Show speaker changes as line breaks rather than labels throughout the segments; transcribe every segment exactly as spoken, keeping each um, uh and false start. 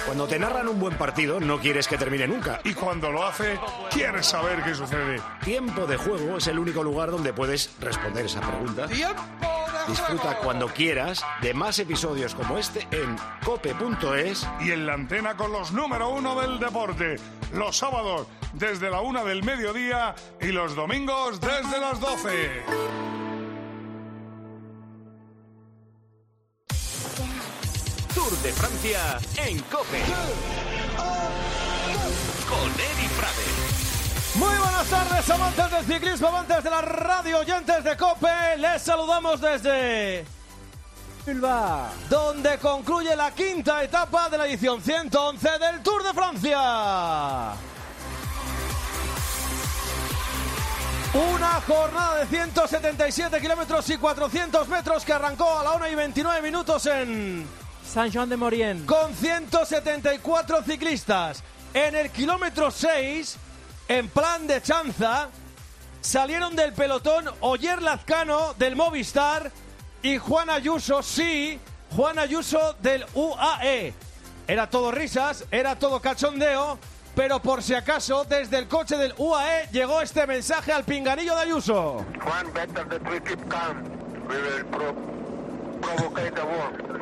Cuando te narran un buen partido, no quieres que termine nunca.
Y cuando lo hace, quieres saber qué sucede.
Tiempo de Juego es el único lugar donde puedes responder esa pregunta. Disfruta cuando quieras de más episodios como este en cope punto es.
Y en la antena con los número uno del deporte. Los sábados desde la una del mediodía y los domingos desde las doce.
Tour de Francia en COPE. Con Edi Frade.
Muy buenas tardes, amantes del ciclismo, amantes de la radio, oyentes de COPE. Les saludamos desde Bilbao, donde concluye la quinta etapa de la edición ciento once del Tour de Francia. Una jornada de ciento setenta y siete kilómetros y cuatrocientos metros que arrancó a la una y veintinueve minutos en
Saint-Jean-de-Maurienne,
con ciento setenta y cuatro ciclistas. En el kilómetro seis, en plan de chanza, salieron del pelotón Oyer Lazcano del Movistar y Juan Ayuso, sí, Juan Ayuso del U A E. Era todo risas, era todo cachondeo, pero por si acaso, desde el coche del U A E llegó este mensaje al pinganillo de Ayuso.
Juan, better that we keep calm. We will pro provocate the war.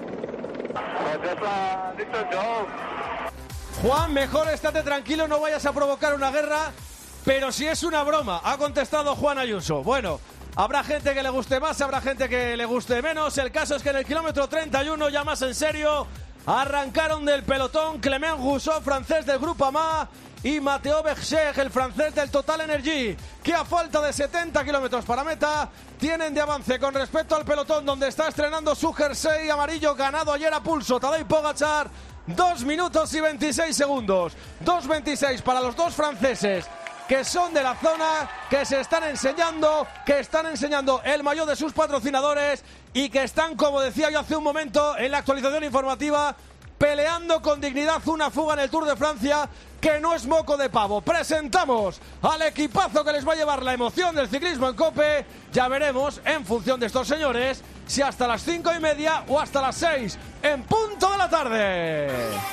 Juan, mejor estate tranquilo, no vayas a provocar una guerra, pero si es una broma, ha contestado Juan Ayuso. Bueno, habrá gente que le guste más, habrá gente que le guste menos. El caso es que en el kilómetro treinta y uno, ya más en serio, arrancaron del pelotón Clement Rousseau, francés del Grupo AMA, y Matteo Berger, el francés del Total Energy, que a falta de setenta kilómetros para meta tienen de avance con respecto al pelotón, donde está estrenando su jersey amarillo ganado ayer a pulso Tadej Pogačar. Dos minutos y veintiséis segundos. dos veintiséis para los dos franceses que son de la zona, que se están enseñando, que están enseñando el maillot de sus patrocinadores y que están, como decía yo hace un momento en la actualización informativa, peleando con dignidad una fuga en el Tour de Francia que no es moco de pavo. Presentamos al equipazo que les va a llevar la emoción del ciclismo en COPE. Ya veremos, en función de estos señores, si hasta las cinco y media o hasta las seis en punto de la tarde.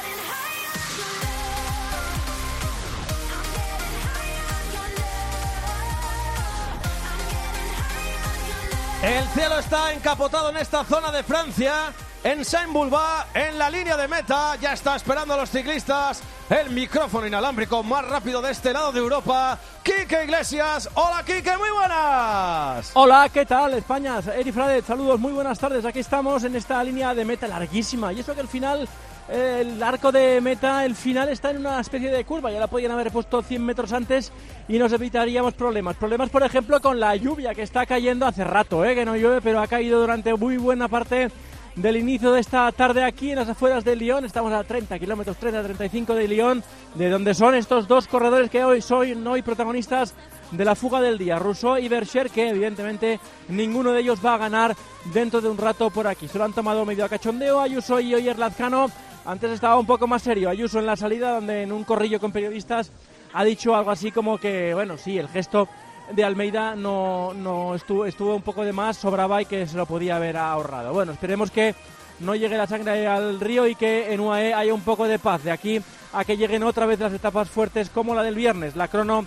El cielo está encapotado en esta zona de Francia, en Saint-Boulevard, en la línea de meta. Ya está esperando a los ciclistas el micrófono inalámbrico más rápido de este lado de Europa, Quique Iglesias. Hola, Quique, muy buenas.
Hola, ¿qué tal, España? Edi Frade, saludos, muy buenas tardes. Aquí estamos en esta línea de meta larguísima. Y eso que al final, eh, el arco de meta, el final está en una especie de curva. Ya la podían haber puesto cien metros antes y nos evitaríamos problemas. Problemas, por ejemplo, con la lluvia que está cayendo hace rato, eh, que no llueve, pero ha caído durante muy buena parte del inicio de esta tarde aquí en las afueras de Lyon. Estamos a treinta kilómetros, treinta a treinta y cinco de Lyon, de donde son estos dos corredores que hoy son hoy protagonistas de la fuga del día, Rousseau y Berger, que evidentemente ninguno de ellos va a ganar dentro de un rato por aquí. Se lo han tomado medio a cachondeo Ayuso y Oyer Lazcano. Antes estaba un poco más serio Ayuso en la salida, donde en un corrillo con periodistas ha dicho algo así como que, bueno, sí, el gesto de Almeida no, no estuvo, estuvo un poco de más, sobraba y que se lo podía haber ahorrado. Bueno, esperemos que no llegue la sangre al río y que en U A E haya un poco de paz. De aquí a que lleguen otra vez las etapas fuertes como la del viernes, la crono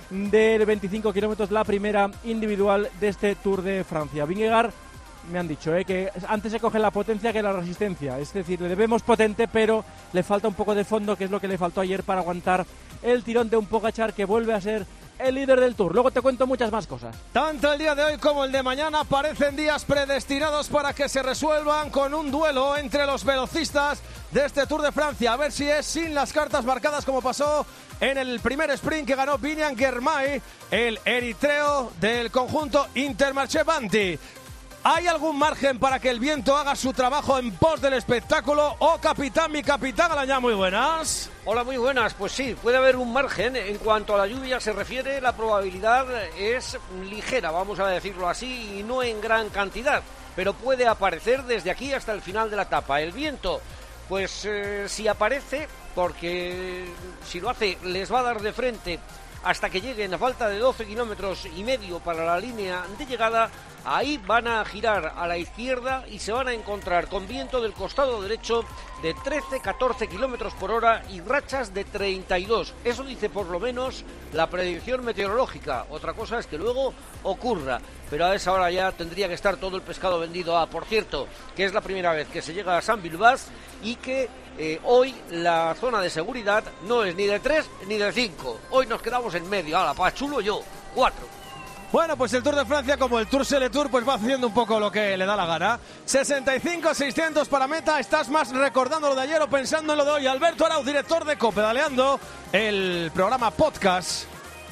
de veinticinco kilómetros, la primera individual de este Tour de Francia. Vingegaard, me han dicho eh, que antes se coge la potencia que la resistencia, es decir, le debemos potente, pero le falta un poco de fondo, que es lo que le faltó ayer para aguantar el tirón de un Pogačar que vuelve a ser el líder del Tour. Luego te cuento muchas más cosas.
Tanto el día de hoy como el de mañana parecen días predestinados para que se resuelvan con un duelo entre los velocistas de este Tour de Francia. A ver si es sin las cartas marcadas, como pasó en el primer sprint que ganó Biniam Girmay, el eritreo del conjunto Intermarché Banti. ¿Hay algún margen para que el viento haga su trabajo en pos del espectáculo? Oh, capitán, mi capitán, Alañá, muy buenas.
Hola, muy buenas. Pues sí, puede haber un margen. En cuanto a la lluvia se refiere, la probabilidad es ligera, vamos a decirlo así, y no en gran cantidad, pero puede aparecer desde aquí hasta el final de la etapa. El viento, pues eh, si aparece, porque si lo hace les va a dar de frente hasta que lleguen a falta de doce kilómetros y medio para la línea de llegada. Ahí van a girar a la izquierda y se van a encontrar con viento del costado derecho de trece a catorce kilómetros por hora y rachas de treinta y dos. Eso dice por lo menos la predicción meteorológica. Otra cosa es que luego ocurra, pero a esa hora ya tendría que estar todo el pescado vendido. Ah, por cierto, que es la primera vez que se llega a San Bilbás y que eh, hoy la zona de seguridad no es ni de tres ni de cinco. Hoy nos quedamos en medio. Ahora, pa' chulo yo, cuatro.
Bueno, pues el Tour de Francia, como el Tour Seletour, pues va haciendo un poco lo que le da la gana. sesenta y cinco seiscientos para meta. ¿Estás más recordando lo de ayer o pensando en lo de hoy? Alberto Arauz, director de COPE, pedaleando el programa podcast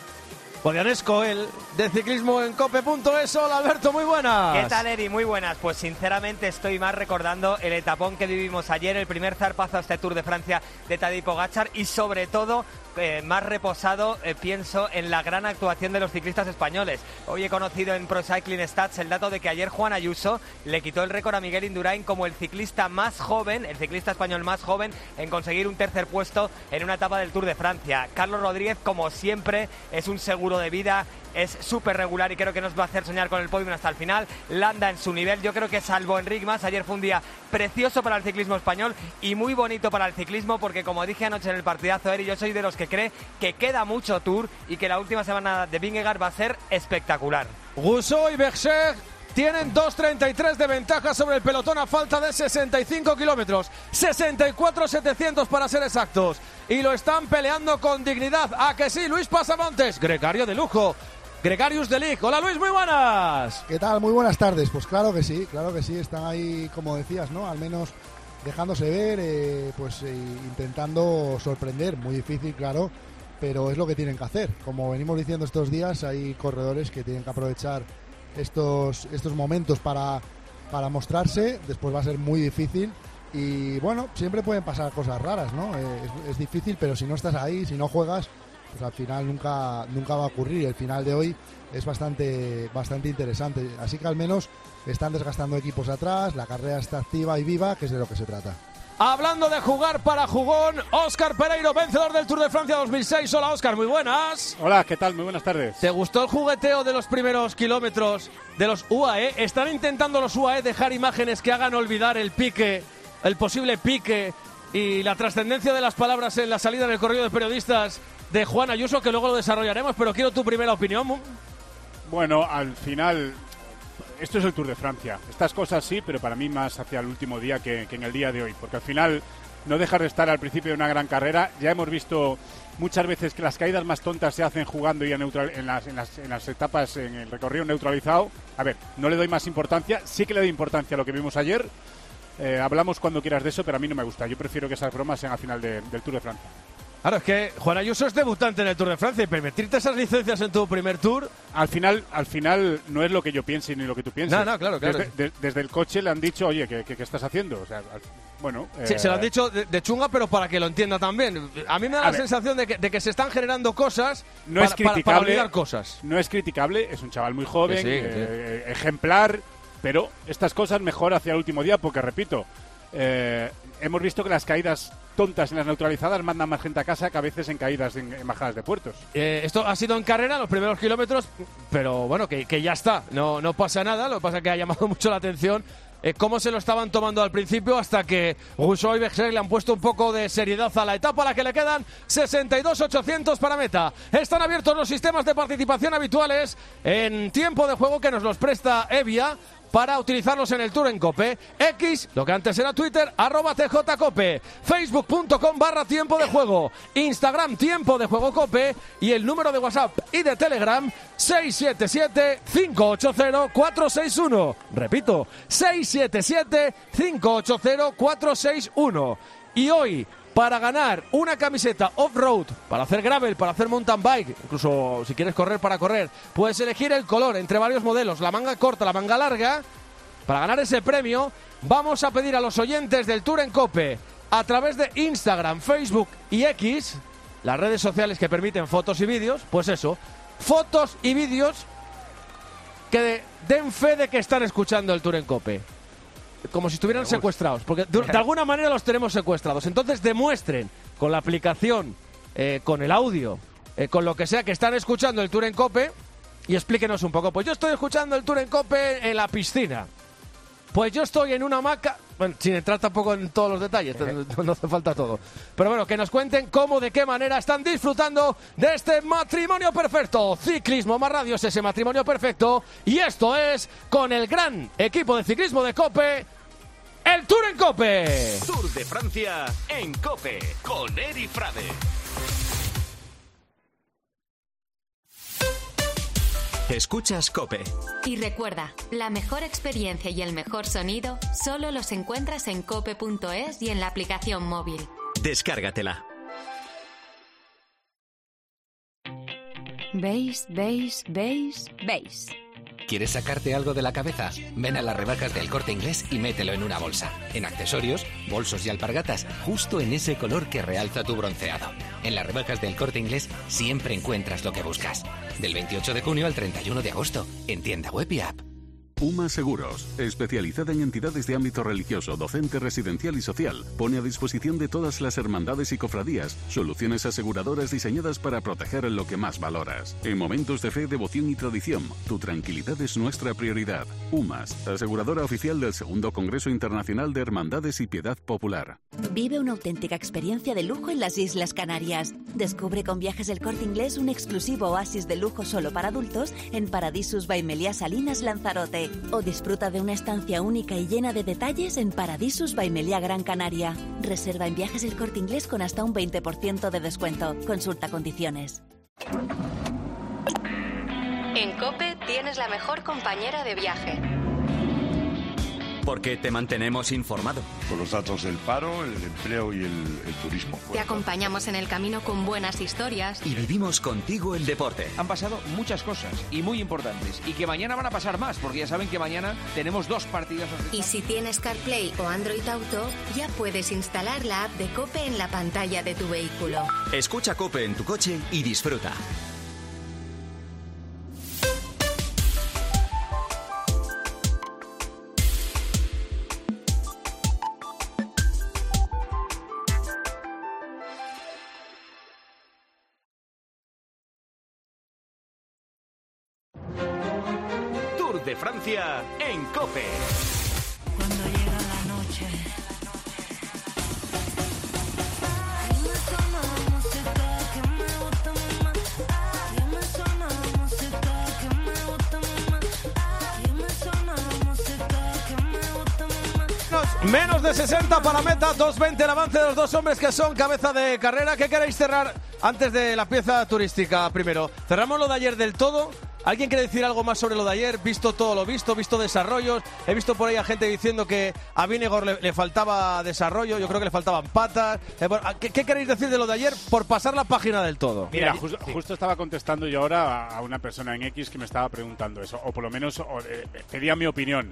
Podianesco, el de ciclismo en cope punto es. Hola Alberto, muy buenas.
¿Qué tal, Eri? Muy buenas. Pues sinceramente estoy más recordando el etapón que vivimos ayer, el primer zarpazo a este Tour de Francia de Tadej Pogačar y sobre todo eh, más reposado eh, pienso en la gran actuación de los ciclistas españoles. Hoy he conocido en Pro Cycling Stats el dato de que ayer Juan Ayuso le quitó el récord a Miguel Indurain como el ciclista más joven, el ciclista español más joven en conseguir un tercer puesto en una etapa del Tour de Francia. Carlos Rodríguez, como siempre, es un seguro de vida, es súper regular y creo que nos va a hacer soñar con el podium hasta el final. Landa en su nivel. Yo creo que salvo Enric Mas, ayer fue un día precioso para el ciclismo español y muy bonito para el ciclismo, porque como dije anoche en el partidazo, Eri, yo soy de los que cree que queda mucho Tour y que la última semana de Vingegaard va a ser espectacular.
Rousseau y Berger tienen dos treinta y tres de ventaja sobre el pelotón a falta de sesenta y cinco kilómetros. sesenta y cuatro setecientos para ser exactos. Y lo están peleando con dignidad. ¿A que sí? Luis Pasamontes, gregario de lujo. Gregarius de Lig. Hola Luis, muy buenas.
¿Qué tal? Muy buenas tardes. Pues claro que sí, claro que sí. Están ahí, como decías, ¿no? Al menos dejándose ver, eh, pues eh, intentando sorprender. Muy difícil, claro, pero es lo que tienen que hacer. Como venimos diciendo estos días, hay corredores que tienen que aprovechar estos, estos momentos para, para mostrarse. Después va a ser muy difícil. Y bueno, siempre pueden pasar cosas raras, ¿no? Eh, es, es difícil, pero si no estás ahí, si no juegas, pues al final nunca, nunca va a ocurrir. El final de hoy es bastante, bastante interesante. Así que al menos están desgastando equipos atrás, la carrera está activa y viva, que es de lo que se trata.
Hablando de jugar para jugón, Óscar Pereiro, vencedor del Tour de Francia dos mil seis. Hola Óscar, muy buenas.
Hola, ¿qué tal? Muy buenas tardes.
¿Te gustó el jugueteo de los primeros kilómetros de los U A E? ¿Están intentando los U A E dejar imágenes que hagan olvidar el pique, el posible pique y la trascendencia de las palabras en la salida del correo de periodistas de Juan Ayuso, que luego lo desarrollaremos, pero quiero tu primera opinión?
Bueno, al final, esto es el Tour de Francia. Estas cosas sí, pero para mí más hacia el último día que, que en el día de hoy, porque al final no dejar de estar al principio de una gran carrera. Ya hemos visto muchas veces que las caídas más tontas se hacen jugando y en, neutral, en, las, en, las, en las etapas, en el recorrido neutralizado. A ver, no le doy más importancia, sí que le doy importancia a lo que vimos ayer. Eh, hablamos cuando quieras de eso, pero a mí no me gusta. Yo prefiero que esas bromas sean al final de, del Tour de Francia.
Claro, es que Juan Ayuso es debutante en el Tour de Francia y permitirte esas licencias en tu primer Tour...
Al final al final no es lo que yo piense ni lo que tú pienses.
No, no, claro, claro.
Desde, de, desde el coche le han dicho, oye, ¿qué, qué, qué estás haciendo? O sea, bueno...
Sí,
eh...
se lo han dicho de, de chunga, pero para que lo entienda también. A mí me da a la ver, sensación de que, de que se están generando cosas
no
para,
es criticable,
para, para olvidar cosas.
No es criticable, es un chaval muy joven,
sí, sí,
eh,
sí.
ejemplar, pero estas cosas mejor hacia el último día, porque repito, eh, hemos visto que las caídas tontas en las neutralizadas mandan más gente a casa que a veces en caídas en, en bajadas de puertos.
Eh, esto ha sido en carrera, los primeros kilómetros, pero bueno, que, que ya está, no, no pasa nada. Lo que pasa es que ha llamado mucho la atención eh, cómo se lo estaban tomando al principio, hasta que Rousseau y Berger le han puesto un poco de seriedad a la etapa, a la que le quedan sesenta y dos ochocientos para meta. Están abiertos los sistemas de participación habituales en tiempo de juego que nos los presta Evia para utilizarlos en el Tour en Cope. X, lo que antes era Twitter, arroba tjcope, facebook.com barra tiempo de juego, Instagram tiempo de juego Cope y el número de WhatsApp y de Telegram seis siete siete, cinco ocho cero, cuatro seis uno. Repito, seis siete siete, cinco ocho cero, cuatro seis uno. Y hoy, para ganar una camiseta off-road, para hacer gravel, para hacer mountain bike, incluso si quieres correr para correr, puedes elegir el color entre varios modelos, la manga corta, la manga larga. Para ganar ese premio, vamos a pedir a los oyentes del Tour en Cope, a través de Instagram, Facebook y X, las redes sociales que permiten fotos y vídeos, pues eso, fotos y vídeos que den fe de que están escuchando el Tour en Cope. Como si estuvieran secuestrados, porque de, de alguna manera los tenemos secuestrados. Entonces demuestren con la aplicación, eh, con el audio eh, con lo que sea que están escuchando el Tour en COPE y explíquenos un poco. Pues yo estoy escuchando el Tour en COPE en la piscina. Pues yo estoy en una hamaca, bueno, sin entrar tampoco en todos los detalles, no, no hace falta todo. Pero bueno, que nos cuenten cómo, de qué manera están disfrutando de este matrimonio perfecto. Ciclismo más radio es ese matrimonio perfecto. Y esto es, con el gran equipo de ciclismo de COPE, el Tour en COPE.
Tour de Francia en COPE, con Eri Frade. Escuchas COPE.
Y recuerda, la mejor experiencia y el mejor sonido solo los encuentras en cope punto es y en la aplicación móvil.
Descárgatela.
¿Veis, veis, veis, veis?
¿Quieres sacarte algo de la cabeza? Ven a las rebajas del Corte Inglés y mételo en una bolsa. En accesorios, bolsos y alpargatas, justo en ese color que realza tu bronceado. En las rebajas del Corte Inglés siempre encuentras lo que buscas. Del veintiocho de junio al treinta y uno de agosto, en tienda web y app.
UMA Seguros, especializada en entidades de ámbito religioso, docente, residencial y social, pone a disposición de todas las hermandades y cofradías soluciones aseguradoras diseñadas para proteger lo que más valoras. En momentos de fe, devoción y tradición, tu tranquilidad es nuestra prioridad. UMAS, aseguradora oficial del Segundo Congreso Internacional de Hermandades y Piedad Popular.
Vive una auténtica experiencia de lujo en las Islas Canarias. Descubre con Viajes El Corte Inglés un exclusivo oasis de lujo solo para adultos en Paradisus by Meliá Salinas Lanzarote. O disfruta de una estancia única y llena de detalles en Paradisus by Meliá Gran Canaria. Reserva en Viajes El Corte Inglés con hasta un veinte por ciento de descuento. Consulta condiciones.
En COPE tienes la mejor compañera de viaje.
Porque te mantenemos informado.
Con los datos del paro, el empleo y el, el turismo.
Te acompañamos en el camino con buenas historias.
Y vivimos contigo el deporte.
Han pasado muchas cosas y muy importantes. Y que mañana van a pasar más, porque ya saben que mañana tenemos dos partidas.
Y si tienes CarPlay o Android Auto, ya puedes instalar la app de COPE en la pantalla de tu vehículo.
Escucha COPE en tu coche y disfruta. De Francia en COPE.
Cuando llega la noche.
Menos de sesenta para meta, dos veinte el avance de los dos hombres que son cabeza de carrera. ¿Qué queréis cerrar antes de la pieza turística primero? ¿Cerramos lo de ayer del todo? ¿Alguien quiere decir algo más sobre lo de ayer? Visto todo lo visto, visto desarrollos. He visto por ahí a gente diciendo que a Vinegor le, le faltaba desarrollo. Yo creo que le faltaban patas. Eh, bueno, ¿qué, ¿Qué queréis decir de lo de ayer por pasar la página del todo?
Mira, justo, justo estaba contestando yo ahora a una persona en X que me estaba preguntando eso. O por lo menos o, eh, pedía mi opinión.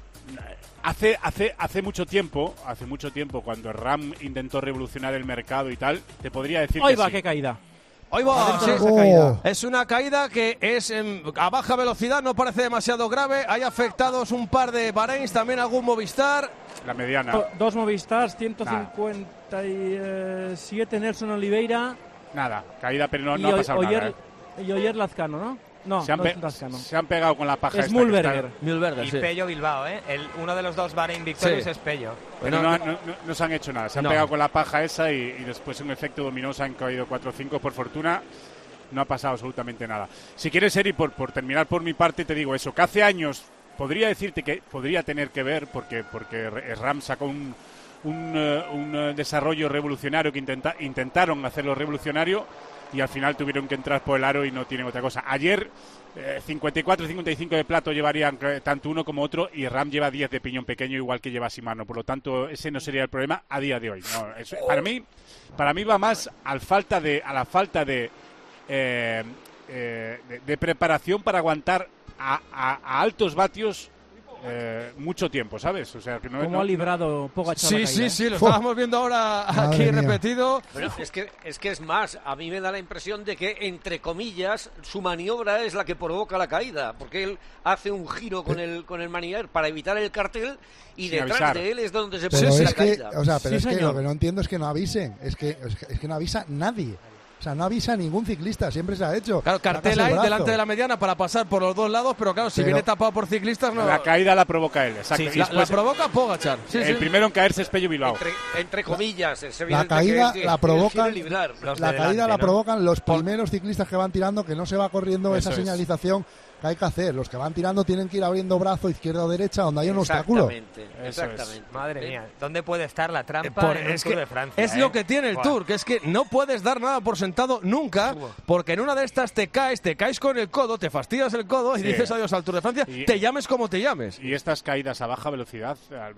Hace, hace, hace mucho tiempo, hace mucho tiempo, cuando RAM intentó revolucionar el mercado y tal, te podría decir
¡Ahí
que
va,
sí.
qué caída!
Hoy va,
Ah,
sí.
esa caída.
Es una caída que es en, a baja velocidad, no parece demasiado grave. Hay afectados un par de Bahreins, también algún Movistar.
La mediana.
Do- dos Movistars, ciento cincuenta y siete Nelson Oliveira.
Nada, caída, pero no,
y
no ha
Oy-
pasado
Oyer,
nada. ¿eh?
Y Oyer Lazcano, ¿no? No,
se, han
no
pe-
es Lazcano.
se han pegado con la paja
Es
esta que
Mühlberger.
está-
Mühlberger,
Y
sí.
Pello Bilbao, ¿eh? El, uno de los dos Bahrein Victorious
Sí.
es Pello.
Pero no, no, no, no se han hecho nada, se han
No.
pegado con la paja esa y, y después un efecto dominó, se han caído cuatro o cinco, por fortuna no ha pasado absolutamente nada. Si quieres, Eri, por, por terminar por mi parte, te digo eso, que hace años podría decirte que podría tener que ver, porque, porque RAM sacó un, un, uh, un uh, desarrollo revolucionario que intenta, intentaron hacerlo revolucionario y al final tuvieron que entrar por el aro y no tienen otra cosa. Ayer eh, cincuenta y cuatro cincuenta y cinco de plato llevarían eh, tanto uno como otro y RAM lleva diez de piñón pequeño igual que lleva Shimano, por lo tanto ese no sería el problema a día de hoy. No, eso, para mí para mí va más al falta de a la falta de eh, eh, de, de preparación para aguantar a, a, a altos vatios eh, mucho tiempo, ¿sabes? O sea, que no,
¿Cómo
no-
ha librado Pogacar
Sí,
la
sí,
caída,
sí,
eh?
lo estábamos viendo ahora aquí
Madre mía.
repetido.
Bueno, es que, es que es más, a mí me da la impresión de que, entre comillas, su maniobra es la que provoca la caída, porque él hace un giro con el con el manillar para evitar el cartel y
Sin
detrás
avisar.
de él es donde se
Pero
produce
es
la
que,
caída.
o sea, pero
Sí,
es que
señor.
lo que no entiendo es que no avisen, es que, es que, es que no avisa nadie. O sea, no avisa a ningún ciclista, siempre se ha hecho.
Claro, cartel ahí delante de la mediana para pasar por los dos lados, pero claro, si pero viene tapado por ciclistas, no.
La caída la provoca él, exacto.
Sí, la, la provoca Pogačar. Sí,
el
sí.
primero en caerse es Pello Bilbao.
Entre, entre comillas, es
la caída
que,
la provocan,
librar,
la
delante,
caída la
¿no?
provocan los primeros ciclistas que van tirando, que no se va corriendo
Eso
esa
es.
señalización que hay que hacer. Los que van tirando tienen que ir abriendo brazo izquierda o derecha donde hay un obstáculo.
Exactamente, exactamente.
Madre mía, ¿dónde puede estar la trampa
Por,
en el
es
Tour
que
de Francia?
es
eh?
lo que tiene el
Buah.
Tour, que es que no puedes dar nada por sentado nunca, porque en una de estas te caes, te caes con el codo, te fastidias el codo y
Sí.
dices adiós al Tour de Francia,
Y-
te llames como te llames.
Y estas caídas a baja velocidad,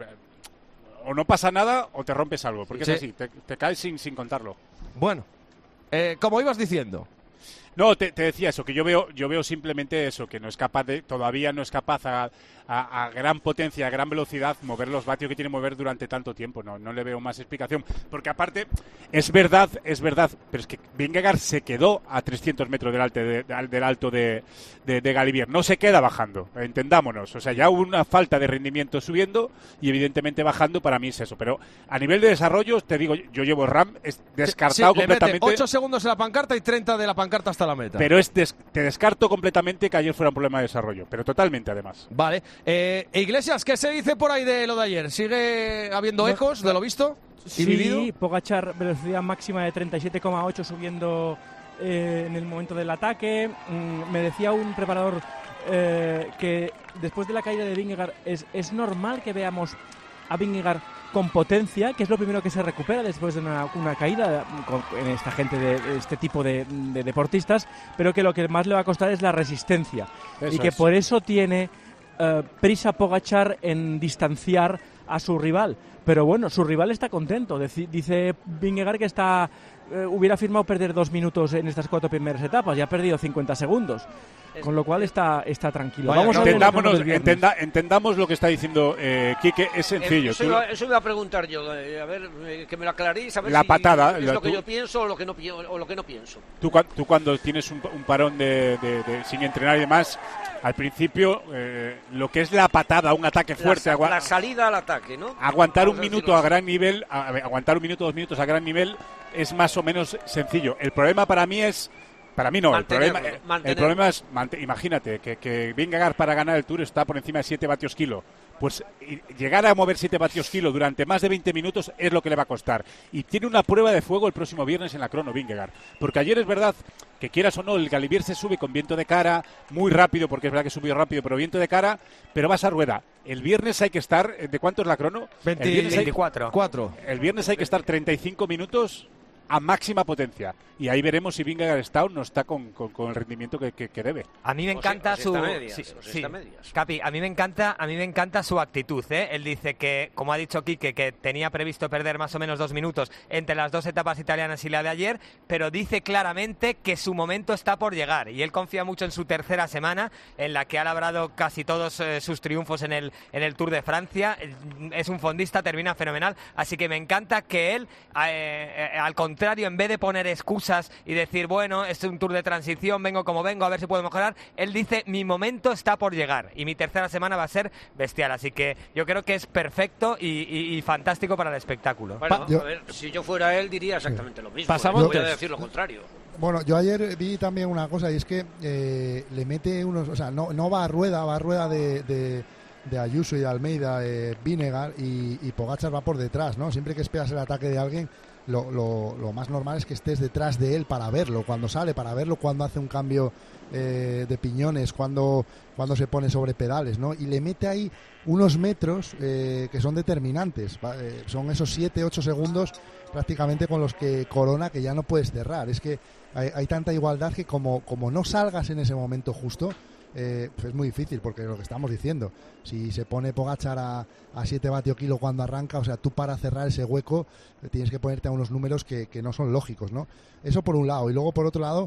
o no pasa nada o te rompes algo, porque
Sí.
es así, te, te caes sin, sin contarlo.
Bueno, eh, como ibas diciendo.
No, te, te decía eso, que yo veo yo veo simplemente eso, que no es capaz de, todavía no es capaz a, a, a gran potencia, a gran velocidad, mover los vatios que tiene que mover durante tanto tiempo. No, no le veo más explicación. Porque aparte, es verdad, es verdad, pero es que Vingegaard se quedó a trescientos metros del alto de, del alto de, de, de Galibier. No se queda bajando, entendámonos. O sea, ya hubo una falta de rendimiento subiendo y evidentemente bajando, para mí es eso. Pero a nivel de desarrollo, te digo, yo llevo RAM es descartado
Sí, le
completamente.
mete ocho segundos en la pancarta y treinta de la pancarta hasta la meta.
Pero es des- te descarto completamente que ayer fuera un problema de desarrollo, pero totalmente además.
Vale. Eh, Iglesias, ¿qué se dice por ahí de lo de ayer? ¿Sigue habiendo ecos de lo visto y
Sí,
vivido?
Pogačar velocidad máxima de treinta y siete coma ocho subiendo eh, en el momento del ataque. Mm, me decía un preparador eh, que después de la caída de Vingegaard es, es normal que veamos a Vingegaard con potencia, que es lo primero que se recupera después de una, una caída con, en esta gente de, de este tipo de, de deportistas, pero que lo que más le va a costar es la resistencia.
Eso
y que
es.
por eso tiene eh, prisa Pogačar en distanciar a su rival. Pero bueno, su rival está contento. Deci- dice Vingegaard que está eh, hubiera firmado perder dos minutos en estas cuatro primeras etapas y ha perdido cincuenta segundos. Con lo cual está, está tranquilo.
Vaya,
Vamos a ver el
entendámonos,
del viernes.
entenda- entendamos lo que está diciendo eh, Quique, es sencillo.
Eso
Tú-
iba, eso iba a preguntar yo, eh, a ver, eh, que me lo aclaréis, a ver
La
si
patada,
es
la-
lo que
tú-
yo pienso o lo que no, pi- o lo que no pienso.
Tú, cua- tú cuando tienes un, un parón de, de- de- sin entrenar y demás, al principio eh, lo que es la patada, un ataque fuerte,
la,
agua-
la salida al ataque, ¿no?
aguantar un
Vamos a
minuto
decirlo
a
así.
gran nivel, a- a- aguantar un minuto, dos minutos a gran nivel es más o menos sencillo. El problema para mí es, para mí no, el
Mantenerlo,
problema, eh, el
mantenerlo.
problema es, mante- imagínate que, que Vingegaard para ganar el Tour está por encima de siete vatios kilo. Pues y- llegar a mover siete vatios kilo durante más de veinte minutos es lo que le va a costar. Y tiene una prueba de fuego el próximo viernes en la crono Vingegaard. Porque ayer es verdad que quieras o no, el Galibier se sube con viento de cara, muy rápido, porque es verdad que subió rápido, pero viento de cara, pero vas a rueda. El viernes hay que estar, ¿de cuánto es la crono?
veinte,
el viernes hay-
veinticuatro. Cuatro.
el viernes hay que estar treinta y cinco minutos a máxima potencia. Y ahí veremos si Vingegaard está o no está con, con- con el rendimiento que, que- que debe.
A mí me
O
encanta
si- o si
su
está medias,
sí,
o si
sí.
está medias.
Capi, a mí me encanta, a mí me encanta su actitud, ¿eh? Él dice que, como ha dicho Quique, que tenía previsto perder más o menos dos minutos entre las dos etapas italianas y la de ayer, pero dice claramente que su momento está por llegar y él confía mucho en su tercera semana, en la que ha labrado casi todos eh, sus triunfos en el en el Tour de Francia. Es un fondista, termina fenomenal, así que me encanta que él, eh, eh, al contrario, en vez de poner excusas y decir, bueno, es un Tour de transición, vengo como vengo, a ver si puedo mejorar, él dice, mi momento está por llegar y mi tercera semana va a ser bestial, así que yo creo que es perfecto y, y- y fantástico para el espectáculo.
Bueno,
yo-
a ver, si yo fuera él diría exactamente lo mismo.
Pasamos
no voy a
antes.
decir lo contrario.
Bueno, yo ayer vi también una cosa y es que eh, le mete unos, o sea, no, no va a rueda, va a rueda de, de, de Ayuso y de Almeida, eh, Vingegaard y, y Pogačar va por detrás, ¿no? Siempre que esperas el ataque de alguien, lo, lo, lo más normal es que estés detrás de él para verlo, cuando sale, para verlo cuando hace un cambio eh, de piñones, cuando, cuando se pone sobre pedales, ¿no? Y le mete ahí unos metros eh, que son determinantes, ¿va? Eh, son esos siete ocho segundos prácticamente con los que corona que ya no puedes cerrar. Es que hay, hay tanta igualdad que como, como no salgas en ese momento justo, eh, pues es muy difícil, porque lo que estamos diciendo, si se pone Pogačar a, a siete vatios kilo cuando arranca, o sea, tú para cerrar ese hueco eh, tienes que ponerte a unos números que, que no son lógicos, ¿no? Eso por un lado, y luego por otro lado,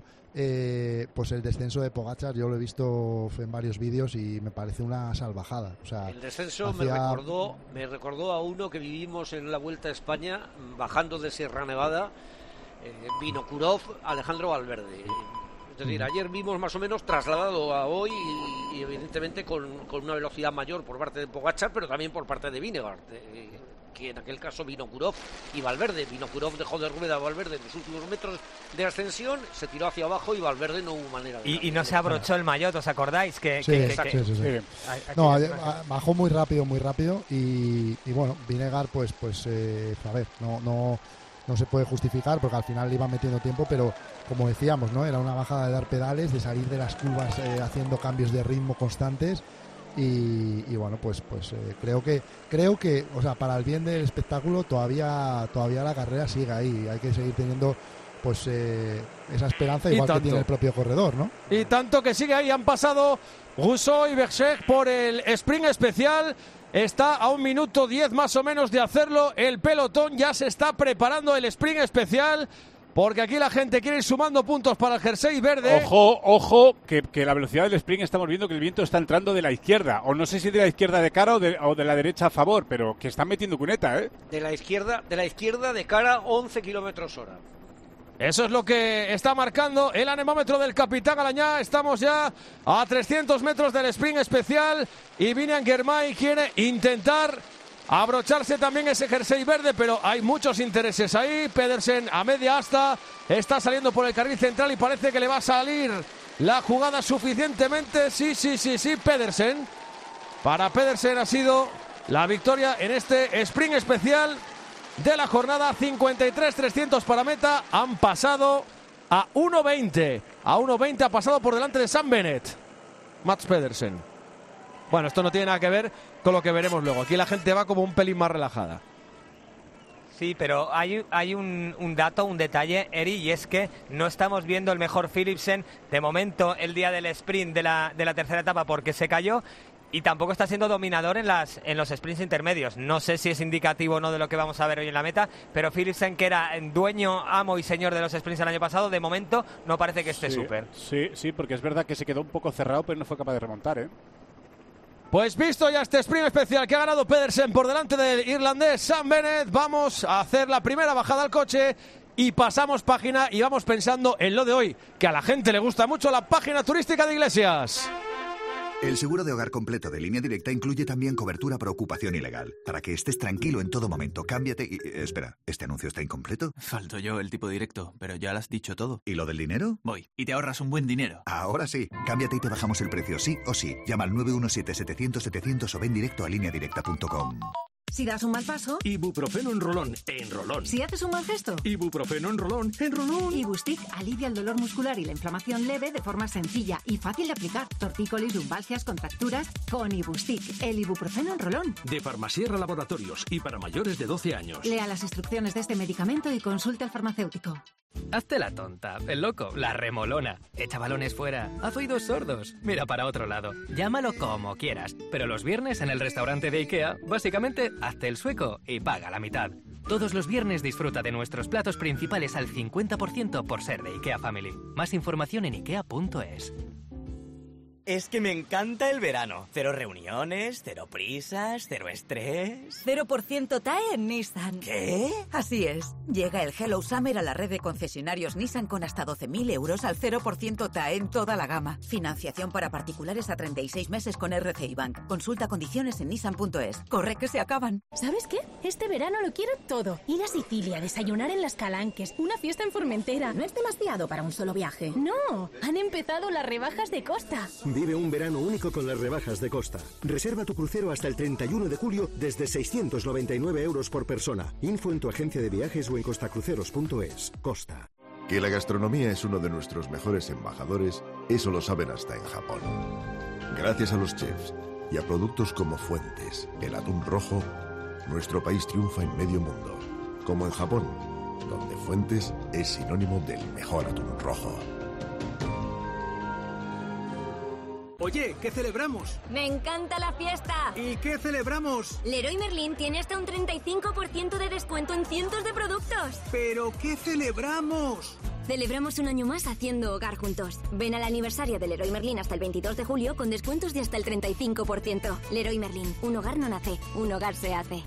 eh, pues el descenso de Pogačar, yo lo he visto en varios vídeos y me parece una salvajada. O sea,
El descenso me
hacía-
recordó, me recordó a uno que vivimos en la Vuelta a España, bajando de Sierra Nevada, eh, Vinokurov, Alejandro Valverde. Es decir, ayer vimos más o menos trasladado a hoy y, y evidentemente con, con una velocidad mayor por parte de Pogačar, pero también por parte de Vingegaard. Eh, que en aquel caso Vinokurov y Valverde. Vinokurov dejó de rueda a Valverde en los últimos metros de ascensión, se tiró hacia abajo y Valverde no hubo manera de...
Y, y no se abrochó el maillot, ¿os acordáis? Que,
sí,
que,
sí,
que,
sí, sí, sí.
que,
No, a, a, bajó muy rápido, muy rápido y, y bueno, Vinegar pues, pues eh, a ver, no, no, no se puede justificar porque al final le iban metiendo tiempo, pero como decíamos, ¿no? Era una bajada de dar pedales, de salir de las curvas eh, haciendo cambios de ritmo constantes. Y, y bueno, pues pues eh, creo que creo que o sea, para el bien del espectáculo todavía todavía la carrera sigue ahí, hay que seguir teniendo pues eh, esa esperanza, igual que tiene el propio corredor, ¿no?
Y tanto que sigue ahí. Han pasado Rousseau y Berger por el sprint especial. Está a un minuto diez más o menos de hacerlo. El pelotón ya se está preparando el sprint especial, porque aquí la gente quiere ir sumando puntos para el jersey verde.
Ojo, ojo, que, que la velocidad del sprint estamos viendo que el viento está entrando de la izquierda. O no sé si de la izquierda de cara o de, o de la derecha a favor, pero que están metiendo cuneta, ¿eh?
De la izquierda, de la izquierda de cara once kilómetros hora.
Eso es lo que está marcando el anemómetro del capitán Alañá. Estamos ya a trescientos metros del sprint especial y Vinian Girmay quiere intentar abrocharse también ese jersey verde, pero hay muchos intereses ahí. Pedersen a media asta está saliendo por el carril central y parece que le va a salir la jugada suficientemente. Sí, sí, sí, sí, Pedersen. Para Pedersen ha sido la victoria en este sprint especial de la jornada. Cincuenta y tres trescientos para meta. Han pasado a uno veinte. A uno veinte ha pasado por delante de Sam Bennett, Mats Pedersen. Bueno, esto no tiene nada que ver con lo que veremos luego. Aquí la gente va como un pelín más relajada.
Sí, pero hay, hay un, un dato, un detalle, Eri, y es que no estamos viendo el mejor Philipsen de momento el día del sprint de la, de la tercera etapa porque se cayó, y tampoco está siendo dominador en, las, en los sprints intermedios. No sé si es indicativo o no de lo que vamos a ver hoy en la meta, pero Philipsen, que era dueño, amo y señor de los sprints el año pasado, de momento no parece que esté súper.
Sí, sí, porque es verdad que se quedó un poco cerrado, pero no fue capaz de remontar, ¿eh?
Pues visto ya este sprint especial que ha ganado Pedersen por delante del irlandés Sam Bennett, vamos a hacer la primera bajada al coche y pasamos página y vamos pensando en lo de hoy, que a la gente le gusta mucho, la página turística de Iglesias.
El seguro de hogar completo de Línea Directa incluye también cobertura por ocupación ilegal. Para que estés tranquilo en todo momento, cámbiate y... Espera, ¿este anuncio está incompleto?
Falto yo el tipo directo, pero ya lo has dicho todo.
¿Y lo del dinero?
Voy, y te ahorras un buen dinero.
Ahora sí, cámbiate y te bajamos el precio sí o sí. Llama al nueve uno siete setecientos setecientos o ven directo a línea directa punto com.
Si das un mal paso,
Ibuprofeno en rolón, en rolón.
Si haces un mal gesto,
Ibuprofeno en rolón, en rolón.
Ibustic alivia el dolor muscular y la inflamación leve de forma sencilla y fácil de aplicar. Tortícolis, lumbalgias, contracturas, con Ibustic, el ibuprofeno en rolón.
De Farmasierra Laboratorios y para mayores de doce años.
Lea las instrucciones de este medicamento y consulte al farmacéutico.
Hazte la tonta, el loco, la remolona. Echa balones fuera, haz oídos sordos, mira para otro lado. Llámalo como quieras, pero los viernes en el restaurante de IKEA, básicamente, hazte el sueco y paga la mitad. Todos los viernes disfruta de nuestros platos principales al cincuenta por ciento por ser de IKEA Family. Más información en ikea punto es.
Es que me encanta el verano. Cero reuniones, cero prisas, cero estrés.
cero por ciento T A E en Nissan.
¿Qué?
Así es. Llega el Hello Summer a la red de concesionarios Nissan con hasta doce mil euros al cero por ciento T A E en toda la gama. Financiación para particulares a treinta y seis meses con R C I Bank. Consulta condiciones en nissan punto es. Corre que se acaban.
¿Sabes qué? Este verano lo quiero todo. Ir a Sicilia, desayunar en Las Calanques, una fiesta en Formentera.
No es demasiado para un solo viaje.
No, han empezado las rebajas de Costa.
Vive un verano único con las rebajas de Costa. Reserva tu crucero hasta el treinta y uno de julio desde seiscientos noventa y nueve euros por persona. Info en tu agencia de viajes o en costacruceros punto es. Costa.
Que la gastronomía es uno de nuestros mejores embajadores, eso lo saben hasta en Japón. Gracias a los chefs y a productos como Fuentes, el atún rojo, nuestro país triunfa en medio mundo. Como en Japón, donde Fuentes es sinónimo del mejor atún rojo.
Oye, ¿qué celebramos?
¡Me encanta la fiesta!
¿Y qué celebramos?
Leroy Merlin tiene hasta un treinta y cinco por ciento de descuento en cientos de productos.
¿Pero qué celebramos?
Celebramos un año más haciendo hogar juntos. Ven al aniversario de Leroy Merlin hasta el veintidós de julio con descuentos de hasta el treinta y cinco por ciento. Leroy Merlin, un hogar no nace, un hogar se hace.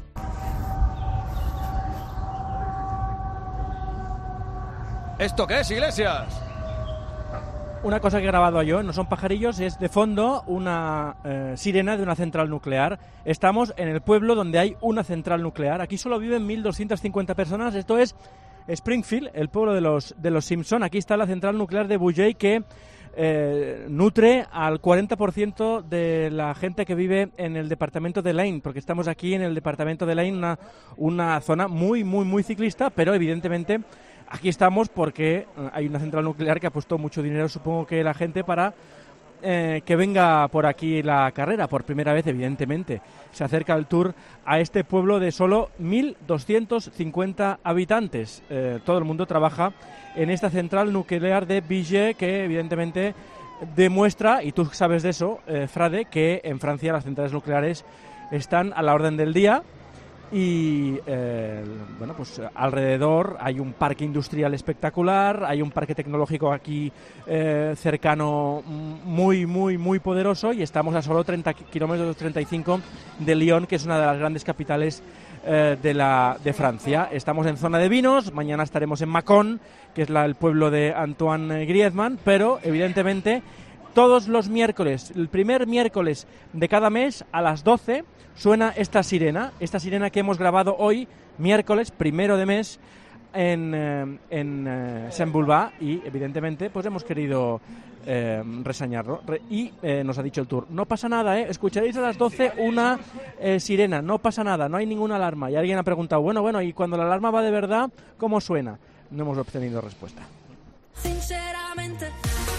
¿Esto qué es, Iglesias?
una cosa que he grabado yo, no son pajarillos, es de fondo una eh, sirena de una central nuclear. Estamos en el pueblo donde hay una central nuclear. Aquí solo viven mil doscientas cincuenta personas. Esto es Springfield, el pueblo de los, de los Simpson. Aquí está la central nuclear de Bugey que eh, nutre al cuarenta por ciento de la gente que vive en el departamento de Lane, porque estamos aquí en el departamento de Lane, una, una zona muy, muy, muy ciclista, pero evidentemente aquí estamos porque hay una central nuclear que ha puesto mucho dinero, supongo que la gente, para eh, que venga por aquí la carrera, por primera vez, evidentemente. Se acerca el Tour a este pueblo de solo mil doscientos cincuenta habitantes. Eh, todo el mundo trabaja en esta central nuclear de Bugey, que evidentemente demuestra, y tú sabes de eso, eh, Frade, que en Francia las centrales nucleares están a la orden del día. Y eh, bueno, pues alrededor hay un parque industrial espectacular, hay un parque tecnológico aquí eh, cercano muy, muy, muy poderoso, y estamos a solo treinta kilómetros, treinta y cinco de Lyon, que es una de las grandes capitales eh, de, la, de Francia. Estamos en zona de vinos, mañana estaremos en Mâcon, que es la, el pueblo de Antoine Griezmann, pero evidentemente todos los miércoles, el primer miércoles de cada mes a las doce, suena esta sirena, esta sirena que hemos grabado hoy, miércoles, primero de mes, en, eh, en eh, Saint-Bulbas, y evidentemente pues hemos querido eh, reseñarlo. Re y eh, nos ha dicho el Tour, no pasa nada, ¿eh? Escucharéis a las doce una eh, sirena, no pasa nada, no hay ninguna alarma. Y alguien ha preguntado, bueno, bueno, y cuando la alarma va de verdad, ¿cómo suena? No hemos obtenido respuesta.
Sinceramente...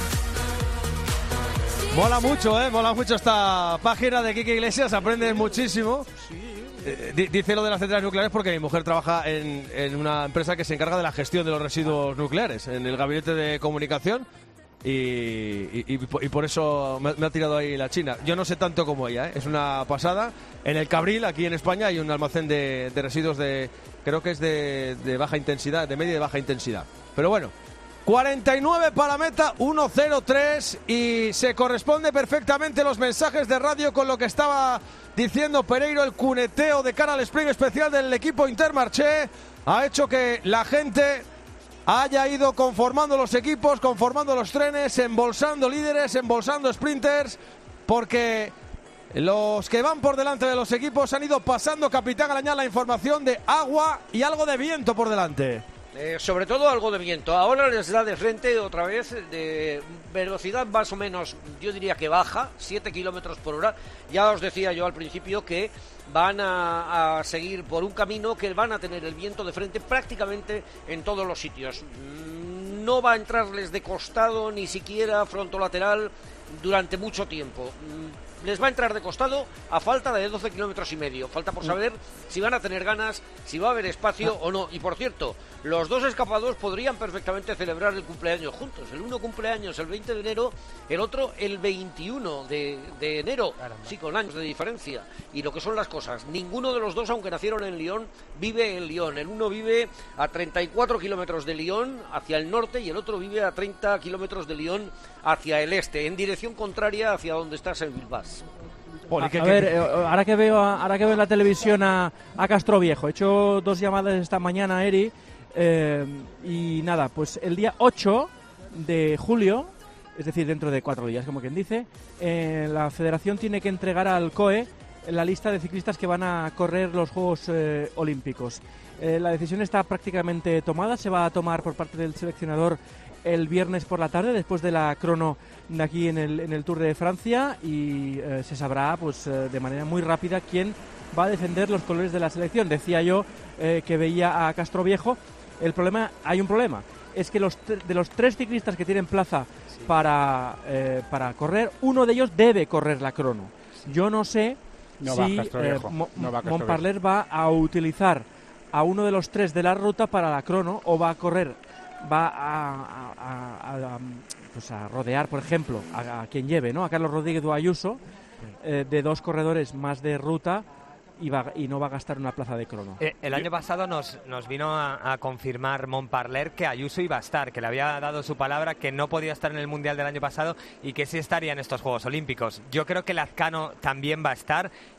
Mola mucho, ¿eh? Mola mucho esta página de Quique Iglesias, aprendes muchísimo. Eh, dice lo de las centrales nucleares porque mi mujer trabaja en, en una empresa que se encarga de la gestión de los residuos nucleares, en el gabinete de comunicación, y, y, y, y por eso me, me ha tirado ahí la china. Yo no sé tanto como ella, ¿eh? Es una pasada. En el Cabril, aquí en España, hay un almacén de, de residuos de, creo que es de, de baja intensidad, de media y de baja intensidad. Pero bueno, cuarenta y nueve para la meta, uno cero tres, y se corresponde perfectamente los mensajes de radio con lo que estaba diciendo Pereiro. El cuneteo de cara al sprint especial del equipo Intermarché ha hecho que la gente haya ido conformando los equipos, conformando los trenes, embolsando líderes, embolsando sprinters, porque los que van por delante de los equipos han ido pasando, capitán Arañán, la información de agua y algo de viento por delante.
Eh, sobre todo algo de viento. Ahora les da de frente otra vez, de velocidad más o menos, yo diría que baja, siete kilómetros por hora. Ya os decía yo al principio que van a, a seguir por un camino que van a tener el viento de frente prácticamente en todos los sitios. No va a entrarles de costado, ni siquiera frontolateral, durante mucho tiempo. Les va a entrar de costado a falta de doce kilómetros y medio. Falta por saber si van a tener ganas, si va a haber espacio o no. Y por cierto, los dos escapados podrían perfectamente celebrar el cumpleaños juntos. El uno cumpleaños el veinte de enero, el otro el veintiuno de, de enero. Caramba. Sí, con años de diferencia. Y lo que son las cosas, ninguno de los dos, aunque nacieron en Lyon, vive en Lyon. El uno vive a treinta y cuatro kilómetros de Lyon hacia el norte, y el otro vive a treinta kilómetros de Lyon hacia el este, en dirección contraria hacia donde está Saint-Bulbas.
A, a ver, eh, ahora que veo ahora que veo en la televisión a, a Castroviejo, he hecho dos llamadas esta mañana a Eri, eh, y nada, pues el día ocho de julio, es decir, dentro de cuatro días, como quien dice, eh, la federación tiene que entregar al C O E la lista de ciclistas que van a correr los Juegos eh, Olímpicos. Eh, la decisión está prácticamente tomada, se va a tomar por parte del seleccionador el viernes por la tarde, después de la crono de aquí en el, en el Tour de Francia, y eh, se sabrá pues eh, de manera muy rápida quién va a defender los colores de la selección. Decía yo eh, que veía a Castroviejo. El problema, hay un problema, es que los de los tres ciclistas que tienen plaza sí. para, eh, para correr, uno de ellos debe correr la crono. Yo no sé
no
si
va
eh,
Mo no va
Montparler va a utilizar a uno de los tres de la ruta para la crono, o va a correr, va a, a, a, a, a, pues a rodear, por ejemplo, a, a quien lleve, ¿no? A Carlos Rodríguez o a Ayuso, eh, de dos corredores más de ruta, y, va, y no va a gastar una plaza de crono.
Eh, el año pasado nos, nos vino a, a confirmar Montparler que Ayuso iba a estar, que le había dado su palabra, que no podía estar en el Mundial del año pasado y que sí estaría en estos Juegos Olímpicos. Yo creo que Lazcano también va a estar.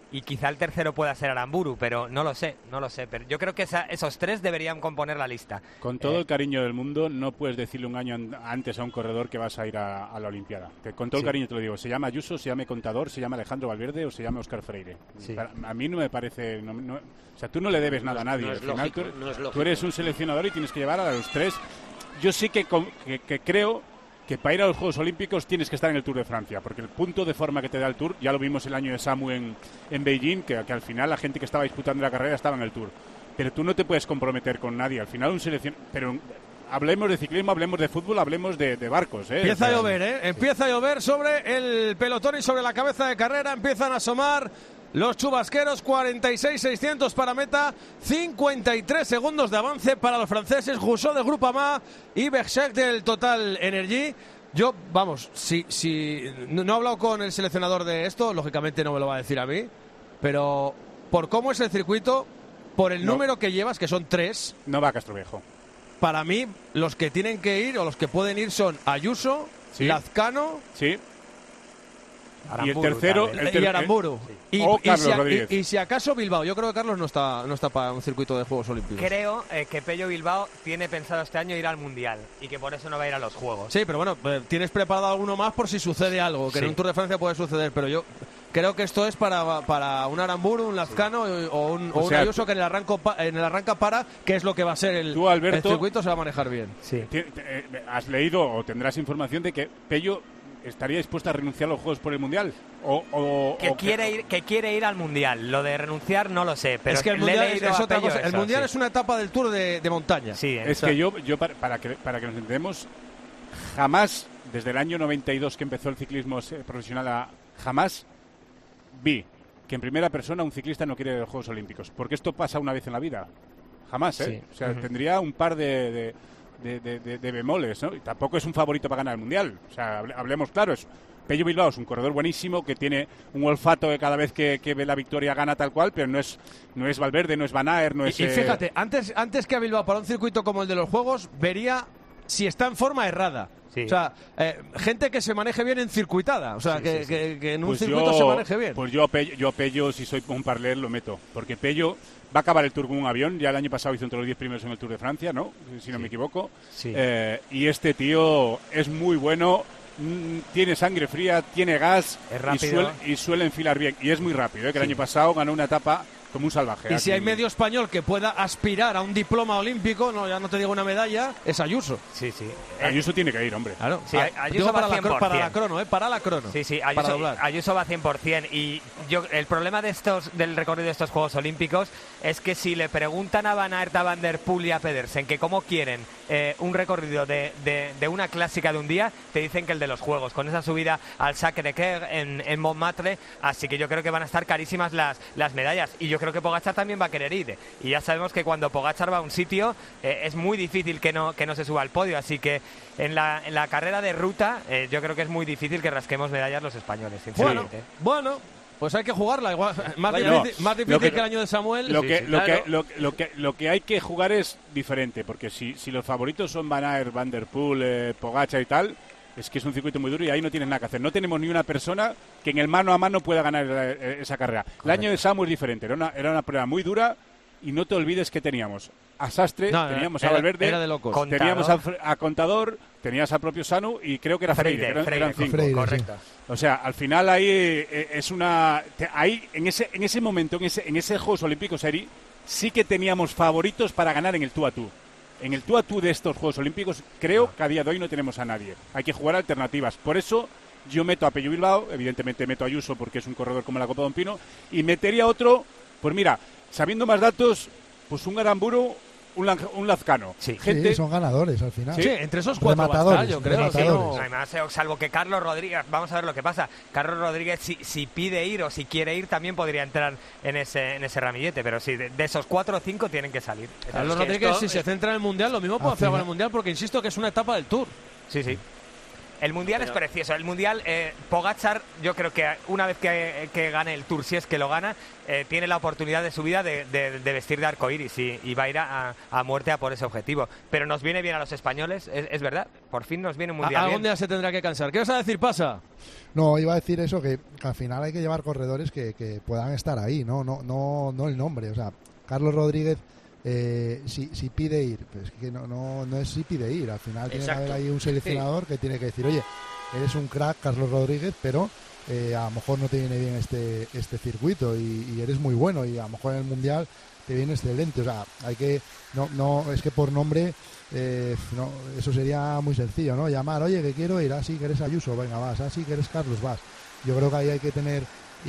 y quizá el tercero pueda ser Aramburu, pero no lo sé, no lo sé. Pero yo creo que esa, esos tres deberían componer la lista.
Con todo
Eh,
el cariño del mundo, no puedes decirle un año an- antes a un corredor que vas a ir a, a la Olimpiada. Que con todo
Sí.
el cariño te lo digo, se llama Ayuso, se llama Contador, se llama Alejandro Valverde o se llama Óscar Freire.
Sí.
Para- a mí no me parece... no- no- o sea, tú no le debes nada a nadie.
no es
Al final
lógico,
tú,
no es
tú
lógico.
eres un seleccionador y tienes que llevar a los tres. Yo sí que, com- que, que creo que para ir a los Juegos Olímpicos tienes que estar en el Tour de Francia, porque el punto de forma que te da el Tour, ya lo vimos el año de Samu en, en Beijing, que, que al final la gente que estaba disputando la carrera estaba en el Tour. Pero tú no te puedes comprometer con nadie. Al final un selección... Pero hablemos de ciclismo, hablemos de fútbol, hablemos de, de barcos. ¿eh?
Empieza
O
a
sea,
llover, ¿eh? Empieza a llover sobre el pelotón y sobre la cabeza de carrera. Empiezan a asomar los chubasqueros. cuarenta y seis seiscientos para meta. cincuenta y tres segundos de avance para los franceses. Rousseau de Groupama y Berchek del Total Energy. Yo, vamos, si, si no, no he hablado con el seleccionador de esto, lógicamente no me lo va a decir a mí, pero por cómo es el circuito, por el
No.
número que llevas, que son tres,
No va a Castroviejo.
para mí los que tienen que ir o los que pueden ir son Ayuso,
Sí.
Lazcano
Sí. Y el
Aramburu,
tercero...
tal vez.
el
y
ter-
Aramburu. Y,
O
y
Carlos
si a-
Rodríguez.
y- y si acaso Bilbao. Yo creo que Carlos no está, no está para un circuito de Juegos Olímpicos.
Creo eh, que Pello Bilbao tiene pensado este año ir al Mundial y que por eso no va a ir a los Juegos.
Sí, pero bueno, eh, tienes preparado alguno más por si sucede algo, que
Sí.
en un Tour de Francia puede suceder, pero yo creo que esto es para, para un Aramburu, un Lazcano eh, o un, o
O
un
sea,
Ayuso que en el, arranco pa- en el arranca para, que es lo que va a ser el,
Tú, Alberto,
el circuito, se va a manejar bien.
Sí.
Ti- eh, ¿Has leído o tendrás información de que Pello estaría dispuesto a renunciar a los Juegos por el Mundial? O, o-
Que
o
quiere ir, que quiere ir al Mundial. Lo de renunciar no lo sé, pero
es que el
le he
Mundial es,
leído
es
a
otra
Pello
cosa. El
eso,
Mundial
sí.
es una etapa del Tour de, de montaña.
Sí, eh.
Es que yo, yo para, para que, para que nos entendemos, jamás, desde el año noventa y dos que empezó el ciclismo eh, profesional, a- jamás vi que en primera persona un ciclista no quiere ir a los Juegos Olímpicos. Porque esto pasa una vez en la vida. Jamás, ¿eh?
Sí.
O sea,
Ujú.
tendría un par de, de, de- de- de- de bemoles, ¿no? Y tampoco es un favorito para ganar el Mundial. O sea, hable- hablemos claros. Pello Bilbao es un corredor buenísimo que tiene un olfato que cada vez que, que ve la victoria gana tal cual, pero no es no es Valverde, no es Van Aert, no
Y,
es...
y
eh,
fíjate, antes, antes que a Bilbao para un circuito como el de los Juegos, vería si está en forma errada.
Sí.
O sea, eh, gente que se maneje bien en circuitada. O sea,
Sí,
que,
sí, sí.
que- que en un
Pues
circuito
yo-
se maneje bien.
Pues yo a Pello, yo a Pello, si soy un parler, lo meto. Porque Pello va a acabar el Tour con un avión. Ya el año pasado hizo entre los diez primeros en el Tour de Francia, ¿no? Si no me equivoco.
Sí.
Eh, y este tío es muy bueno, mm, tiene sangre fría, tiene gas
Es
y,
rápido.
suele, y suele enfilar bien. Y es muy rápido, ¿eh? Que el
Sí.
año pasado ganó una etapa como un salvaje.
Y si
Aquí-
hay medio español que pueda aspirar a un diploma olímpico, no, ya no te digo una medalla, es Ayuso.
Sí, sí.
Ayuso tiene que ir, hombre.
Claro.
Sí,
Ah,
Ayuso
digo
va
para la,
cien por
cro- para la
cien.
crono, ¿eh? Para la crono.
Sí, sí,
para
Ayuso,
doblar.
Ayuso va cien por cien y yo el problema de estos del recorrido de estos Juegos Olímpicos es que si le preguntan a Van Aert, a Van der Poel y a Pedersen que cómo quieren eh, un recorrido de, de- de una clásica de un día, te dicen que el de los Juegos, con esa subida al Sacré-Cœur en, en Montmartre, así que yo creo que van a estar carísimas las, las medallas y yo creo que Pogačar también va a querer ir y ya sabemos que cuando Pogačar va a un sitio eh, es muy difícil que no, que no se suba al podio, así que en la, en la carrera de ruta eh, yo creo que es muy difícil que rasquemos medallas los españoles,
Bueno,
sinceramente.
bueno, pues hay que jugarla. Igual, más
Vaya,
difícil,
no,
más difícil
lo que-
que, el año de Samuel.
Lo
Sí,
que,
sí,
lo,
claro.
que, lo, lo que, lo que hay que jugar es diferente, porque si, si los favoritos son Van Aert, Van der Poel, eh, Pogačar y tal, es que es un circuito muy duro y ahí no tienes nada que hacer. No tenemos ni una persona que en el mano a mano pueda ganar eh, esa carrera. El año de Samu es diferente, era una, era una prueba muy dura y no te olvides que teníamos a Sastre,
No,
teníamos
era-
a Valverde,
era de locos.
teníamos a,
Contador.
a Contador, tenías al propio Sanu y creo que era Freire,
Freire,
eran,
Freire,
eran cinco.
Freire,
correcto.
O sea, al final ahí eh, es una... te- ahí, en ese, en ese momento, en ese, en ese Juegos Olímpicos, Eri, sí que teníamos favoritos para ganar en el tú a tú. En el tú a tú de estos Juegos Olímpicos, creo que a día de hoy no tenemos a nadie. Hay que jugar alternativas. Por eso yo meto a Pello Bilbao, evidentemente meto a Ayuso porque es un corredor como la Copa Don Pino, y metería otro, pues mira, sabiendo más datos, pues un Aramburu, un, Lan- un Lazcano.
Sí.
Sí, son ganadores al final.
Sí, entre esos cuatro va a
Rematadores,
estar, yo creo.
Sí, sí,
rematadores.
no. Además, eh, salvo que Carlos Rodríguez, vamos a ver lo que pasa. Carlos Rodríguez, si, si pide ir o si quiere ir, también podría entrar en ese, en ese ramillete. Pero sí, de, de esos cuatro o cinco tienen que salir.
Carlos
Es que
Rodríguez,
esto
si se
es-
centra en el Mundial, lo mismo puede
Al
hacer con
final-
el Mundial, porque insisto que es una etapa del Tour.
Sí, sí. El Mundial
Pero...
es precioso. El Mundial, eh, Pogačar, yo creo que una vez que, que gane el Tour, si es que lo gana, eh, tiene la oportunidad de su vida de, de, de vestir de arcoíris y, y va a ir a, a muerte a por ese objetivo. Pero nos viene bien a los españoles, es, es verdad. Por fin nos viene un Mundial
¿A,
bien.
¿A dónde se tendrá que cansar? ¿Qué vas a decir, Pasa?
No, iba a decir eso, que, que al final hay que llevar corredores que, que puedan estar ahí, ¿no? No, no, no el nombre. O sea, Carlos Rodríguez, eh, si, si pide ir, pues que no, no, no es si pide ir. Al final tiene
Exacto.
que haber ahí un seleccionador sí. que tiene que decir, oye, eres un crack, Carlos Rodríguez, pero eh, a lo mejor no te viene bien este, este circuito y, y eres muy bueno y a lo mejor en el Mundial te viene excelente. O sea, hay que, no, no, es que por nombre... Eh, no, eso sería muy sencillo, ¿no? Llamar, oye, que quiero ir, así que eres Ayuso, venga, vas, así que eres Carlos, vas. Yo creo que ahí hay que tener,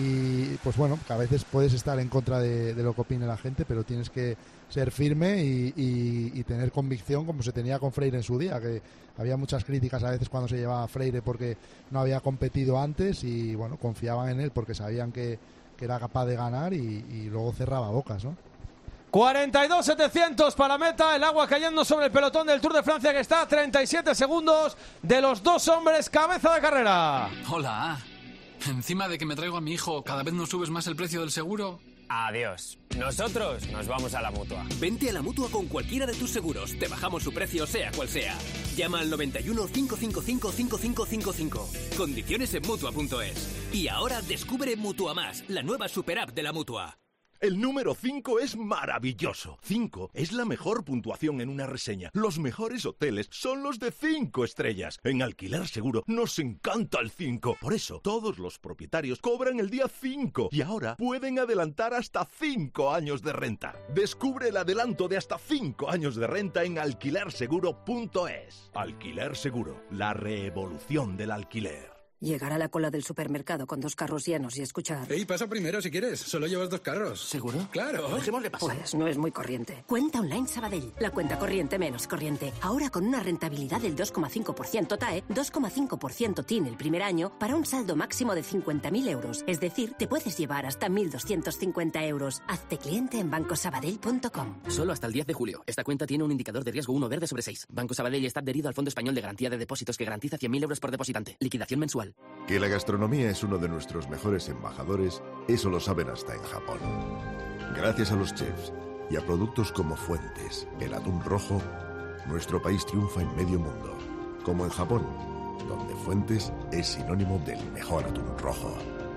y pues bueno, que a veces puedes estar en contra de, de lo que opine la gente, pero tienes que ser firme y, y, y tener convicción, como se tenía con Freire en su día, que había muchas críticas a veces cuando se llevaba a Freire porque no había competido antes y bueno, confiaban en él porque sabían que, que era capaz de ganar y, y luego cerraba bocas, ¿no?
cuarenta y dos setecientos para meta, el agua cayendo sobre el pelotón del Tour de Francia que está a treinta y siete segundos de los dos hombres cabeza de carrera.
Hola, encima de que me traigo a mi hijo, ¿cada vez no subes más el precio del seguro?
Adiós. Nosotros nos vamos a la Mutua.
Vente a la Mutua con cualquiera de tus seguros. Te bajamos su precio, sea cual sea. Llama al noventa y uno, cinco cinco cinco, cinco cinco cinco cinco. Condiciones en Mutua punto es. Y ahora descubre Mutua Más, la nueva super app de la Mutua.
El número cinco es maravilloso. cinco es la mejor puntuación en una reseña. Los mejores hoteles son los de cinco estrellas. En Alquiler Seguro nos encanta el cinco. Por eso, todos los propietarios cobran el día cinco y ahora pueden adelantar hasta cinco años de renta. Descubre el adelanto de hasta cinco años de renta en alquiler seguro punto es. Alquiler Seguro, la revolución del alquiler.
Llegar a la cola del supermercado con dos carros llenos y escuchar...
Ey, pasa primero si quieres. Solo llevas dos carros.
¿Seguro?
Claro.
Dejémosle pasar. Pues no es muy corriente. Cuenta Online Sabadell. La cuenta corriente menos corriente. Ahora con una rentabilidad del dos coma cinco por ciento T A E, dos coma cinco por ciento T I N el primer año para un saldo máximo de cincuenta mil euros. Es decir, te puedes llevar hasta mil doscientos cincuenta euros. Hazte cliente en banco sabadell punto com.
Solo hasta el diez de julio. Esta cuenta tiene un indicador de riesgo uno verde sobre seis. Banco Sabadell está adherido al Fondo Español de Garantía de Depósitos que garantiza cien mil euros por depositante. Liquidación mensual.
Que la gastronomía es uno de nuestros mejores embajadores, eso lo saben hasta en Japón. Gracias a los chefs y a productos como Fuentes, el atún rojo, nuestro país triunfa en medio mundo. Como en Japón, donde Fuentes es sinónimo del mejor atún rojo.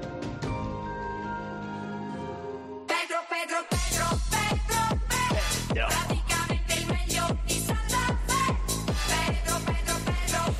Pedro, Pedro, Pedro, Pedro, Pedro, prácticamente el medio y Santa Fe. Pedro, Pedro, Pedro,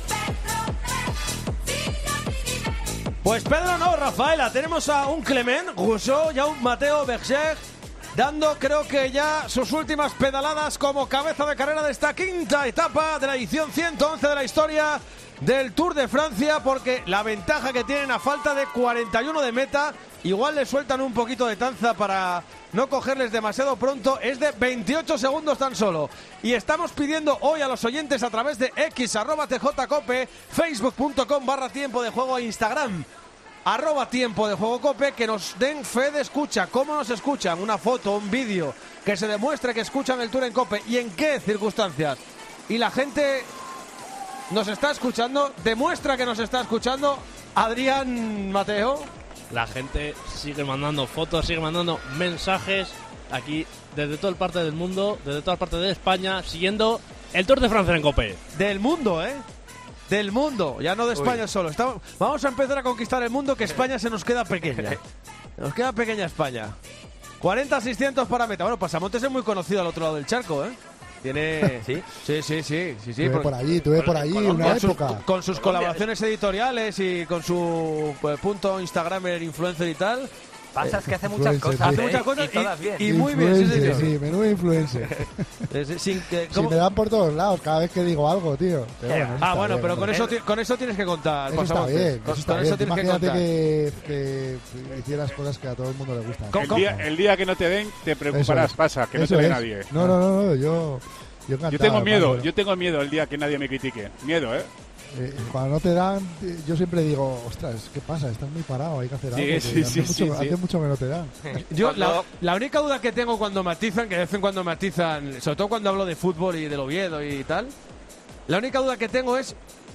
Pedro,
Pues Pedro no, Rafaela, tenemos a un Clement Rousseau y a un Mateo Berger dando creo que ya sus últimas pedaladas como cabeza de carrera de esta quinta etapa de la edición ciento once de la historia del Tour de Francia, porque la ventaja que tienen a falta de cuarenta y uno de meta, igual le sueltan un poquito de tanza para no cogerles demasiado pronto, es de veintiocho segundos tan solo. Y estamos pidiendo hoy a los oyentes a través de X, arroba tjcope, facebook punto com barra tiempo de juego e Instagram, arroba tiempo de juego cope, que nos den fe de escucha. ¿Cómo nos escuchan? Una foto, un vídeo, que se demuestre que escuchan el Tour en Cope y en qué circunstancias. Y la gente nos está escuchando, demuestra que nos está escuchando. Adrián, Mateo.
La gente sigue mandando fotos, sigue mandando mensajes aquí desde toda parte del mundo, desde toda parte de España, siguiendo el Tour de Francia en Cope.
Del mundo, ¿eh? Del mundo, ya no de España. Uy. Solo. Estamos, vamos a empezar a conquistar el mundo, que España se nos queda pequeña. Nos queda pequeña España. cuarenta seiscientos para meta. Bueno, Pasamontes es muy conocido al otro lado del charco, ¿eh? Tiene... ¿Sí? Sí, sí, sí. sí, sí
tuve por allí, tuve por allí una
con
época.
Sus, con sus colaboraciones editoriales y con su pues, punto Instagramer, influencer y tal.
Pasa es que hace muchas cosas,
hace
¿eh?
muchas cosas
y, y todas bien.
Y, y muy bien, sí, señor.
Sí, menudo influencer.
Sin que,
si me dan por todos lados cada vez que digo algo, tío. Pero bueno,
ah, bueno,
bien,
pero
¿no?
con eso, con eso tienes que contar.
Eso está bien, eso
con,
está
con
bien.
eso tienes
Imagínate
que contar.
Que, que hicieras cosas que a todo el mundo le gustan.
El día, el día que no te den, te preocuparás, es, pasa, que no te dé nadie.
No, no, no, no, yo... Yo,
yo tengo miedo, bueno. yo tengo miedo el día que nadie me critique. Miedo, ¿eh?
eh cuando no te dan, yo siempre digo, ostras, ¿qué pasa? Estás muy parado, hay que hacer
sí,
algo.
Sí, sí,
hace,
sí,
mucho,
sí.
hace mucho que no te dan.
Yo, la, la única duda que tengo cuando me atizan, que de vez en cuando me atizan, sobre todo cuando hablo de fútbol y del Oviedo y tal, la única duda que tengo es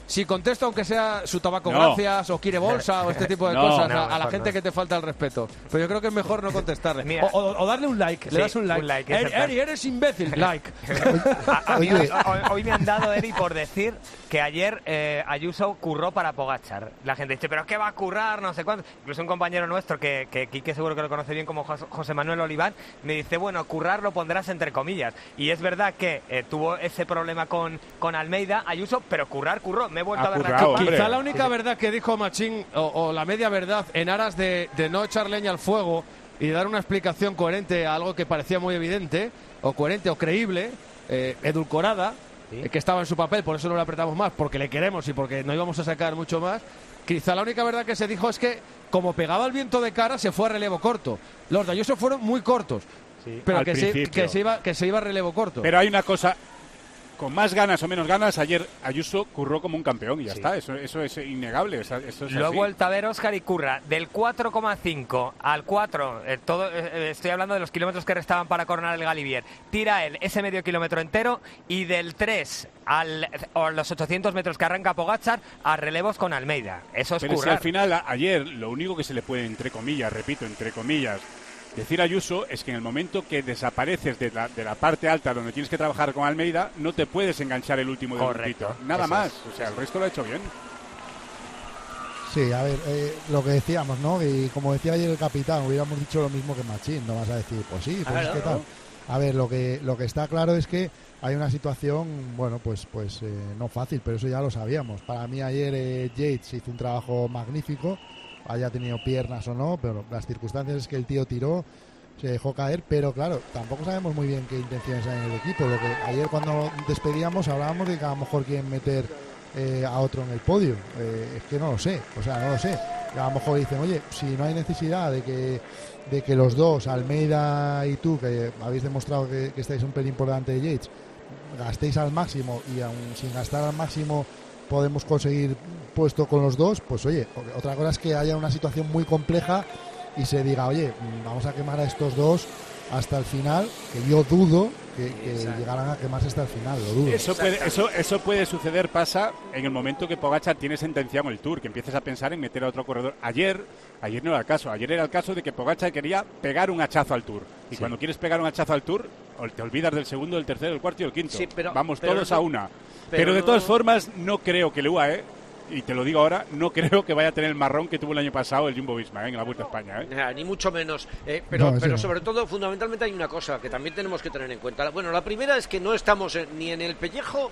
si contesto aunque sea su tabaco
No.
gracias o quiere bolsa o este tipo de
No,
cosas
no,
a, a la
mejor
gente
no.
que te falta el respeto. Pero yo creo que es mejor no contestarle.
Mira.
o, o- o darle un like, le
Sí,
das un like.
un like,
Eri,
es el
Eri, eres imbécil. Like.
A- a mí-
Oye.
hoy, hoy me han dado, Eri, por decir que ayer eh, Ayuso curró para Pogačar. La gente dice, ¿pero qué va a currar? No sé cuánto. Incluso un compañero nuestro, que, que Quique seguro que lo conoce bien como Jos- José Manuel Oliván, me dice, bueno, currar lo pondrás entre comillas. Y es verdad que eh, tuvo ese problema con, con Almeida, Ayuso, pero currar, curró. Me he vuelto
Ha
a ver
currado,
la chupa.
hombre.
Quizá la única verdad que dijo Machín, o, o la media verdad, en aras de, de no echar leña al fuego y dar una explicación coherente a algo que parecía muy evidente, o coherente o creíble, eh, edulcorada, eh, que estaba en su papel, por eso no le apretamos más, porque le queremos y porque no íbamos a sacar mucho más. Quizá la única verdad que se dijo es que, como pegaba el viento de cara, se fue a relevo corto. Los de Ayuso fueron muy cortos, pero
Al
que se,
principio.
que, se iba, que se iba a relevo corto.
Pero hay una cosa, con más ganas o menos ganas, ayer Ayuso curró como un campeón y ya
Sí.
está, eso, eso es innegable. Eso, eso es
Lo he
así.
vuelto a ver, Óscar, y curra del cuatro coma cinco al cuatro, eh, todo, eh, eh, estoy hablando de los kilómetros que restaban para coronar el Galibier, tira él ese medio kilómetro entero, y del tres al, o a los ochocientos metros que arranca Pogačar a relevos con Almeida. Eso es
Pero si
currar.
al final, a- ayer, lo único que se le puede, entre comillas, repito, entre comillas, decir a Ayuso es que en el momento que desapareces de la, de la parte alta donde tienes que trabajar con Almeida, no te puedes enganchar el último del
Correcto,
grupito. Nada
eso
más.
es.
O sea, el resto lo ha hecho bien.
Sí, a ver, eh, lo que decíamos, ¿no? Y como decía ayer el capitán, hubiéramos dicho lo mismo que Machín. No vas a decir, pues sí, pues
Claro.
es que tal. A ver, lo que lo que está claro es que hay una situación, bueno, pues pues eh, no fácil, pero eso ya lo sabíamos. Para mí ayer eh, Yates hizo un trabajo magnífico, haya tenido piernas o no, pero las circunstancias es que el tío tiró, se dejó caer, pero claro, tampoco sabemos muy bien qué intenciones hay en el equipo. Lo que ayer cuando despedíamos hablábamos de que a lo mejor quieren meter eh, a otro en el podio. Eh, es que no lo sé, o sea, no lo sé. A lo mejor dicen, oye, si no hay necesidad de que de que los dos, Almeida y tú, que habéis demostrado que, que estáis un pelín por delante de Yates, gastéis al máximo y aún sin gastar al máximo podemos conseguir puesto con los dos, pues oye, otra cosa es que haya una situación muy compleja y se diga, oye, vamos a quemar a estos dos hasta el final, que yo dudo que, que llegaran a quemarse hasta el final, lo dudo.
Eso puede, eso, eso puede suceder, pasa en el momento que Pogačar tiene sentenciado el Tour, que empieces a pensar en meter a otro corredor. Ayer, ayer no era el caso, ayer era el caso de que Pogačar quería pegar un hachazo al Tour. Y
Sí.
cuando quieres pegar un hachazo al Tour, o te olvidas del segundo, del tercero, del cuarto y del quinto.
Sí, pero-
Vamos
pero
todos
no-
a una.
pero
Pero, de
no-
todas formas, no creo que el U A E, y te lo digo ahora, no creo que vaya a tener el marrón que tuvo el año pasado el Jumbo-Visma, ¿eh? En la Vuelta a España. ¿eh?
Nah, ni mucho menos. Eh, pero
No, eso
pero
no.
sobre todo, fundamentalmente, hay una cosa que también tenemos que tener en cuenta. Bueno, la primera es que no estamos en- ni en el pellejo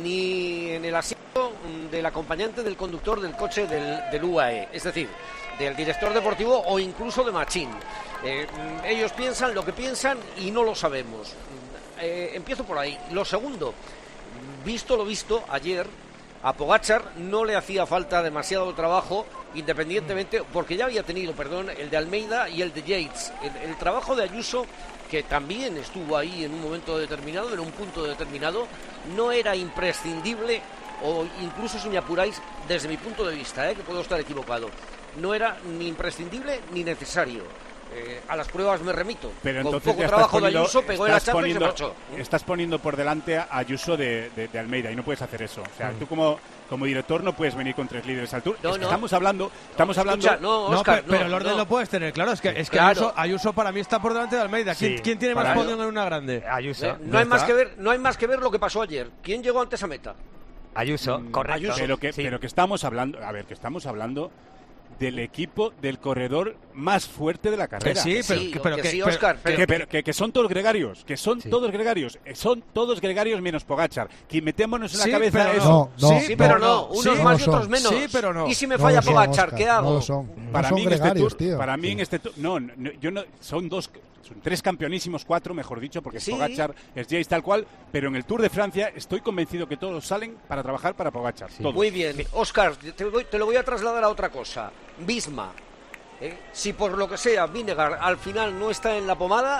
ni en el asiento mm, del acompañante del conductor del coche del, del U A E. Es decir, del director deportivo o incluso de Machín. Eh, mm, ellos piensan lo que piensan y no lo sabemos. Mm, eh, empiezo por ahí. Lo segundo, visto lo visto, ayer a Pogačar no le hacía falta demasiado trabajo, independientemente, porque ya había tenido, perdón, el de Almeida y el de Yates. El, el trabajo de Ayuso, que también estuvo ahí en un momento determinado, en un punto determinado, no era imprescindible, o incluso si me apuráis, desde mi punto de vista, ¿eh? Que puedo estar equivocado, no era ni imprescindible ni necesario. Eh, a las pruebas me remito.
Pero
Con
entonces
poco
ya estás
trabajo
poniendo,
de Ayuso, pegó el
estás
hachazo y se
poniendo-
marchó.
estás poniendo por delante a Ayuso de, de- de Almeida y no puedes hacer eso. O sea, tú como, como director no puedes venir con tres líderes al Tour.
No,
Es que
no.
Estamos hablando, estamos hablando.
Escucha, no, Óscar,
pe- pero
no,
el orden
no.
lo puedes tener, claro. Es que, es que
Claro.
Ayuso, Ayuso para mí está por delante de Almeida. ¿Quién,
Sí,
quién tiene más
para-
podio en una grande?
Ayuso.
Eh, no hay más que ver, no hay más que ver lo que pasó ayer. ¿Quién llegó antes a meta?
Ayuso,
Mm,
correcto.
Pero que,
Sí.
pero que estamos hablando, a ver, que estamos hablando del equipo del corredor más fuerte de la carrera.
Que sí, pero que- pero que- pero-
Óscar,
Que, que- pero que- que son todos gregarios, que son todos gregarios, eh, son todos gregarios menos Pogačar. Que metémonos en la
Sí,
cabeza
pero
eso.
no. No,
sí,
no,
pero
no,
no, unos
sí,
más
no
y otros
son.
menos.
Sí, pero no.
¿Y si me
No
falla
lo son,
Pogačar,
Óscar,
qué hago?
No lo son. No
Para
son
mí, en este
gregarios,
tour,
tío.
para mí
Sí.
en este tour, no, no, yo no, son dos, son tres campeonísimos, cuatro, mejor dicho, porque
Sí.
es Pogačar, es Yates tal cual, pero en el Tour de Francia estoy convencido que todos salen para trabajar para Pogačar. todos.
Muy bien, Óscar, te, voy- te lo voy a trasladar a otra cosa. Visma. ¿eh? Si por lo que sea Vinegar al final no está en la pomada,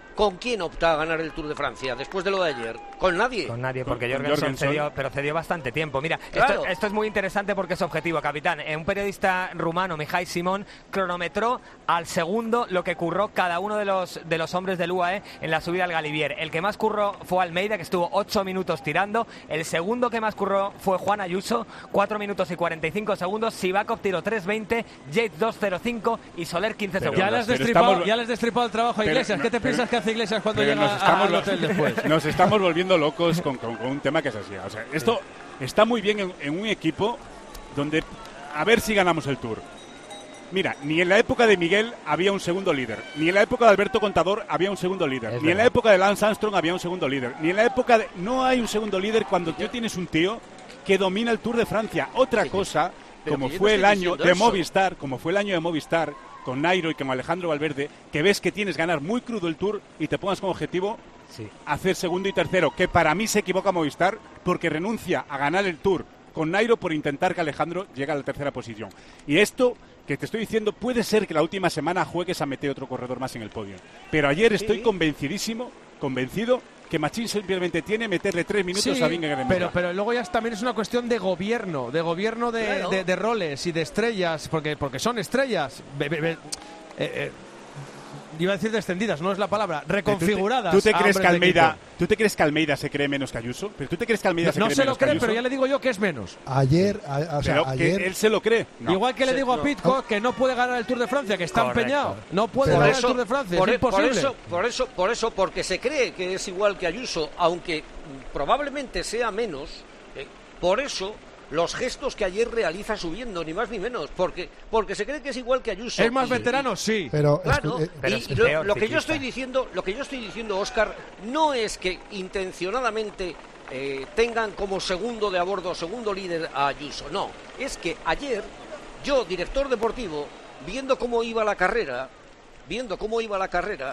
¿con quién opta a ganar el Tour de Francia después de lo de ayer? ¿Con nadie?
Con nadie, porque
Con
Jorgensen,
Jorgensen.
cedió, pero cedió bastante tiempo. Mira,
Claro.
esto, esto es muy interesante porque es objetivo, capitán. Eh, un periodista rumano, Mihai Simon, cronometró al segundo lo que curró cada uno de los, de los hombres del U A E en la subida al Galibier. El que más curró fue Almeida, que estuvo ocho minutos tirando. El segundo que más curró fue Juan Ayuso, cuatro minutos y cuarenta y cinco segundos. Sivakov tiró tres veinte, Yates dos cero cinco y Soler quince
Pero
segundos.
Ya le has
Pero
destripado,
estamos-
ya les has destripado el trabajo a
Pero
Iglesias.
no,
¿Qué te
pero-
piensas que hace Iglesias cuando
Pero
llega
nos estamos,
al hotel después?
nos estamos volviendo locos con, con- con un tema que es así. O sea, esto está muy bien en, en un equipo donde a ver si ganamos el Tour. Mira, ni en la época de Miguel había un segundo líder, ni en la época de Alberto Contador había un segundo líder,
Es
ni en la
verdad.
época de Lance Armstrong había un segundo líder, ni en la época de... No hay un segundo líder cuando tú tienes un tío que domina el Tour de Francia. Otra cosa,
pero
como
que yo
fue
no
el
estoy
año
diciendo
de
eso.
Movistar, como fue el año de Movistar, con Nairo y con Alejandro Valverde, que ves que tienes ganar muy crudo el Tour y te pongas como objetivo
Sí.
hacer segundo y tercero, que para mí se equivoca Movistar porque renuncia a ganar el Tour con Nairo por intentar que Alejandro llegue a la tercera posición. Y esto que te estoy diciendo, puede ser que la última semana juegues a meter otro corredor más en el podio. Pero ayer estoy
Sí.
convencidísimo, convencido, que Machín simplemente tiene meterle tres minutos
Sí,
a Vingegaard. en
pero,
meta.
pero luego ya es- también es una cuestión de gobierno, de gobierno de,
Claro.
de- de roles y de estrellas, porque, porque son estrellas. Be- be- be- eh, eh, iba a decir descendidas, no es la palabra, reconfiguradas.
¿Tú te,
a
crees que
hombres de
Almeida,
equipo.
¿Tú te crees que Almeida se cree menos que Ayuso? ¿Pero tú te crees que Almeida se
No
cree
se lo
menos que
cree,
Ayuso?
pero ya le digo yo que es menos.
Ayer, a- o sea,
Pero
ayer
que él se lo cree. No.
Igual que le
Se-
digo a
no.
Pitcock que no puede ganar el Tour de Francia, que está
Correcto.
empeñado. No puede
Pero-
ganar
Por
el Tour de Francia,
por,
es
e- por
imposible.
eso, por eso, por eso, porque se cree que es igual que Ayuso, aunque mm, probablemente sea menos. eh, por eso los gestos que ayer realiza subiendo, ni más ni menos, porque porque se cree que es igual que Ayuso.
¿Es más
Y-
veterano? Sí.
pero es
Claro,
que, eh,
Pero
y
es
lo,
peor
lo que yo
ciclista.
estoy diciendo, lo que yo estoy diciendo, Óscar, no es que intencionadamente eh, tengan como segundo de a bordo, segundo líder a Ayuso, no, es que ayer yo, director deportivo, viendo cómo iba la carrera, viendo cómo iba la carrera,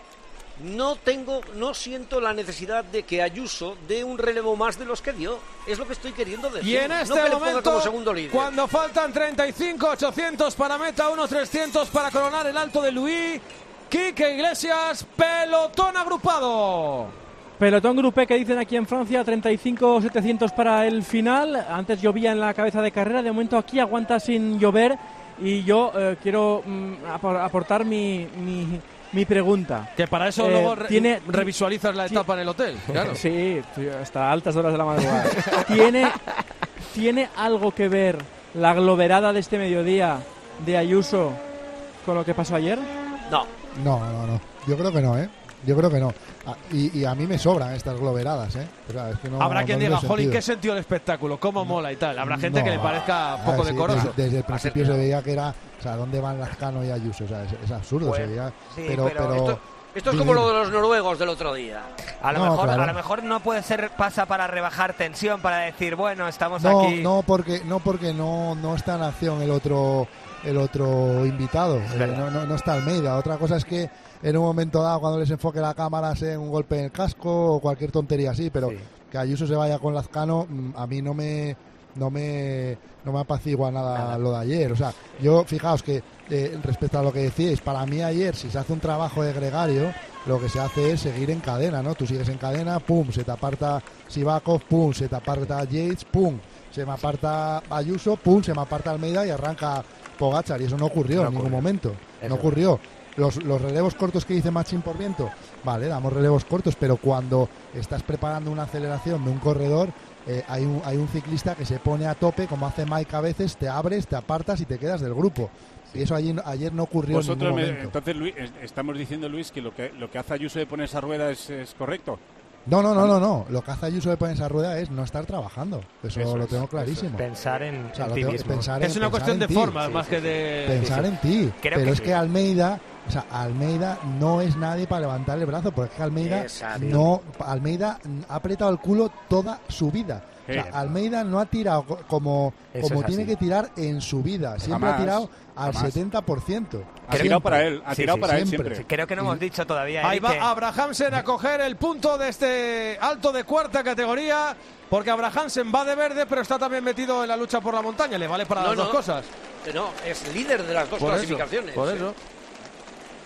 no tengo, no siento la necesidad de que Ayuso dé un relevo más de los que dio. Es lo que estoy queriendo decir.
Y en
no
este
que le ponga
momento,
como segundo líder.
cuando faltan treinta y cinco, ochocientos para meta, uno trescientos para coronar el Alto de Luis, Quique Iglesias, pelotón agrupado.
Pelotón grupé que dicen aquí en Francia, treinta y cinco setecientos para el final. Antes llovía en la cabeza de carrera, de momento aquí aguanta sin llover. Y yo eh, quiero mm, apor- aportar mi, mi, mi pregunta.
Que para eso
Eh,
luego re-
tiene-
revisualizas la etapa en el hotel. Claro.
Sí, hasta altas horas de la madrugada. ¿Tiene, ¿Tiene algo que ver la globerada de este mediodía de Ayuso con lo que pasó ayer?
No.
no, no, no. Yo creo que no, ¿eh? Yo creo que no. Ah, y, y a mí me sobran estas globeradas, ¿eh? O sea, es que no-
Habrá
no
quien
tiene
diga, jolín,
sentido.
qué sentido el espectáculo, cómo mola y tal. Habrá gente
No,
que le parezca
a ver,
poco
sí,
decoroso.
Desde, desde el principio se veía que era, o sea, ¿dónde van Lazcano y Ayuso? O sea, es, es absurdo,
Bueno,
se veía.
sí,
pero,
pero
pero,
esto- Esto es
dime,
como lo
dime.
de los noruegos del otro día.
A lo,
No,
mejor,
claro.
a lo mejor no puede ser pasa para rebajar tensión, para decir, bueno, estamos
No,
aquí.
no porque no porque no no está en acción el otro el otro invitado, eh,
verdad.
no, no, no está Almeida. Otra cosa es que en un momento dado cuando les enfoque la cámara sea un golpe en el casco o cualquier tontería así, pero
Sí.
que Ayuso se vaya con Lazcano mm, a mí no me no me no me apacigua nada,
Nada.
lo de ayer. O sea, yo fijaos que eh, respecto a lo que decíais, para mí ayer si se hace un trabajo de gregario lo que se hace es seguir en cadena, ¿no? Tú sigues en cadena, pum, se te aparta Sivakov, pum, se te aparta Yates, pum, se me aparta Ayuso, pum, se me aparta Almeida y arranca Pogačar, y eso no ocurrió
No
en ningún
ocurrió.
momento,
Eso
no
es.
ocurrió. Los, los relevos cortos que dice Machín por viento, vale, damos relevos cortos, pero cuando estás preparando una aceleración de un corredor, eh, hay, un, hay un ciclista que se pone a tope, como hace Mike a veces, te abres, te apartas y te quedas del grupo. Y eso ayer, ayer no ocurrió en
Vosotros,
ningún
me-
momento.
entonces, Luis, es- estamos diciendo, Luis, que lo que lo que hace Ayuso de poner esa rueda es, es correcto.
No, no, no, no, no. Lo que hace Ayuso de poner esa rueda es no estar trabajando. Eso,
Eso
lo
es,
tengo
eso
clarísimo.
Pensar en,
O sea,
en
lo
ti
tengo-
mismo.
pensar
Es
en-
una
pensar
cuestión
en
de
ti.
forma,
sí,
más
sí,
que
sí.
de...
Pensar
sí.
en ti.
Creo
Pero
que
es
sí.
que Almeida, o sea, Almeida no es nadie para levantar el brazo, porque es que Almeida
Exacto.
no, Almeida ha apretado el culo toda su vida. O sea,
Sí.
Almeida no ha tirado co- como,
Eso
como
es
tiene
así.
que tirar en su vida. Siempre
Jamás,
ha tirado al
jamás.
setenta por ciento.
Ha tirado para él, ha
Sí,
tirado
sí,
para él
siempre.
siempre.
Creo que no hemos dicho todavía.
Ahí
Eric, que-
va Abrahamsen a coger el punto de este alto de cuarta categoría, porque Abrahamsen va de verde, pero está también metido en la lucha por la montaña. Le vale para
No,
las
no.
dos cosas.
Eh, No, es líder de las dos
Por eso,
clasificaciones.
por
¿eh?
eso.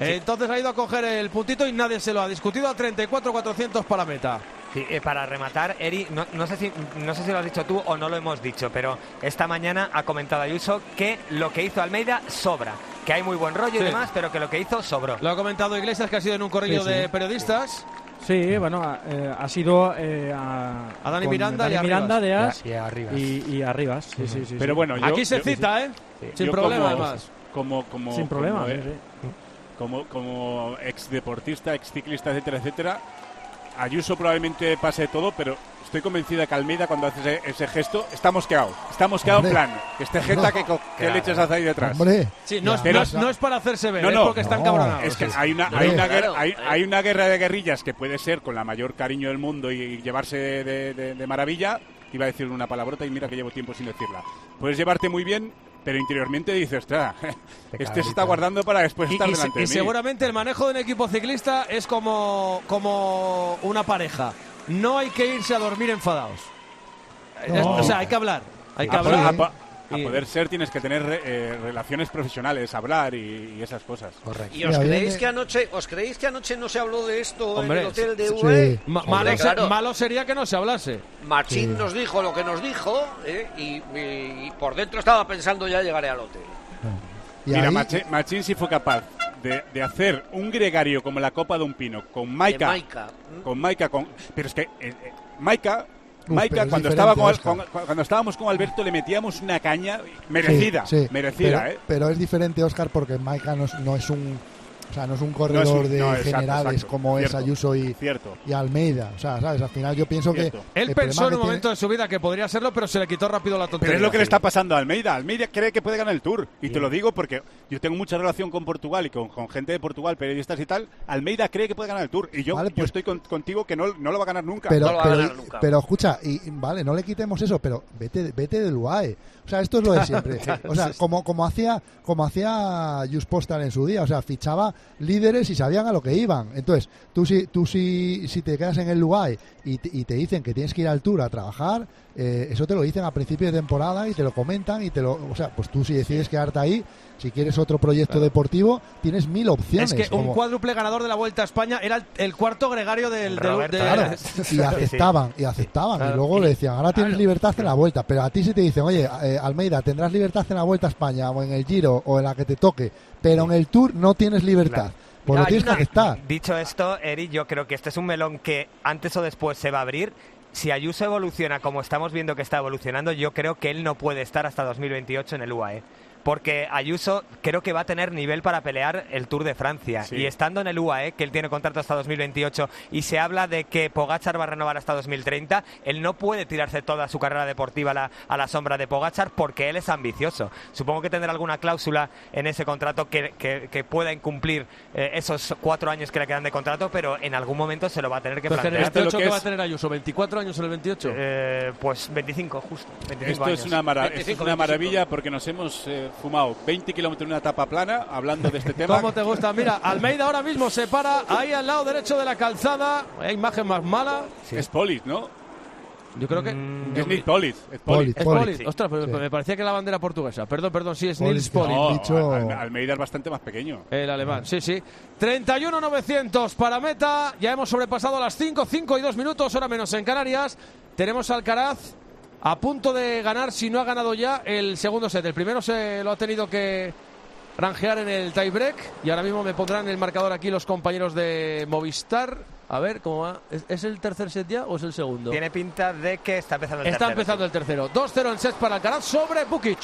Entonces ha ido a coger el puntito y nadie se lo ha discutido. A treinta y cuatro cuatrocientos para meta.
Sí, eh, para rematar, Eri, no, no sé si no sé si lo has dicho tú o no lo hemos dicho, pero esta mañana ha comentado Ayuso que lo que hizo Almeida sobra, que hay muy buen rollo
Sí.
y demás, pero que lo que hizo sobró.
Lo ha comentado Iglesias, que ha sido en un corrillo
Sí, sí.
de periodistas.
Sí, bueno, eh, ha sido eh, a,
A Dani
con
Miranda
Dani
y a
Miranda de
Arribas.
As
Y a Arribas.
y, y Arribas. Sí, sí, sí,
Pero
sí.
bueno, yo-
Aquí se
yo-
cita, ¿eh?
Sí.
Sin
Yo
problema,
como-
además.
Como, como,
Sin problema,
como,
sí,
eh,
sí.
como, como ex deportista, ex ciclista, etcétera, etcétera, Ayuso probablemente pase todo, pero estoy convencida que Almeida, cuando hace ese, ese gesto, está mosqueado. Está mosqueado en
Hombre.
plan. Que este jeta que, co- que
Claro.
leches hace ahí detrás.
Hombre,
Sí, no, es,
Pero-
no es- no es para hacerse ver,
No,
es
no.
porque están
No.
cabronados.
Es que
Sí.
hay una,
Hombre.
hay, una
Claro,
guerra, hay,
eh.
hay una guerra de guerrillas que puede ser con la mayor cariño del mundo y llevarse de, de- de maravilla. Iba a decir una palabrota y mira que llevo tiempo sin decirla. Puedes llevarte muy bien, pero interiormente dices, ostras, este se está guardando para después
Y,
estar
y se-
delante
y
de mí.
seguramente el manejo de un equipo ciclista es como, como una pareja. No hay que irse a dormir enfadados.
No.
Es- o sea, hay que hablar. Hay que
a,
hablar.
a- a- a
Y-
poder ser tienes que tener eh, relaciones profesionales, hablar y, y esas cosas.
Correcto.
¿Y os
Mira,
creéis
viene-
que anoche, os creéis que anoche no se habló de esto
Hombre,
en el hotel de
sí.
U E?
Ma-
Hombre,
malo, se-
claro.
malo sería que no se hablase.
Machín
Sí.
nos dijo lo que nos dijo, ¿eh? y, y- y por dentro estaba pensando ya llegaré al hotel.
y
Mira,
ahí-
Machi- Machín sí fue capaz de, de hacer un gregario como la Copa de un Pino con Maika,
De Maika.
con Maika, con, pero es que eh, eh, Maika,
Uf,
Maika
pero es
cuando
diferente,
estaba con,
Óscar.
con- cuando estábamos con Alberto le metíamos una caña merecida,
Sí, sí,
merecida,
pero,
¿eh?
pero es diferente, Óscar, porque Maika no es, no es un o sea, no es un corredor
un-
de
no, exacto,
generales
exacto.
como
Cierto,
es Ayuso y,
Cierto.
y Almeida. O sea, ¿sabes? Al final yo pienso
Cierto.
que
Él
el
pensó
problema
en
que
un
tiene-
momento de su vida que podría serlo, pero se le quitó rápido la tontería.
Pero es lo que le está pasando a Almeida. Almeida cree que puede ganar el Tour. Y te lo digo porque yo tengo mucha relación con Portugal y con, con gente de Portugal, periodistas y tal. Almeida cree que puede ganar el Tour. Y yo,
Vale,
yo
pues-
estoy con- contigo que no, no lo va a ganar nunca.
Pero,
No lo va a
pero,
ganar nunca.
pero escucha, y, y vale, no le quitemos eso, pero vete, vete del U A E. O sea, esto es lo de siempre. O sea, como, como hacía como hacía Just Postal en su día, o sea, fichaba líderes y sabían a lo que iban. Entonces, tú si tú si, si te quedas en el U A E y te, y te dicen que tienes que ir al Tour a trabajar, eh, eso te lo dicen a principio de temporada y te lo comentan y te lo, o sea, pues tú si decides quedarte ahí, si quieres otro proyecto deportivo, tienes mil opciones.
Es que un
como-
cuádruple ganador de la Vuelta a España era el, el cuarto gregario del... del-
Roberto,
de-
Claro, y aceptaban, y aceptaban, y luego le decían, ahora tienes libertad en la Vuelta, pero a ti si te dicen, oye, eh, Almeida, tendrás libertad en la Vuelta a España, o en el Giro, o en la que te toque, pero en el Tour no tienes libertad, pues lo
Hay
tienes que
una-
aceptar.
Dicho esto, Eri, yo creo que este es un melón que antes o después se va a abrir. Si Ayuso evoluciona como estamos viendo que está evolucionando, yo creo que él no puede estar hasta dos mil veintiocho en el U A E. Porque Ayuso creo que va a tener nivel para pelear el Tour de Francia.
Sí.
Y estando en el U A E, que él tiene contrato hasta dos mil veintiocho, y se habla de que Pogačar va a renovar hasta dos mil treinta, él no puede tirarse toda su carrera deportiva a la, a la sombra de Pogačar porque él es ambicioso. Supongo que tendrá alguna cláusula en ese contrato que, que- que pueda incumplir eh, esos cuatro años que le quedan de contrato, pero en algún momento se lo va a tener que
Entonces, en el
plantear.
veintiocho,
que
¿qué
es-
va a tener Ayuso? ¿veinticuatro años en el veintiocho?
Eh, pues veinticinco, justo. veinticinco
Esto
años.
es una, mara- esto es
veinticinco,
una
veinticinco.
maravilla porque nos hemos eh, fumado veinte kilómetros en una etapa plana hablando de este tema.
¿Cómo te gusta? Mira, Almeida ahora mismo se para ahí al lado derecho de la calzada. Hay imagen más mala.
Es Polis, ¿no?
Yo creo que...
Es Nick Polis. Es Polis.
Polis.
Es
Polis,
Polis.
sí.
Ostras, pero
Sí.
me parecía que la bandera portuguesa. Perdón, perdón, sí, es
Polis,
Nils
que
Polis.
No,
dicho-
Al- Almeida es bastante más pequeño.
El alemán, sí, sí. treinta y uno novecientos para meta. Ya hemos sobrepasado las cinco, cinco y dos minutos, hora menos en Canarias. Tenemos a Alcaraz a punto de ganar, si no ha ganado ya, el segundo set. El primero se lo ha tenido que ranjear en el tiebreak. Y ahora mismo me pondrán el marcador aquí los compañeros de Movistar. A ver, ¿cómo va? ¿Es, es el tercer set ya o es el segundo?
Tiene pinta de que está empezando el
Está
tercero,
empezando
sí.
el tercero. dos cero en set para Alcaraz sobre Bukic.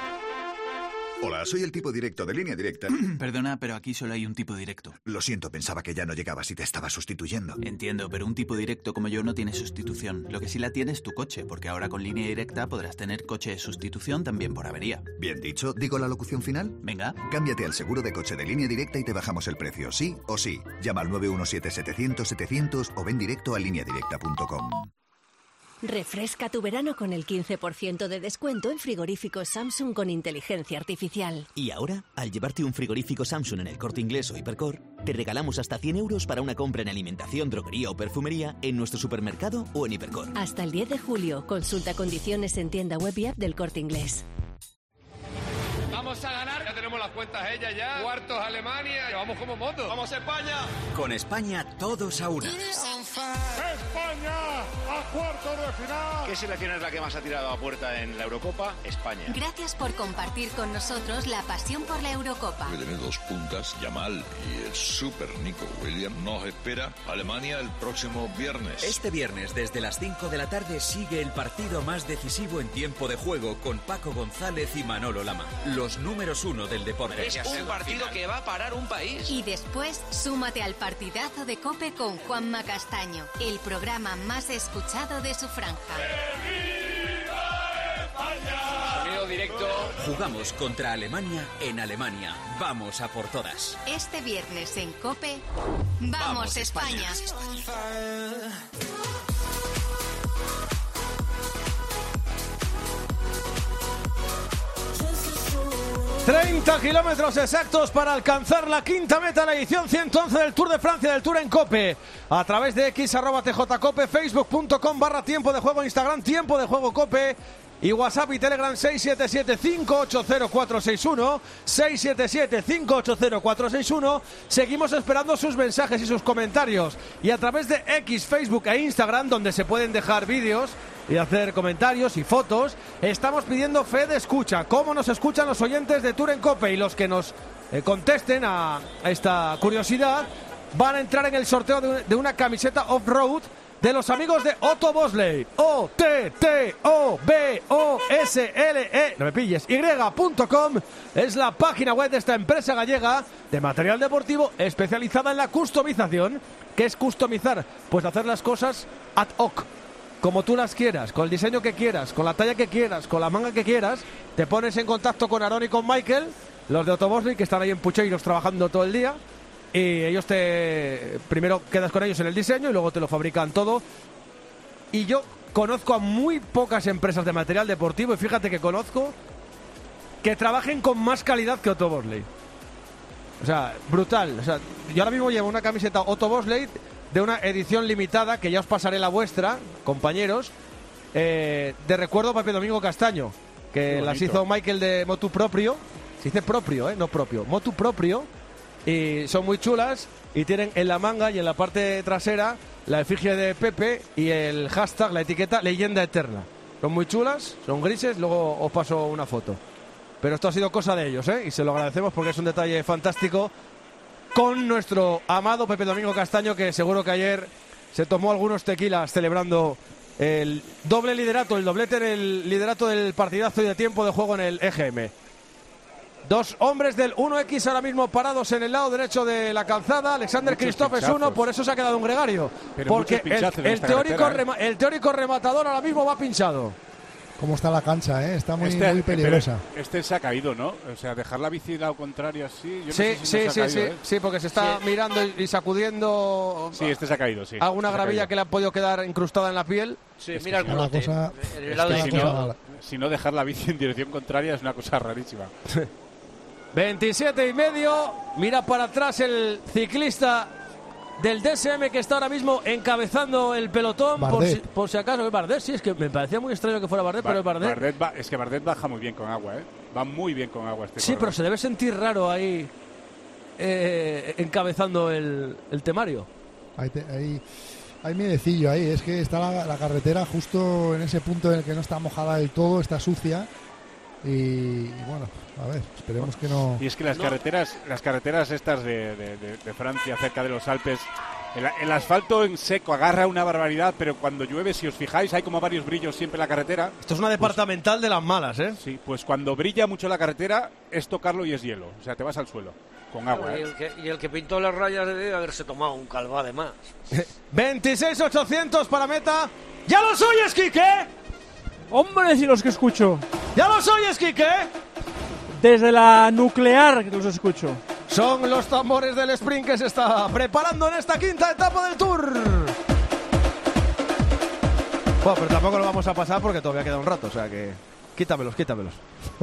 Hola, soy el tipo directo de Línea Directa.
Perdona, pero aquí solo hay un tipo directo.
Lo siento, pensaba que ya no llegabas y te estaba sustituyendo.
Entiendo, pero un tipo directo como yo no tiene sustitución. Lo que sí la tiene es tu coche, porque ahora con Línea Directa podrás tener coche de sustitución también por avería.
Bien dicho, ¿digo la locución final?
Venga.
Cámbiate al seguro de coche de Línea Directa y te bajamos el precio, sí o sí. Llama al nueve uno siete, setecientos, setecientos o ven directo a línea directa punto com.
Refresca tu verano con el quince por ciento de descuento en frigoríficos Samsung con inteligencia artificial.
Y ahora, al llevarte un frigorífico Samsung en el Corte Inglés o Hipercor, te regalamos hasta cien euros para una compra en alimentación, droguería o perfumería en nuestro supermercado o en Hipercor.
Hasta el diez de julio, consulta condiciones en tienda web y app del Corte Inglés.
Vamos a ganar. Ya tenemos
las cuentas ella ya. Cuartos Alemania, vamos como moto.
¡Vamos España!
Con España todos a una.
¡España a cuartos de final!
¿Qué selección es la que más ha tirado a puerta en la Eurocopa? España.
Gracias por compartir con nosotros la pasión por la Eurocopa.
Que tiene dos puntas, Yamal y el super Nico Williams. Nos espera Alemania el próximo viernes.
Este viernes desde las cinco de la tarde sigue el partido más decisivo en tiempo de juego con Paco González y Manolo Lama, los números uno del deporte.
Es un partido que va a parar un país.
Y después, súmate al partidazo de COPE con Juanma Castaño, el programa más escuchado de su franja.
Sonido directo.
Jugamos contra Alemania en Alemania. Vamos a por todas.
Este viernes en COPE, ¡Vamos, Vamos España! España.
treinta kilómetros exactos para alcanzar la quinta meta, la edición ciento once del Tour de Francia, del Tour en COPE. A través de X, arroba tjcope, facebook punto com barra tiempo de juego, Instagram tiempo de juego COPE y WhatsApp y Telegram seis siete siete, cinco ocho cero, cuatro seis uno, seis siete siete, cinco ocho cero, cuatro seis uno. Seguimos esperando sus mensajes y sus comentarios. Y a través de X, Facebook e Instagram, donde se pueden dejar vídeos y hacer comentarios y fotos, estamos pidiendo fe de escucha. ¿Cómo nos escuchan los oyentes de Tour en COPE? Y los que nos eh, contesten a, a esta curiosidad van a entrar en el sorteo de, un, de una camiseta off-road de los amigos de Otto Bosley. O T T O B O S L E, no me pilles, y punto com es la página web de esta empresa gallega de material deportivo especializada en la customización. ¿Qué es customizar? Pues hacer las cosas ad hoc, como tú las quieras, con el diseño que quieras, con la talla que quieras, con la manga que quieras. Te pones en contacto con Aaron y con Michael, los de Otto Bosley, que están ahí en Pucheiros trabajando todo el día. Y ellos te... primero quedas con ellos en el diseño y luego te lo fabrican todo. Y yo conozco a muy pocas empresas de material deportivo, y fíjate que conozco, que trabajen con más calidad que Otto Bosley. O sea, brutal. O sea, yo ahora mismo llevo una camiseta Otto Bosley de una edición limitada, que ya os pasaré la vuestra, compañeros, eh, de recuerdo para Pepe Domingo Castaño, que las hizo Michael de Motu Proprio. Se dice propio, ¿eh? No propio. Motu Proprio. Y son muy chulas y tienen en la manga y en la parte trasera la efigie de Pepe y el hashtag, la etiqueta Leyenda Eterna. Son muy chulas, son grises, luego os paso una foto. Pero esto ha sido cosa de ellos, ¿eh? Y se lo agradecemos porque es un detalle fantástico con nuestro amado Pepe Domingo Castaño, que seguro que ayer se tomó algunos tequilas celebrando el doble liderato, el doblete en el liderato del partidazo y de tiempo de juego en el E G M. Dos hombres del uno equis ahora mismo parados en el lado derecho de la calzada. Alexander Kristoff es uno, por eso se ha quedado un gregario. Pero porque el, el, teórico rema, el teórico rematador ahora mismo va pinchado.
¿Cómo está la cancha, eh? Está muy,
este,
muy peligrosa.
Este se ha caído, ¿no? O sea, dejar la bici lado contrario así... Yo no
sí,
sé si
sí,
no
sí,
caído,
sí,
¿eh?
sí, porque se está sí. mirando y, y sacudiendo...
Sí, este se ha caído, sí.
Alguna gravilla que le ha podido quedar incrustada en la piel.
Sí,
es
mira el culote.
Cosa,
en el lado
es que si,
izquierdo.
no, si no dejar la bici en dirección contraria es una cosa rarísima.
veintisiete y medio, mira para atrás el ciclista del D S M que está ahora mismo encabezando el pelotón, por si, por si acaso que Bardet, sí, es que me parecía muy extraño que fuera Bardet, ba pero es Bardet.
Bardet va, es que Bardet baja muy bien con agua, ¿eh? Va muy bien con agua este
Sí,
corredor.
pero se debe sentir raro ahí eh, encabezando el, el temario.
Ahí, te, ahí hay miedecillo ahí, es que está la, la carretera justo en ese punto en el que no está mojada del todo, está sucia. Y, y bueno, a ver, esperemos que no.
Y es que las no. carreteras, las carreteras estas de, de, de, de Francia, cerca de los Alpes, el, el asfalto en seco agarra una barbaridad, pero cuando llueve, si os fijáis, hay como varios brillos siempre en la carretera.
Esto es una departamental pues, de las malas, ¿eh?
Sí, pues cuando brilla mucho la carretera, es tocarlo y es hielo, o sea, te vas al suelo con agua.
Y el que, y el que pintó las rayas debe haberse tomado un calvá de más.
veintiséis ochocientos para meta. ¡Ya los oyes, Quique!
¡Hombre, si los que escucho!
¡Ya los oyes, Quique!
Desde la nuclear que los escucho.
Son los tambores del sprint que se está preparando en esta quinta etapa del Tour. Bueno, pero tampoco lo vamos a pasar porque todavía queda un rato, o sea que... Quítamelos, quítamelos.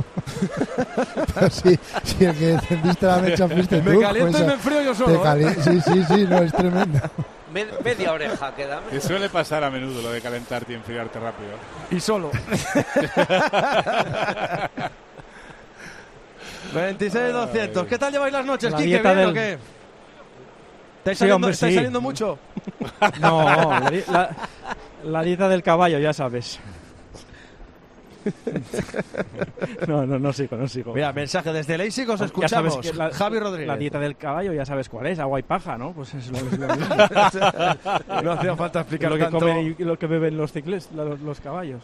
sí, sí, el que encendiste la mecha fuiste tú.
Me caliento pues, y me enfrío yo solo. ¿eh?
Sí, sí, sí, no, es tremendo.
Med media oreja queda.
Te suele pasar a menudo lo de calentarte y enfriarte rápido.
Y solo. veintiséis doscientos. ¿Qué tal lleváis las noches,
La
Quique?
dieta
¿Bien
del-
o qué? ¿Estáis
Sí,
saliendo,
hombre,
estáis
sí.
saliendo mucho?
No, la, di- la- la dieta del caballo, ya sabes. No, no, no sigo, no sigo.
Mira, mensaje desde Leipzig, os
Ya
escuchamos.
sabes que la-
Javi Rodríguez.
La dieta del caballo, ya sabes cuál es, agua y paja, ¿no? Pues es lo, es lo mismo.
No hacía falta explicar
lo que
tanto.
comen y lo que beben los cicles, los, los caballos.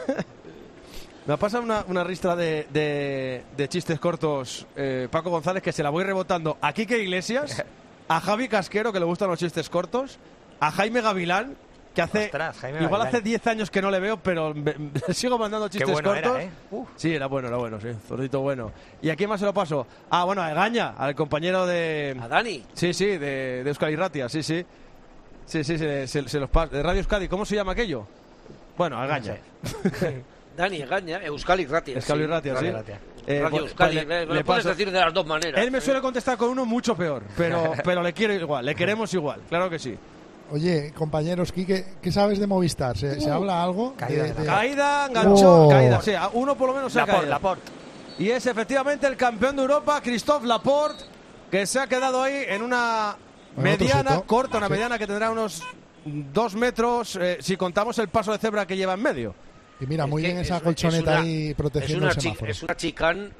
Me pasa una, una ristra de, de, de chistes cortos, eh, Paco González, que se la voy rebotando a Quique Iglesias, a Javi Casquero, que le gustan los chistes cortos, a Jaime Gavilán, que hace
Ostras, Jaime
igual
Gavilán.
hace diez años que no le veo, pero me- me sigo mandando
Qué
chistes
bueno
cortos.
era, ¿eh? Uf.
Sí, era bueno, era bueno, sí, zurdito bueno. ¿Y a quién más se lo paso? Ah, bueno, a Egaña, al compañero de...
¿A Dani?
Sí, sí, de, de Euskal Irratia, sí, sí. Sí, sí, se, se- se los paso. De Radio Euskadi, ¿cómo se llama aquello? Bueno, a Egaña.
Dani Egaña, Euskal Irratia.
Euskal Irratia, sí. Eh,
Radio
pues,
Euskadi,
pues,
le,
le-
lo
le
puedes
paso.
decir de las dos maneras.
Él me suele contestar con uno mucho peor, pero, pero le quiero igual, le queremos igual, claro que sí.
Oye, compañeros, Quique, ¿qué sabes de Movistar? ¿Se, se
Uh,
habla algo?
Caída,
de, de-
caída enganchó,
Oh.
caída, sí, a uno por lo menos se ha
Laporte,
caído.
Laporte.
Y es efectivamente el campeón de Europa, Christophe Laporte, que se ha quedado ahí en una
Bueno, otro
mediana,
seto.
corta, una
Sí.
mediana que tendrá unos dos metros, eh, si contamos el paso de cebra que lleva en medio.
Y mira, muy
Es
bien
que
esa
es-
colchoneta
es una-
ahí protegiendo
es
el
una, chi-
semáforo.
es una chicán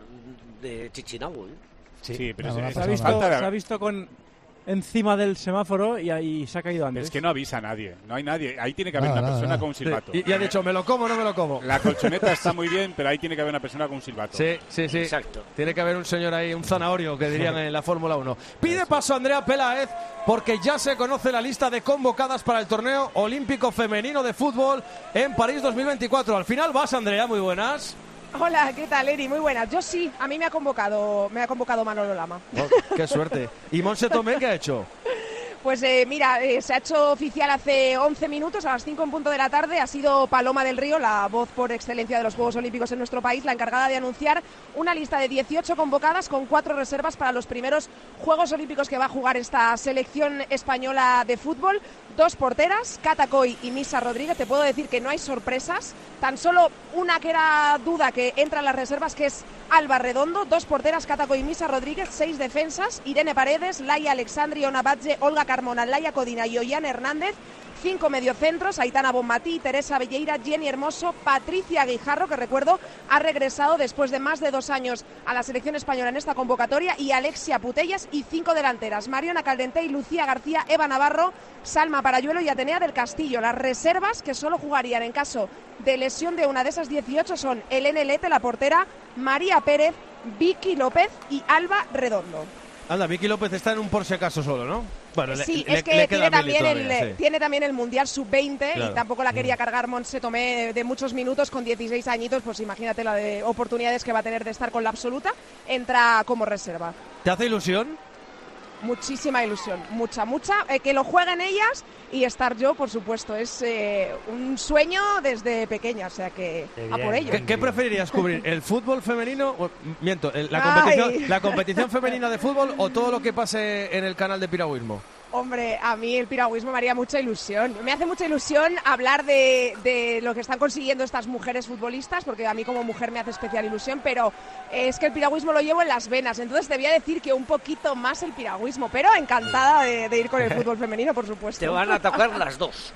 de Chichinabo, ¿eh?
Sí, pero
No, no
es-
ha
es
Se ha
pasado
visto,
falta de-
se ha visto con encima del semáforo y ahí se ha caído
Pero
antes.
es que no avisa a nadie, no hay nadie. Ahí tiene que haber
Nada,
una
nada,
persona
nada.
con un silbato.
Y, y ha dicho, ¿me lo como o no me lo como?
La colchoneta está muy bien, pero ahí tiene que haber una persona con un silbato.
Sí, sí, sí.
Exacto.
Tiene que haber un señor ahí, un zanahorio, que dirían en la Fórmula uno. Pide paso a Andrea Peláez porque ya se conoce la lista de convocadas para el torneo olímpico femenino de fútbol en París dos mil veinticuatro. Al final vas, Andrea, muy buenas.
Hola, ¿qué tal, Eri? Muy buenas. Yo sí, a mí me ha convocado, me ha convocado Manolo Lama.
Oh, qué suerte. ¿Y Monse Tomé qué ha hecho?
Pues eh, mira, eh, se ha hecho oficial hace once minutos, a las cinco en punto de la tarde. Ha sido Paloma del Río, la voz por excelencia de los Juegos Olímpicos en nuestro país, la encargada de anunciar una lista de dieciocho convocadas con cuatro reservas para los primeros Juegos Olímpicos que va a jugar esta selección española de fútbol. Dos porteras, Cata Coy y Misa Rodríguez. Te puedo decir que no hay sorpresas, tan solo una que era duda que entra en las reservas, que es Alba Redondo. Dos porteras, Cata Coy y Misa Rodríguez. Seis defensas, Irene Paredes, Laia Alexandri, Ona Batlle, Olga Carmona, Laia Codina y Ollana Hernández. Cinco mediocentros, Aitana Bonmatí, Teresa Velleira, Jenny Hermoso, Patricia Guijarro, que recuerdo ha regresado después de más de dos años a la selección española en esta convocatoria, y Alexia Putellas. Y cinco delanteras, Mariona Caldentey, Lucía García, Eva Navarro, Salma Parayuelo y Atenea del Castillo. Las reservas que solo jugarían en caso de lesión de una de esas dieciocho son Elena Lete, la portera, María Pérez, Vicky López y Alba Redondo.
Anda, Vicky López está en un por si acaso solo, ¿no? Bueno, le-
Sí,
le-
es que
le
tiene,
queda
también
mili
el,
todavía, sí.
tiene también el Mundial sub veinte
Claro.
y tampoco la quería cargar Montse Tomé de, de muchos minutos con dieciséis añitos, pues imagínate la de oportunidades que va a tener de estar con la absoluta. Entra como reserva.
¿Te hace ilusión?
Muchísima ilusión, mucha, mucha. Eh, que lo jueguen ellas y estar yo, por supuesto. Es eh, un sueño desde pequeña, o sea que a por ello.
¿Qué, qué preferirías cubrir? ¿El fútbol femenino? o- miento, el- la,
Ay.
competición, ¿la competición femenina de fútbol o todo lo que pase en el canal de piragüismo?
Hombre, a mí el piragüismo me haría mucha ilusión. Me hace mucha ilusión hablar de, de lo que están consiguiendo estas mujeres futbolistas, porque a mí como mujer me hace especial ilusión, pero es que el piragüismo lo llevo en las venas, entonces te voy a decir que un poquito más el piragüismo, pero encantada de, de ir con el fútbol femenino, por supuesto.
Te van a tocar las dos.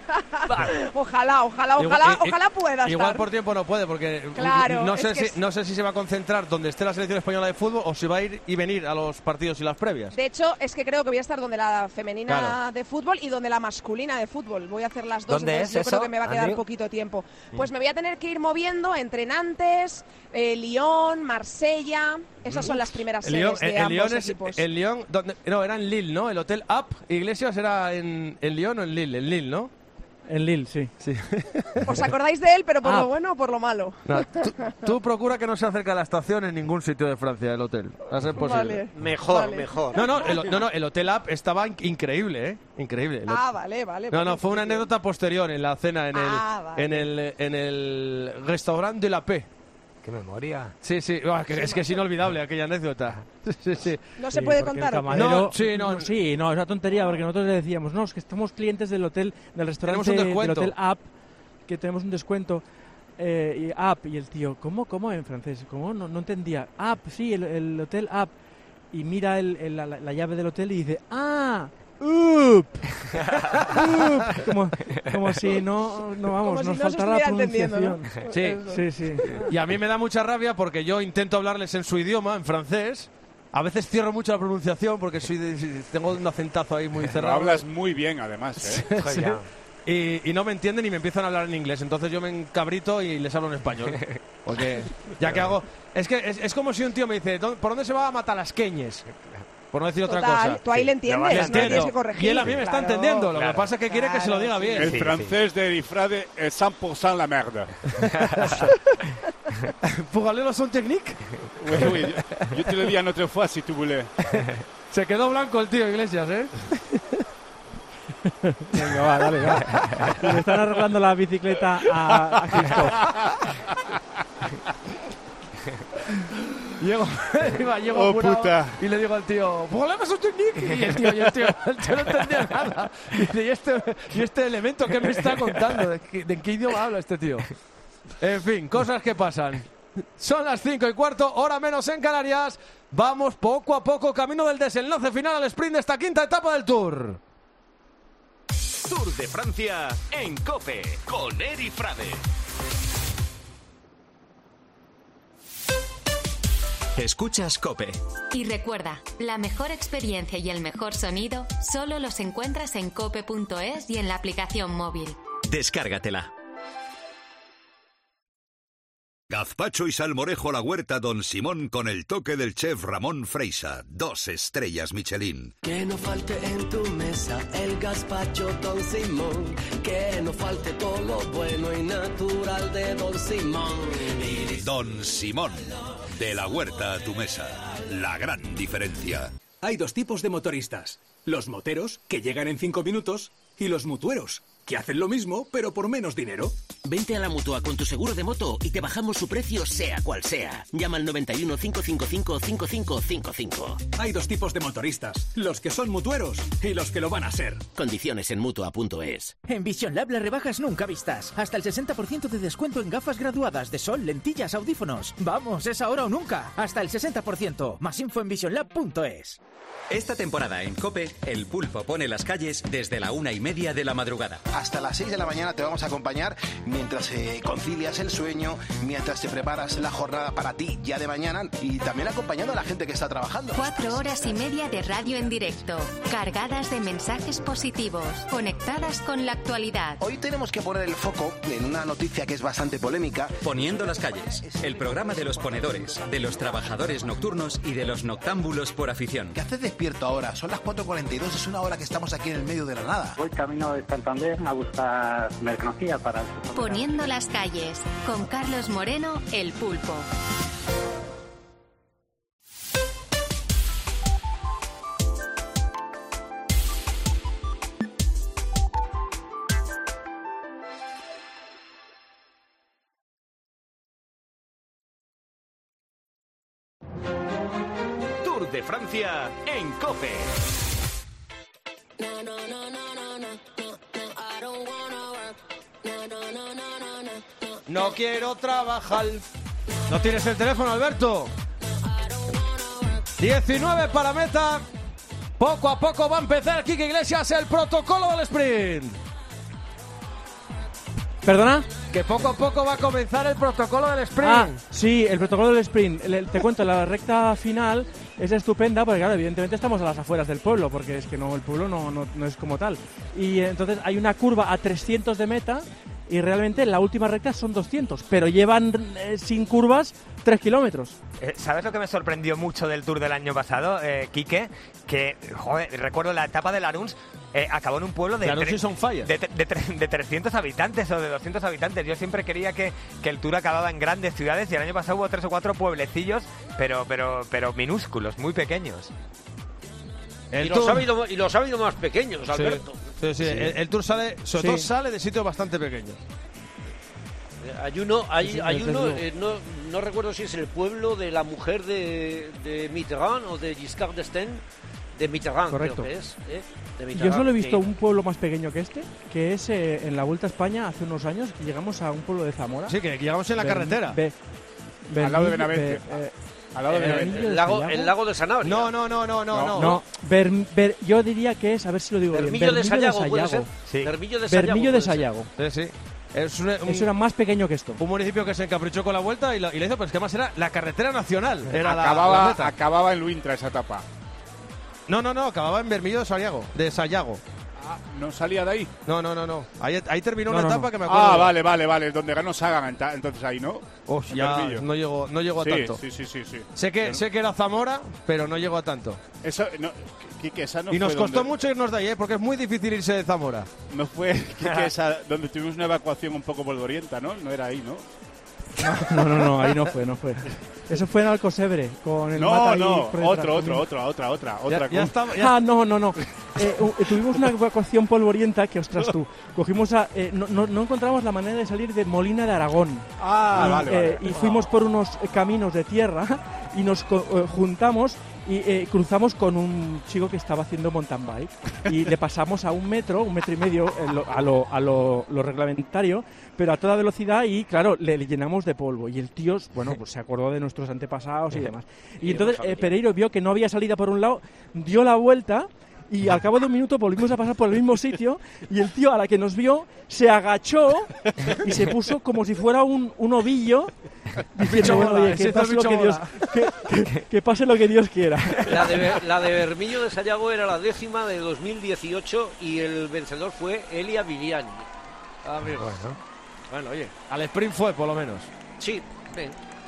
Ojalá, ojalá,
Igual-
ojalá,
i- i-
ojalá pueda
Igual
estar.
por tiempo no puede, porque
Claro,
no,
es
sé
que
si, no sé si se va a concentrar donde esté la selección española de fútbol o si va a ir y venir a los partidos y las previas.
De hecho, es que creo que voy a estar donde la femenina
Claro.
de fútbol y donde la masculina de fútbol. Voy a hacer las dos,
¿Dónde
entonces
es
yo
eso,
creo que me va a quedar
Andrew?
poquito tiempo. Pues me voy a tener que ir moviendo entre Nantes, eh, Lyon, Marsella. Esas son las primeras
El Lyon,
sedes de
el
ambos
Lyon es,
equipos.
el Lyon, donde, no, era en Lille, ¿no? El Hotel Up Iglesias era en, en Lyon o en Lille, en Lille, ¿no?
En Lille, sí.
Sí.
¿Os acordáis de él, pero por
Ah.
lo bueno o por lo malo?
No, tú, tú procura que no se acerque a la estación en ningún sitio de Francia, el hotel. A ser posible.
Vale.
Mejor,
Vale.
mejor.
No, no, el, no, no, el Hotel Up estaba in- increíble, ¿eh? Increíble. El
Ah, vale, vale.
No,
vale,
no, fue una
muy bien.
anécdota posterior en la cena en el,
Ah, vale.
en el, en el restaurant de la P.
Qué memoria.
Sí, sí, Buah, que- es que es inolvidable aquella anécdota. Sí, sí.
No se
Sí,
puede
porque
contar.
el
¿o qué?
camarero-
No, sí, no.
Sí, no, es una tontería, porque nosotros le decíamos, no, es que estamos clientes del hotel, del restaurante
Tenemos un descuento.
del Hotel App, que tenemos un descuento. Eh, y Up, y el tío, ¿cómo, cómo en francés? ¿Cómo? No, no entendía. Up, sí, el, el hotel Up. Y mira el, el, la, la llave del hotel y dice, ¡ah! ¡Up! ¡Up! Como, como si no, no vamos,
Como
nos
si no se
faltara la
estuviera
pronunciación.
entendiendo, ¿no?
Sí,
Sí, sí.
Y a mí me da mucha rabia porque yo intento hablarles en su idioma, en francés. A veces cierro mucho la pronunciación porque soy de- tengo un acentazo ahí muy
Lo
cerrado.
hablas muy bien, además, ¿eh?
Sí. Y, y no me entienden y me empiezan a hablar en inglés. Entonces yo me encabrito y les hablo en español. Porque ya que hago... Es que es, es como si un tío me dice, "¿Dó- ¿por dónde se va a Matalasqueñes? Por no decir otra
Total,
cosa.
tú ahí le entiendes,
Le
no
entiendo.
tienes que corregir.
Y él a mí me está
Claro.
entendiendo. Lo
Claro.
que pasa es que quiere que se lo diga bien.
El
Sí,
francés de Erifrade es cent pour cent la merde.
Pugalero son technique.
Oui, oui, yo, yo te lo di en otra fois si tú voulais.
Se quedó blanco el tío Iglesias, ¿eh?
Venga, va, dale, va. Y le están arreglando la bicicleta a, a Christoph.
Llego, iba, llego
Oh,
apurado
puta.
y le digo al tío, ¡Pugalero son technique! Y el tío, y el tío, el tío no entendía nada. Y dice, ¿y este, ¿y este elemento qué me está contando? ¿De qué, de qué idioma habla este tío? En fin, cosas que pasan. Son las cinco y cuarto, hora menos en Canarias. Vamos poco a poco camino del desenlace final al sprint de esta quinta etapa del Tour.
Tour de Francia en COPE con Eri Frade. Escuchas COPE.
Y recuerda, la mejor experiencia y el mejor sonido solo los encuentras en cope punto es y en la aplicación móvil.
Descárgatela.
Gazpacho y salmorejo a la huerta Don Simón con el toque del chef Ramón Freisa. Dos estrellas Michelin.
Que no falte en tu mesa el gazpacho Don Simón. Que no falte todo lo bueno y natural de Don Simón.
Don Simón. De la huerta a tu mesa. La gran diferencia.
Hay dos tipos de motoristas. Los moteros, que llegan en cinco minutos, y los mutueros, que hacen lo mismo, pero por menos dinero.
Vente a la Mutua con tu seguro de moto y te bajamos su precio sea cual sea. Llama al noventa y uno, cinco cinco cinco, cinco cinco cinco cinco.
Hay dos tipos de motoristas, los que son mutueros y los que lo van a ser.
Condiciones en Mutua punto es.
En Vision Lab las rebajas nunca vistas. Hasta el sesenta por ciento de descuento en gafas graduadas de sol, lentillas, audífonos. Vamos, es ahora o nunca. Hasta el sesenta por ciento. Más info en vision lab punto es.
Esta temporada en COPE, el pulpo pone las calles desde la una y media de la madrugada.
Hasta las seis de la mañana te vamos a acompañar mientras eh, concilias el sueño, mientras te preparas la jornada para ti ya de mañana y también acompañando a la gente que está trabajando.
Cuatro horas y media de radio en directo, cargadas de mensajes positivos, conectadas con la actualidad.
Hoy tenemos que poner el foco en una noticia que es bastante polémica.
Poniendo las calles, el programa de los ponedores, de los trabajadores nocturnos y de los noctámbulos por afición.
¿Qué haces despierto ahora? Son las cuatro cuarenta y dos, es una hora que estamos aquí en el medio de la nada.
Voy camino de Santander a buscar mercancía para el supermercado.
Poniendo las calles, con Carlos Moreno, el pulpo.
Tour de Francia en COPE.
No quiero trabajar. ¿No tienes el teléfono, Alberto? diecinueve para meta. Poco a poco va a empezar Quique Iglesias el protocolo del sprint.
¿Perdona?
Que poco a poco va a comenzar el protocolo del sprint.
Ah, sí, el protocolo del sprint. Le- te cuento, la recta final es estupenda porque, claro, evidentemente estamos a las afueras del pueblo, porque es que no, el pueblo no, no, no es como tal. Y eh, entonces hay una curva a trescientos de meta y realmente la última recta son doscientos, pero llevan eh, sin curvas tres kilómetros.
Eh, ¿Sabes lo que me sorprendió mucho del Tour del año pasado, eh, Quique? Que, joder, recuerdo la etapa de Laruns, eh, acabó en un pueblo de,
Laruns
tre-
is on fire.
de, tre- de, tre- de trescientos habitantes o de doscientos habitantes. Yo siempre quería que, que el Tour acababa en grandes ciudades y el año pasado hubo tres o cuatro pueblecillos, pero, pero, pero minúsculos, muy pequeños.
Y los, ha habido, y los ha habido más pequeños,
Sí,
Alberto.
sí, sí. El, el Tour sale, sobre
Sí.
todo sale de sitios bastante pequeños.
Hay uno, hay,
Sí,
hay
desde
uno
luego.
eh, no, no recuerdo si es el pueblo de la mujer de, de Mitterrand o de Giscard d'Estaing, de Mitterrand,
Correcto.
creo que es. ¿eh? De
Yo
Mitterrand,
solo he visto
sí.
un pueblo más pequeño que este, que es eh, en la Vuelta a España hace unos años, que llegamos a un pueblo de Zamora.
Sí, que llegamos en la
Ber-
carretera.
Be-
Al lado de
Bernillo-
Benavente.
Be- eh,
Al lado de
El,
Benavente.
Bernillo
el
de
lago,
Sayago.
el lago de Sanabria.
No, no, no, no, no, no.
No, Ber- Ber- yo diría que es, a ver si lo digo bien,
Bermillo de Sayago, ¿puede ser?
Sí.
Bermillo de Sayago.
Bermillo de
puede ser.
Sayago.
Sí, sí. Es un, un-
Eso era más pequeño que esto.
un municipio que se encaprichó con la vuelta y la, y la hizo, pero es que además era la carretera nacional. Era la-
acababa,
la meta.
acababa en Luintra esa etapa.
No, no, no, acababa en Bermillo de Sayago. De Sayago.
Ah, ¿no salía de ahí?
No, no, no, no. Ahí, ahí terminó
No,
una
no,
etapa
no.
que me acuerdo.
Ah, vale, vale, vale. Donde ganó Sagan, enta- entonces ahí, ¿no?
Uf,
En
ya
Bermillo.
no llegó, no llegó a
Sí,
tanto.
sí, sí, sí, sí.
Sé que, sé que era Zamora, pero no llegó a tanto.
Eso, no, Quique, esa no
y nos
fue
costó
donde-
mucho irnos de ahí, ¿eh? Porque es muy difícil irse de Zamora.
No fue, Quique, esa, donde tuvimos una evacuación un poco polvorienta, ¿no? No era ahí, ¿no?
No, no, no, ahí no fue, no fue. Eso fue en Alcosebre, con el
No,
mata ahí
no,
por detrás.
otro, otro, otra, otra, otra, otra.
Ya, ya
con-
estaba- ya-
Ah, no, no, no. Eh, u- eh, tuvimos una evacuación polvorienta que, ostras tú, cogimos a... eh, no, no, no encontramos la manera de salir de Molina de Aragón.
Ah,
y,
vale,
eh,
vale.
y fuimos por unos eh, caminos de tierra y nos co- eh, juntamos y eh, cruzamos con un chico que estaba haciendo mountain bike y le pasamos a un metro, un metro y medio en lo- a, lo, a lo, lo reglamentario, pero a toda velocidad y claro, le, le llenamos de polvo y el tío, bueno, pues se acordó de nuestros antepasados y demás. Y entonces eh, Pereiro vio que no había salida por un lado, dio la vuelta y al cabo de un minuto volvimos a pasar por el mismo sitio y el tío a la que nos vio se agachó y se puso como si fuera un, un ovillo diciendo, bueno, oye,
Se
que
hizo
pase, lo
bicho
que, Dios,
bola.
que, que- que pase lo que Dios quiera.
La de, Ber- la de Bermillo de Sayago era la décima de dos mil dieciocho y el vencedor fue Elia Viviani. Amigo.
Bueno.
Bueno, oye.
Al sprint fue, por lo menos.
Sí, ven.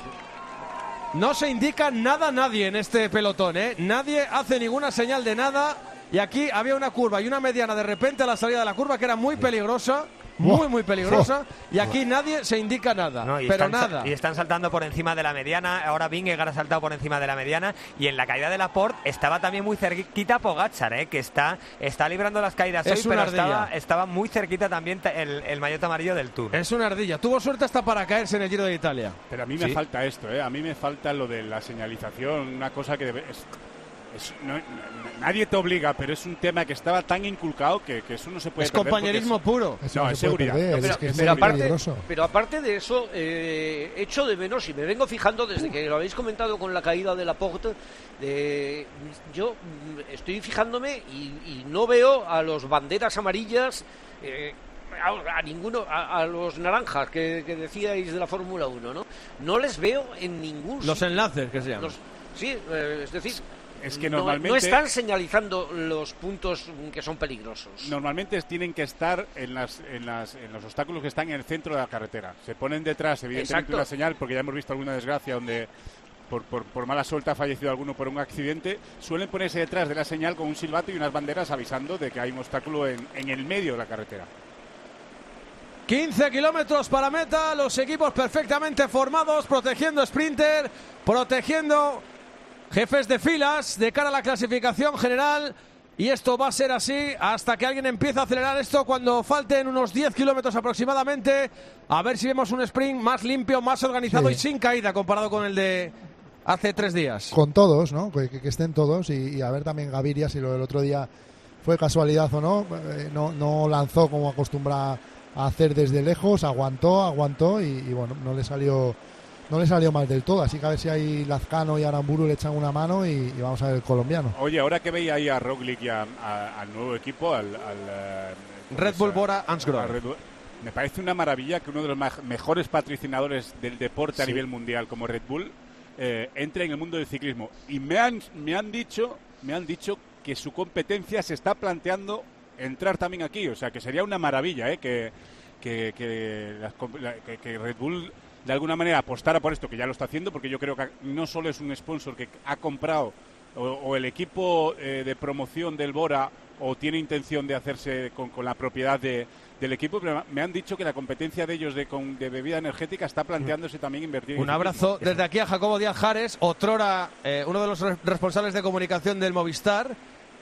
No se indica nada a nadie en este pelotón, ¿eh? Nadie hace ninguna señal de nada. Y aquí había una curva y una mediana de repente a la salida de la curva que era muy peligrosa. Muy, muy peligrosa. Y aquí nadie se indica nada.
No, y
pero
están, sa-
nada.
Y están saltando por encima de la mediana. Ahora Vingegaard ha saltado por encima de la mediana. Y en la caída de Laporte estaba también muy cerquita Pogačar, ¿eh? Que está, está librando las caídas
Es
hoy,
una
pero estaba,
ardilla.
estaba muy cerquita también ta- el, el maillot amarillo del Tour.
Es una ardilla. Tuvo suerte hasta para caerse en el Giro de Italia.
Pero a mí me
Sí.
falta esto, ¿eh? A mí me falta lo de la señalización, una cosa que debe- es, es- no- no- nadie te obliga, pero es un tema que estaba tan inculcado que, que eso no se puede
Es
perder porque
compañerismo puro.
Eso
No,
no
es
se puede
seguridad.
perder,
No,
es
pero-
que es
Pero
muy
aparte,
peligroso.
pero aparte de eso, eh, echo de menos, y me vengo fijando desde que lo habéis comentado con la caída de Laporte, de, yo mm, estoy fijándome y, y no veo a los banderas amarillas, eh, a, a ninguno, a, a los naranjas que, que decíais de la Fórmula uno, ¿no? No les veo en ningún
Los
sitio.
enlaces que se llaman.
Los- sí, eh, es decir,
Es que
no-
normalmente-
no están señalizando los puntos que son peligrosos.
Normalmente tienen que estar en, las, en, las, en los obstáculos que están en el centro de la carretera. Se ponen detrás, evidentemente,
Exacto.
una señal, porque ya hemos visto alguna desgracia donde por, por, por mala suerte ha fallecido alguno por un accidente. Suelen ponerse detrás de la señal con un silbato y unas banderas avisando de que hay un obstáculo en, en el medio de la carretera.
quince kilómetros para meta, los equipos perfectamente formados, protegiendo sprinter, protegiendo jefes de filas de cara a la clasificación general. Y esto va a ser así hasta que alguien empiece a acelerar esto cuando falten unos diez kilómetros aproximadamente. A ver si vemos un sprint más limpio, más organizado
Sí.
y sin caída comparado con el de hace tres días.
Con todos, ¿no? Que, que estén todos y, y a ver también Gaviria si lo del otro día fue casualidad o no. Eh, no, no lanzó como acostumbra a hacer desde lejos, aguantó, aguantó y, y bueno, no le salió no le salió mal del todo. Así que a ver si ahí Lazcano y Aramburu le echan una mano y, y vamos a ver el colombiano.
Oye, ahora que veía ahí a Roglic y a- a- al nuevo equipo, al, al, eh,
Red Bull
a-
Bora
a
Hansgrohe.
Red Bull, me parece una maravilla que uno de los ma- mejores patrocinadores del deporte a
Sí.
nivel mundial como Red Bull eh, entre en el mundo del ciclismo. Y me han, me han dicho, me han dicho que su competencia se está planteando entrar también aquí. O sea, que sería una maravilla, ¿eh? que, que, que, las comp- la- que- que Red Bull de alguna manera apostara por esto, que ya lo está haciendo, porque yo creo que no solo es un sponsor que ha comprado o, o el equipo eh, de promoción del Bora o tiene intención de hacerse con, con la propiedad de, del equipo, pero me han dicho que la competencia de ellos de, con, de bebida energética está planteándose también invertir en
Un
el
abrazo
ciclismo.
desde aquí a Jacobo Díaz Jares, otrora eh, uno de los re- responsables de comunicación del Movistar,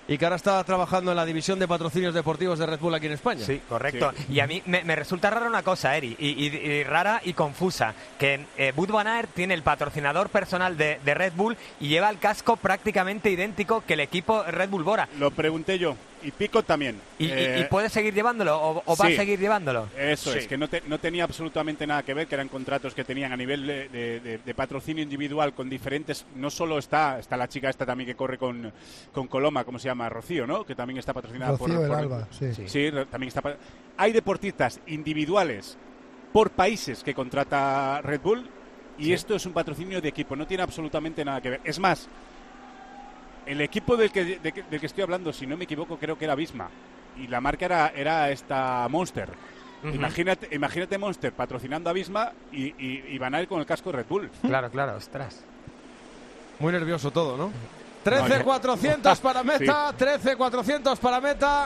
y que ahora está trabajando en la división de patrocinios deportivos de Red Bull aquí en España.
Sí, correcto. Sí. Y a mí me, me resulta rara una cosa, Eri, y, y, y rara y confusa, que eh, Wout van Aert tiene el patrocinador personal de, de Red Bull y lleva el casco prácticamente idéntico que el equipo Red Bull Bora.
Lo pregunté yo. Y Pico también.
¿Y,
eh,
y, y puede seguir llevándolo o, o va
sí,
a seguir llevándolo?
Eso
sí.
es, que no, te, no tenía absolutamente nada que ver, que eran contratos que tenían a nivel de, de, de, de patrocinio individual con diferentes... No solo está está la chica esta también que corre con, con Coloma, ¿cómo se llama? Rocío, ¿no? Que también está patrocinada
Rocío
por...
del
por
Alba, sí.
Sí, sí también está... Hay deportistas individuales por países que contrata Red Bull y sí. esto es un patrocinio de equipo, no tiene absolutamente nada que ver. Es más... El equipo del que, de, del que estoy hablando, si no me equivoco, creo que era Visma. Y la marca era, era esta Monster. Uh-huh. Imagínate, imagínate Monster patrocinando a Visma y, y, y Van Aert con el casco de Red Bull.
Claro, claro, ostras.
Muy nervioso todo, ¿no? trece cuatrocientos para meta, sí. trece cuatrocientos para meta.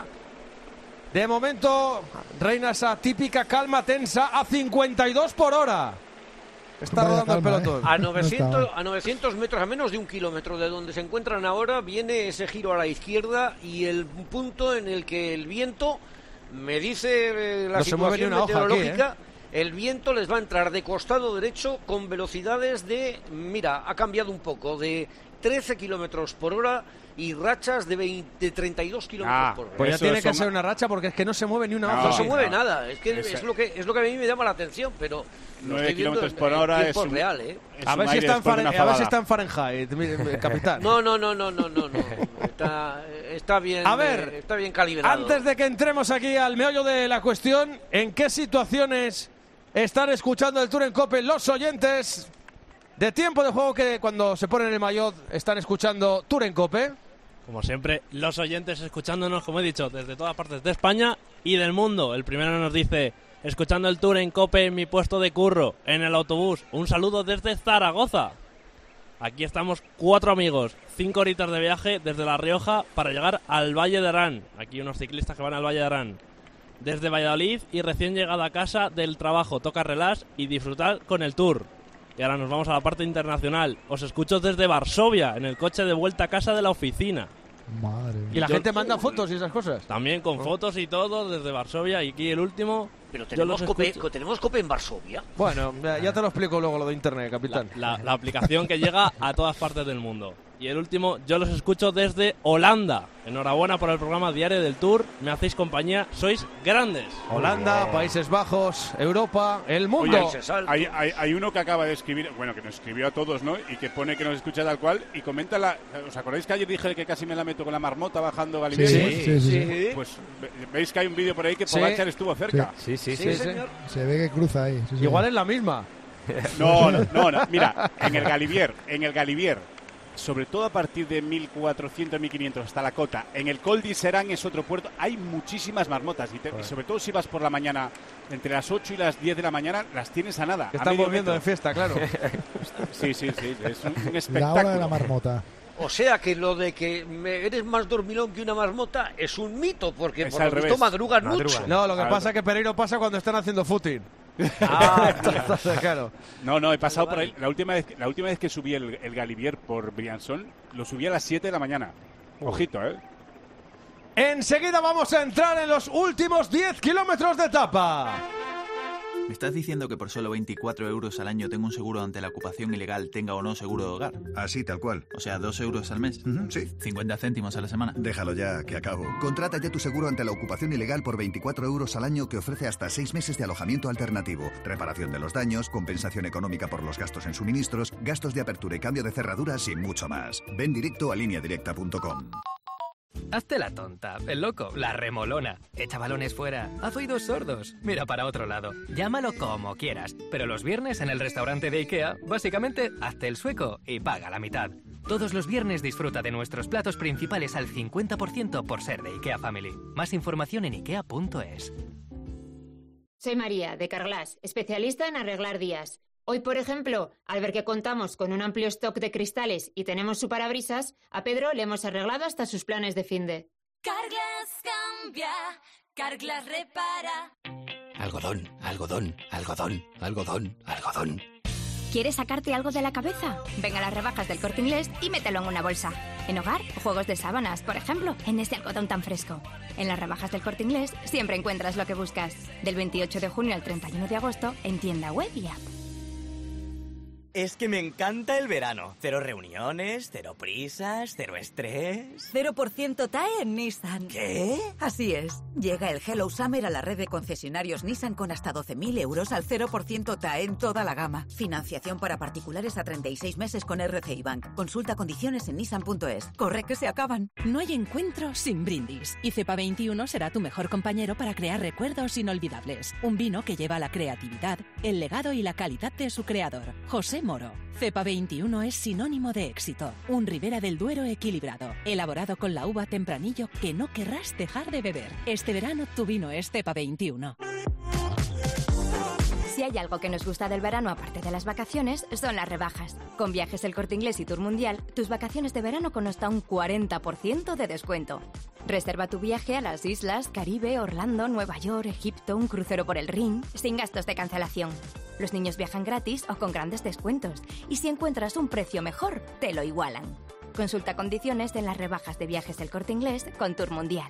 De momento reina esa típica calma tensa a cincuenta y dos por hora. Está
Vaya
rodando
calma,
el pelotón.
¿eh? A novecientos, a novecientos metros, a menos de un kilómetro de donde se encuentran ahora, viene ese giro a la izquierda y el punto en el que el viento, me dice eh, la
no
situación meteorológica,
aquí, ¿eh?
el viento les va a entrar de costado derecho con velocidades de, mira, ha cambiado un poco, de trece kilómetros por hora y rachas de, veinte, de treinta y dos kilómetros
ah,
por hora.
Pues ya tiene que ser una racha porque es que no se mueve ni una
no,
hoja.
No se mueve
no.
nada, es que es, es lo que es lo que a mí me llama la atención, pero
nueve kilómetros por hora es un,
real, ¿eh?
A ver, si está en Faren, a ver si está en Fahrenheit, capitán.
No, no, no, no, no, no, no. Está, está bien,
a ver,
está bien calibrado.
Antes de que entremos aquí al meollo de la cuestión, ¿en qué situaciones están escuchando el Tour en COPE los oyentes de tiempo de juego que cuando se ponen el maillot están escuchando Tour en COPE?
Como siempre, los oyentes escuchándonos, como he dicho, desde todas partes de España y del mundo. El primero nos dice, escuchando el Tour en COPE en mi puesto de curro, en el autobús. Un saludo desde Zaragoza. Aquí estamos cuatro amigos, cinco horitas de viaje desde La Rioja para llegar al Valle de Arán. Aquí unos ciclistas que van al Valle de Arán. Desde Valladolid y recién llegado a casa del trabajo, toca relax y disfrutar con el Tour. Y ahora nos vamos a la parte internacional. Os escucho desde Varsovia, en el coche de vuelta a casa de la oficina.
Madre mía.
Y la Yo, gente manda fotos y esas cosas.
También con oh. fotos y todo desde Varsovia. Y aquí el último...
Pero tenemos cope, tenemos cope en Varsovia.
Bueno, ya te lo explico luego lo de internet, capitán.
La, la, la aplicación que llega a todas partes del mundo. Y el último, yo los escucho desde Holanda. Enhorabuena por el programa Diario del Tour. Me hacéis compañía, sois grandes.
Holanda, oh. Países Bajos, Europa, el mundo.
Oye, hay, hay, hay uno que acaba de escribir, bueno, que nos escribió a todos, ¿no? Y que pone que nos escucha tal cual y comenta la... ¿Os acordáis que ayer dije que casi me la meto con la marmota bajando Galibier?
Sí, sí, sí, sí, sí.
Pues veis que hay un vídeo por ahí que Pogačar sí. estuvo cerca.
Sí, sí, sí,
sí,
sí
señor.
Se ve que cruza ahí. Sí,
Igual
sí.
es la misma.
No, no, no, no, mira, en el Galibier, en el Galibier, sobre todo a partir de mil cuatrocientos, mil quinientos hasta la cota, en el Col d'Iserán es otro puerto, hay muchísimas marmotas y, te, y sobre todo si vas por la mañana, entre las ocho y las diez de la mañana, las tienes a nada.
Que están volviendo de fiesta, claro.
Sí, sí, sí, es un, un espectáculo.
La hora de la marmota.
O sea que lo de que me eres más dormilón que una marmota es un mito, porque
es
por lo visto madrugan mucho.
No, lo que pasa es que Pereiro pasa cuando están haciendo footing. Ah, entonces, claro.
No, no, he pasado por ahí. La última vez, la última vez que subí el, el Galibier por Briançon, lo subí a las siete de la mañana. Ojito, ¿eh?
Enseguida vamos a entrar en los últimos diez kilómetros de etapa.
¿Me estás diciendo que por solo veinticuatro euros al año tengo un seguro ante la ocupación ilegal, tenga o no seguro de hogar?
Así, tal cual.
O sea, dos euros al mes.
Uh-huh, sí.
cincuenta céntimos a la semana.
Déjalo ya, que acabo. Contrata ya tu seguro ante la ocupación ilegal por veinticuatro euros al año que ofrece hasta seis meses de alojamiento alternativo, reparación de los daños, compensación económica por los gastos en suministros, gastos de apertura y cambio de cerraduras y mucho más. Ven directo a línea directa punto com.
Hazte la tonta, el loco, la remolona. Echa balones fuera, haz oídos sordos, mira para otro lado. Llámalo como quieras, pero los viernes en el restaurante de IKEA, básicamente, hazte el sueco y paga la mitad. Todos los viernes disfruta de nuestros platos principales al cincuenta por ciento por ser de IKEA Family. Más información en ikea punto es.
Soy María, de Carglass, especialista en arreglar días. Hoy, por ejemplo, al ver que contamos con un amplio stock de cristales y tenemos su parabrisas, a Pedro le hemos arreglado hasta sus planes de finde.
Carglass cambia, Carglass repara.
Algodón, algodón, algodón, algodón, algodón.
¿Quieres sacarte algo de la cabeza? Ven a las rebajas del Corte Inglés y mételo en una bolsa. En hogar, juegos de sábanas, por ejemplo, en este algodón tan fresco. En las rebajas del Corte Inglés siempre encuentras lo que buscas. Del veintiocho de junio al treinta y uno de agosto en tienda web y app.
Es que me encanta el verano. Cero reuniones, cero prisas, cero estrés.
cero por ciento T A E en Nissan.
¿Qué?
Así es. Llega el Hello Summer a la red de concesionarios Nissan con hasta doce mil euros al cero por ciento T A E en toda la gama. Financiación para particulares a treinta y seis meses con R C I Bank. Consulta condiciones en nissan punto es. Corre que se acaban.
No hay encuentro sin brindis. Y Cepa veintiuno será tu mejor compañero para crear recuerdos inolvidables. Un vino que lleva la creatividad, el legado y la calidad de su creador, José Moro. Cepa veintiuno es sinónimo de éxito. Un Ribera del Duero equilibrado, elaborado con la uva Tempranillo que no querrás dejar de beber. Este verano tu vino es Cepa veintiuno.
Si hay algo que nos gusta del verano aparte de las vacaciones, son las rebajas. Con Viajes El Corte Inglés y Tour Mundial, tus vacaciones de verano con hasta un cuarenta por ciento de descuento. Reserva tu viaje a las islas, Caribe, Orlando, Nueva York, Egipto, un crucero por el Rin, sin gastos de cancelación. Los niños viajan gratis o con grandes descuentos. Y si encuentras un precio mejor, te lo igualan. Consulta condiciones en las rebajas de Viajes El Corte Inglés con Tour Mundial.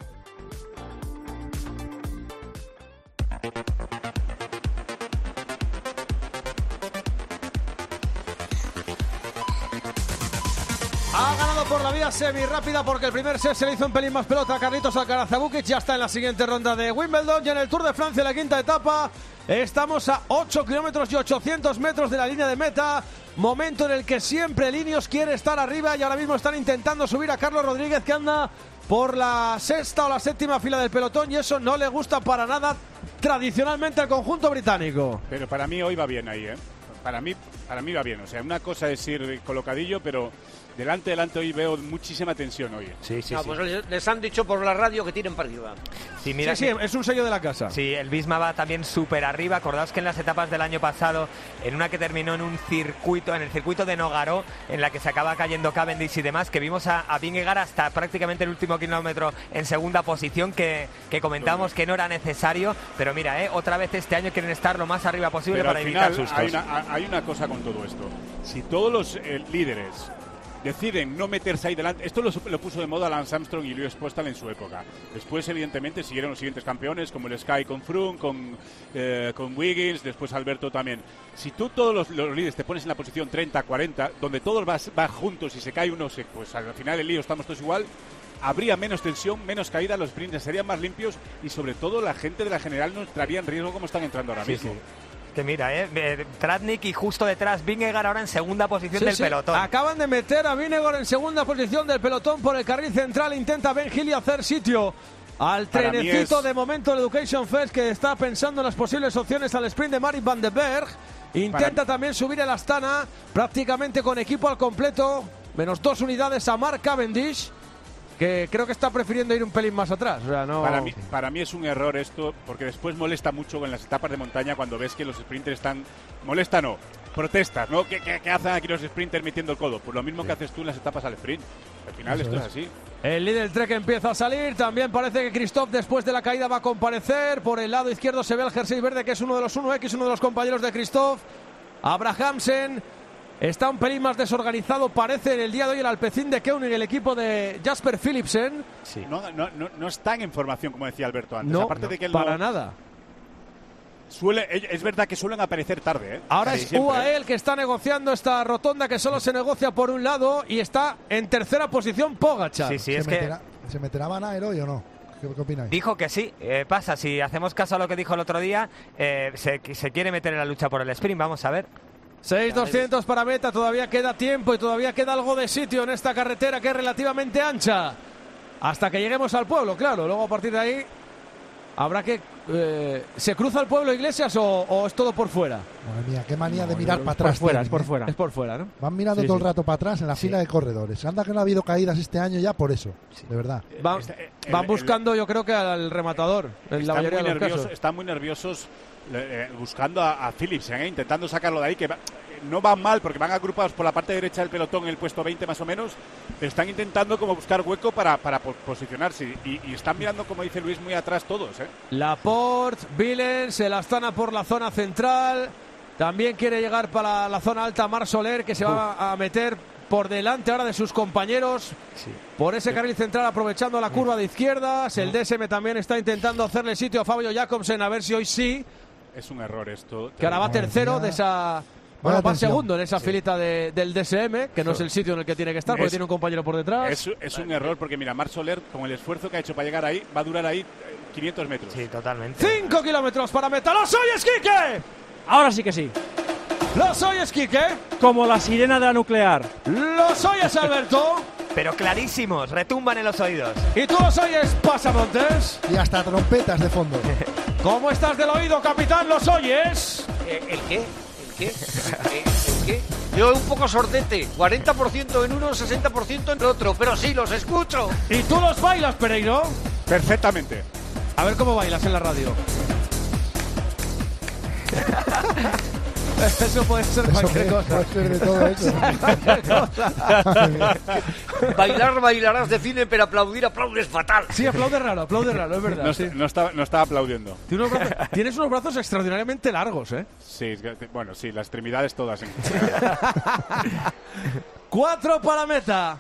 Ha ganado por la vía semi-rápida porque el primer set se le hizo un pelín más pelota a Carlitos Alcaraz. Vukic ya está en la siguiente ronda de Wimbledon y en el Tour de Francia, la quinta etapa. Estamos a ocho kilómetros y ochocientos metros de la línea de meta. Momento en el que siempre Linios quiere estar arriba y ahora mismo están intentando subir a Carlos Rodríguez, que anda por la sexta o la séptima fila del pelotón, y eso no le gusta para nada tradicionalmente al conjunto británico.
Pero para mí hoy va bien ahí, ¿eh? Para mí, para mí va bien. O sea, una cosa es ir colocadillo, pero delante, delante hoy veo muchísima tensión hoy.
Sí, sí, no, sí. Pues les, les han dicho por la radio que tiren para arriba.
Sí, mira
sí,
que,
sí, es un sello de la casa.
Sí, el Visma va también súper arriba. Acordaos que en las etapas del año pasado, en una que terminó en un circuito, en el circuito de Nogaró, en la que se acaba cayendo Cavendish y demás, que vimos a, a Vingegaard hasta prácticamente el último kilómetro en segunda posición, que, que comentábamos que no era necesario. Pero mira, eh, otra vez este año quieren estar lo más arriba posible. Pero para evitar sustos.
Hay una, hay una cosa con todo esto. Si todos los eh, líderes deciden no meterse ahí delante, esto lo, lo puso de moda Lance Armstrong y Lewis Postal en su época. Después, evidentemente, siguieron los siguientes campeones, como el Sky con Froome, con, eh, con Wiggins, después Alberto también. Si tú todos los, los líderes te pones en la posición treinta, cuarenta, donde todos vas, vas juntos y se cae uno, se, pues al final el lío estamos todos igual, habría menos tensión, menos caída, los sprints serían más limpios y sobre todo la gente de la general no entraría en riesgo como están entrando ahora
sí,
mismo.
Sí. Que mira, eh, Tratnik y justo detrás Vingegaard ahora en segunda posición
sí,
del
sí.
pelotón.
Acaban de meter a Vingegaard en segunda posición del pelotón por el carril central. Intenta Ben Healy hacer sitio al trenecito es... de momento el Education First, que está pensando en las posibles opciones al sprint de Marit van den Berg. Intenta Para... también subir el Astana prácticamente con equipo al completo, menos dos unidades a Mark Cavendish, que creo que está prefiriendo ir un pelín más atrás. O sea, no...
para, mí, para mí es un error esto, porque después molesta mucho en las etapas de montaña cuando ves que los sprinters están... Molesta no, protestas, ¿no? ¿Qué, qué, qué hacen aquí los sprinters metiendo el codo? Pues lo mismo sí. que haces tú en las etapas al sprint. Al final Eso esto es. es así.
El líder Trek empieza a salir. También parece que Christoph después de la caída va a comparecer. Por el lado izquierdo se ve el jersey verde, que es uno de los uno equis, uno de los compañeros de Christoph. Abrahamsen está un pelín más desorganizado, parece, en el día de hoy el Alpecin de Koenig, el equipo de Jasper Philipsen.
Sí. No, no, no, no están en formación, como decía Alberto antes.
No,
Aparte
no,
de que él
para
no...
nada.
Suele, es verdad que suelen aparecer tarde, ¿eh?
Ahora
Casi
es
siempre,
U A E el que está negociando esta rotonda, que solo se negocia por un lado, y está en tercera posición Pogačar.
Sí, sí,
¿Se
es
meterá,
que...
¿Se meterá Van Aert hoy o no? ¿Qué, qué opináis?
Dijo que sí. Eh, pasa, si hacemos caso a lo que dijo el otro día, eh, se, se quiere meter en la lucha por el sprint. Vamos a ver.
seis doscientos para meta, todavía queda tiempo y todavía queda algo de sitio en esta carretera que es relativamente ancha. Hasta que lleguemos al pueblo, claro. Luego a partir de ahí habrá que... Eh, ¿Se cruza el pueblo Iglesias o, o es todo por fuera?
Madre mía, qué manía
no,
de mirar
no,
para atrás.
Por fuera,
tienen,
es por
¿eh?
fuera. Es por fuera, ¿no?
Van mirando
sí,
todo
sí.
el rato para atrás en la sí. fila de corredores. Anda que no ha habido caídas este año ya por eso, sí. de verdad.
Van, van buscando, yo creo que al rematador, en la mayoría de los casos.
Están muy nerviosos eh, buscando a, a Phillips, eh, intentando sacarlo de ahí, que va, no van mal porque van agrupados por la parte derecha del pelotón en el puesto veinte más o menos, pero están intentando como buscar hueco para, para posicionarse y, y están mirando, como dice Luis, muy atrás todos. ¿eh?
Laporte, Villens, el Astana por la zona central. También quiere llegar para la zona alta Marc Soler, que se va a meter por delante ahora de sus compañeros sí. por ese carril central, aprovechando la curva de izquierdas. El D S M también está intentando hacerle sitio a Fabio Jakobsen, a ver si hoy sí.
Es un error esto.
Que ahora va tercero de esa... Bueno, va segundo en esa sí. filita de, del D S M, que no es el sitio en el que tiene que estar, porque es, tiene un compañero por detrás.
Es, es un error, porque mira, Marc Soler, con el esfuerzo que ha hecho para llegar ahí, va a durar ahí quinientos metros.
Sí, totalmente.
cinco kilómetros para meta. ¡Lo soy, Quique!
Ahora sí que sí.
¡Lo soy, Quique!
Como la sirena de la nuclear.
¡Lo oyes, Alberto!
Pero clarísimos, retumban en los oídos.
¿Y tú los oyes, Pasamontes?
Y hasta trompetas de fondo.
¿Cómo estás del oído, capitán? ¿Los oyes?
Eh, ¿El qué? ¿El qué? ¿El qué? Yo un poco sordete. cuarenta por ciento en uno, sesenta por ciento en otro. Pero sí, los escucho.
¿Y tú los bailas, Pereiro?
Perfectamente.
A ver cómo bailas en la radio. Eso puede ser
eso
cualquier
puede,
cosa.
Puede ser de todo eso.
Bailar, bailarás de cine, pero aplaudir, aplaudes fatal.
Sí, aplaude raro, aplaude raro, es verdad.
No,
sí.
no, estaba, no estaba aplaudiendo.
Tienes unos, brazos, tienes unos brazos extraordinariamente largos, ¿eh?
Sí, bueno, sí, las extremidades todas.
Cuatro para meta.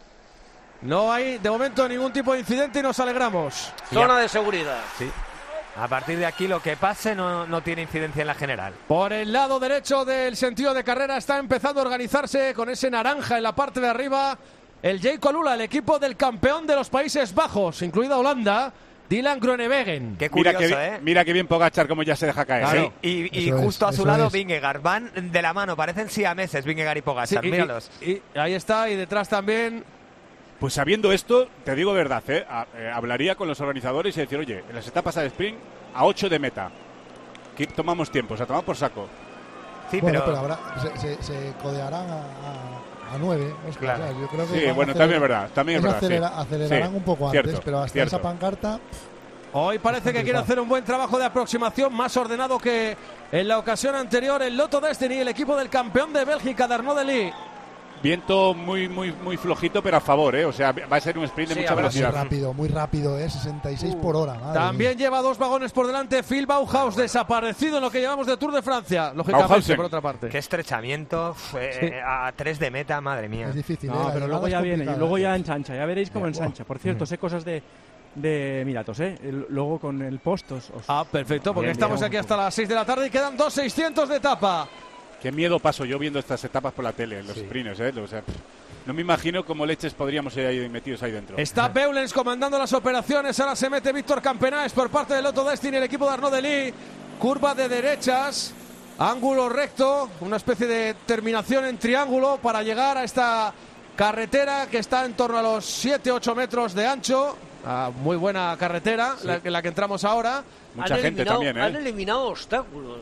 No hay, de momento, ningún tipo de incidente y nos alegramos.
Zona de seguridad.
Sí. A partir de aquí lo que pase no, no tiene incidencia en la general.
Por el lado derecho del sentido de carrera está empezando a organizarse con ese naranja en la parte de arriba el Jayco Alula, el equipo del campeón de los Países Bajos, incluida Holanda, Dylan Groenewegen.
Qué curioso,
mira que,
¿eh?
Mira que bien Pogacar como ya se deja caer.
Claro. Sí, y, y justo
es,
a su lado
es.
Vingegaard. Van de la mano, parecen siameses Vingegaard y Pogacar,
sí, y,
míralos.
Y, y ahí está, y detrás también...
Pues sabiendo esto, te digo verdad, ¿eh? A, eh, hablaría con los organizadores y decir, oye, en las etapas al sprint, a ocho de meta. Que tomamos tiempo, o sea, tomamos por saco.
Sí,
bueno,
pero...
pero habrá, se, se, se codearán a, a, a nueve.
Claro.
O sea, yo creo que
sí, bueno, también es verdad. También es verdad
acelera,
sí.
acelerarán
sí,
un poco
cierto,
antes, pero hasta
cierto.
esa pancarta...
Hoy parece que quiere hacer un buen trabajo de aproximación, más ordenado que en la ocasión anterior el Lotto Destiny, el equipo del campeón de Bélgica, de Arnaud Delis.
Viento muy muy muy flojito, pero a favor, ¿eh? O sea, va a ser un sprint de
sí,
mucha velocidad.
Muy rápido, muy rápido, ¿eh? sesenta y seis uh, por hora.
También
mía.
lleva dos vagones por delante Phil Bauhaus, desaparecido en lo que llevamos de Tour de Francia, lógicamente,
Bauhausen.
por otra parte.
Qué estrechamiento, fue
Sí.
a tres de meta, madre mía.
Es difícil,
No,
¿eh?
pero luego ya viene, y luego ya ensancha, ya veréis cómo ensancha. Por cierto, sé cosas de... de Miratos, ¿eh? El, luego con el post os, os...
Ah, perfecto, porque
bien,
estamos
bien.
aquí hasta las seis de la tarde y quedan dos seiscientos de etapa.
Qué miedo paso yo viendo estas etapas por la tele, en los
Sí.
sprints, ¿eh? O sea, no me imagino cómo leches podríamos ir ahí metidos ahí dentro.
Está Beulens comandando las operaciones, ahora se mete Víctor Campenaes por parte del Lotto Destiny, el equipo de Arnaud Delis. Curva de derechas, ángulo recto, una especie de terminación en triángulo para llegar a esta carretera que está en torno a los siete ocho metros de ancho. Ah, muy buena carretera, sí. la, la que entramos ahora.
Mucha
han
gente también, ¿eh?
Han eliminado obstáculos.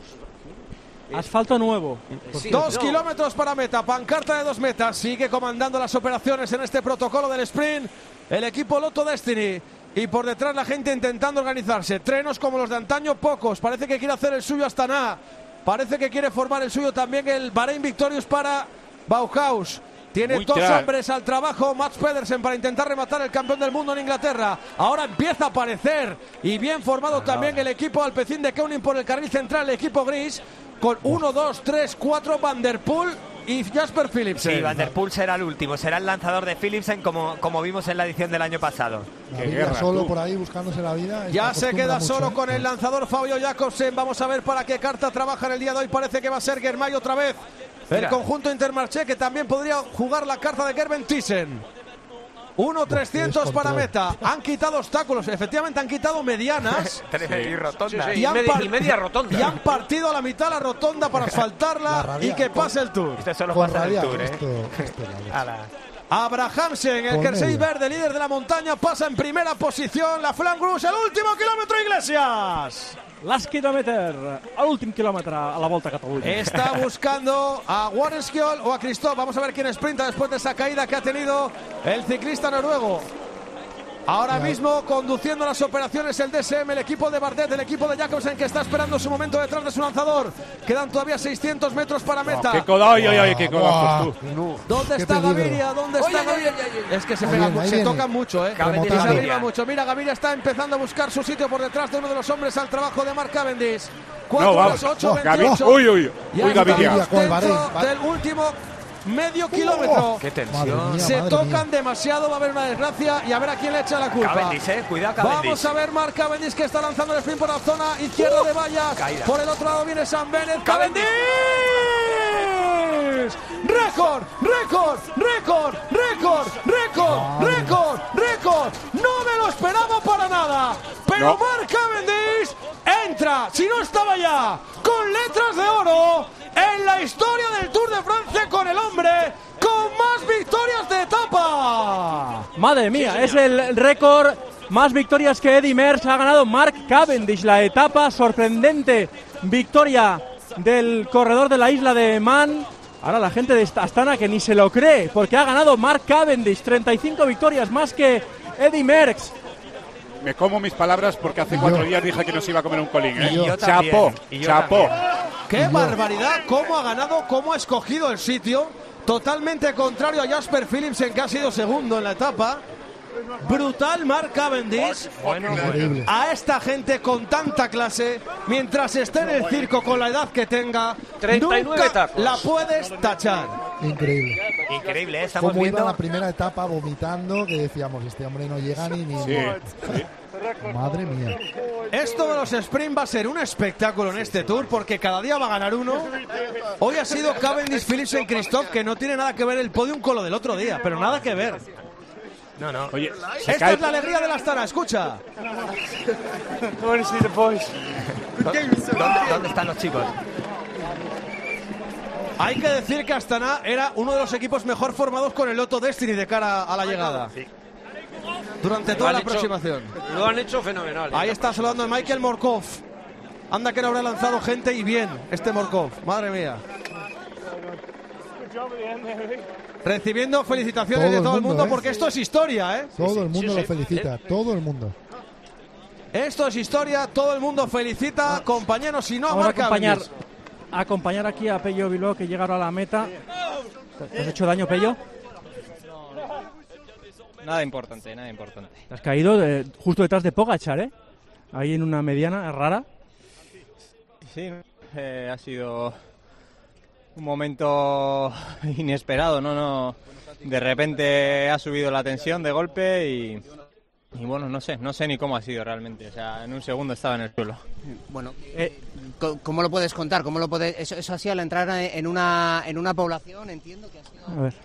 Asfalto nuevo.
Sí,
dos
no.
kilómetros para meta, pancarta de dos metas. Sigue comandando las operaciones en este protocolo del sprint el equipo Lotto Destiny. Y por detrás la gente intentando organizarse. Trenos como los de antaño, pocos. Parece que quiere hacer el suyo Astana. Parece que quiere formar el suyo también el Bahrein Victorious para Bauhaus. Tiene
Muy
dos
crack.
hombres al trabajo, Mats Pedersen, para intentar rematar el campeón del mundo en Inglaterra. Ahora empieza a aparecer, y bien formado ah, también no. el equipo Alpecin de Keuning por el carril central, el equipo gris, con uno, dos, tres, cuatro, Van der Poel y Jasper Philipsen.
Sí, Van der Poel será el último, será el lanzador de Philipsen como, como vimos en la edición del año pasado.
La vida solo tú. por ahí buscándose la vida.
Ya se queda
mucho,
solo
¿eh?
con el lanzador Fabio Jakobsen. Vamos a ver para qué carta trabaja en el día de hoy. Parece que va a ser Germay otra vez. El conjunto Intermarché, que también podría jugar la carta de Gerben Thyssen. uno trescientos para meta. Han quitado obstáculos, efectivamente han quitado medianas.
sí. y rotondas.
Sí, sí,
y, han
media, y media rotonda.
Y han partido a la mitad la rotonda para asfaltarla y que pase el Tour.
Esto solo
Con
pasa en el
rabia,
Tour, ¿eh?
esto, esto es la
Abrahamsen, el jersey verde, líder de la montaña, pasa en primera posición. La Flandrus, el último kilómetro, Iglesias.
Last kilometer, al últim quilòmetre a la Volta a Catalunya.
Está buscando a Warren Skjold o a Christoph. Vamos a ver quién sprinta después de esa caída que ha tenido el ciclista noruego. Ahora mismo conduciendo las operaciones el D S M, el equipo de Bardet, el equipo de Jacobsen, que está esperando su momento detrás de su lanzador. Quedan todavía seiscientos metros para meta.
Oh, ¡Qué codazo! ¡Oye, oye, qué codazo tú!
¿Dónde está Gaviria? ¿Dónde está
Oye,
Gaviria?
oye, oye, oye.
Es que se,
Ahí
pega,
viene, ahí
se
viene.
tocan mucho, ¿eh?
Cavendish
Se
Remotando.
arriba mucho. Mira, Gaviria está empezando a buscar su sitio por detrás de uno de los hombres al trabajo de Mark Cavendish. cuatro
No, vamos.
ocho
Oh, Gavi-
veintiocho.
uy, uy,
Ya
uy, Gaviria.
estamos
Con el Bahrein.
dentro del último medio kilómetro.
¡Qué
Madre
tensión!
mía,
Se
madre
tocan
mía.
demasiado, va a haber una desgracia y a ver a quién le echa la culpa.
Cavendish, eh. Cuidado, Cavendish.
Vamos a ver Mark Cavendish, que está lanzando el sprint por la zona izquierda de vallas.
Caída.
Por el otro lado viene Sam Bennett.
Cavendish.
¡Cavendish! ¡Récord! ¡Récord! ¡Récord! ¡Récord! ¡Récord! ¡Récord! ¡Récord! No me lo esperaba para nada. Pero
No.
Mark Cavendish entra, si no estaba ya, con letras de oro en la historia del Tour de Francia, con el hombre con más victorias de etapa.
Madre mía, es el récord más victorias que Eddy Merckx. Ha ganado Mark Cavendish la etapa. Sorprendente victoria del corredor de la isla de Man. Ahora la gente de Astana que ni se lo cree, porque ha ganado Mark Cavendish. treinta y cinco victorias más que Eddy Merckx.
Me como mis palabras porque hace cuatro días dije que no se iba a comer un colín, ¿eh?
Y yo también,
Chapó,
y yo
chapó.
¡Qué barbaridad! ¿Cómo ha ganado? ¿Cómo ha escogido el sitio? Totalmente contrario a Jasper Philipsen, que ha sido segundo en la etapa. Brutal Mark Cavendish.
Bueno,
Increíble.
A esta gente con tanta clase, mientras esté en el circo con la edad que tenga,
treinta y nueve
nunca
tacos.
la puedes tachar.
Increíble.
increíble, ¿eh? Estamos
Cómo iba
viendo...
la primera etapa vomitando, que decíamos, este hombre no llega ni... ni
Sí, sí.
Madre mía.
Esto de los sprint va a ser un espectáculo en este Tour, porque cada día va a ganar uno. Hoy ha sido Cavendish, Philipsen, Christophe, que no tiene nada que ver el podium con lo del otro día, pero nada que ver.
No, no.
Oye, se
Esta
cae...
es la alegría de la Astana, escucha.
¿Dónde, ¿Dónde están los chicos?
Hay que decir que Astana era uno de los equipos mejor formados con el Lotto Destiny de cara a la llegada. Durante
Lo
toda
han
la
hecho-
aproximación.
Lo han hecho fenomenal.
Ahí está saludando a Michael Morkov. Anda que no habrá lanzado gente y bien este Morkov. Madre mía. Recibiendo felicitaciones
Todo
de
el
todo el
mundo,
mundo,
¿eh?
porque esto es historia, ¿eh?
Todo el mundo
sí,
lo
sí.
felicita, todo el mundo.
Esto es historia, todo el mundo felicita, compañeros, si no,
Vamos a
Mark
acompañar,
Cavendish.
a acompañar aquí a Pello Bilbao, que llega ahora a la meta. ¿Te has hecho daño, Pello?
Nada importante, nada importante.
Te has caído de- justo detrás de Pogačar, ¿eh? Ahí en una mediana rara.
Sí, eh, ha sido un momento inesperado, ¿no? no De repente ha subido la tensión de golpe y, y bueno, no sé, no sé ni cómo ha sido realmente. O sea, en un segundo estaba en el suelo.
Bueno, eh, co- ¿cómo lo puedes contar? ¿Cómo lo puedes... Eso, eso ha sido al entrar en una, en una población, entiendo que ha sido...
A ver.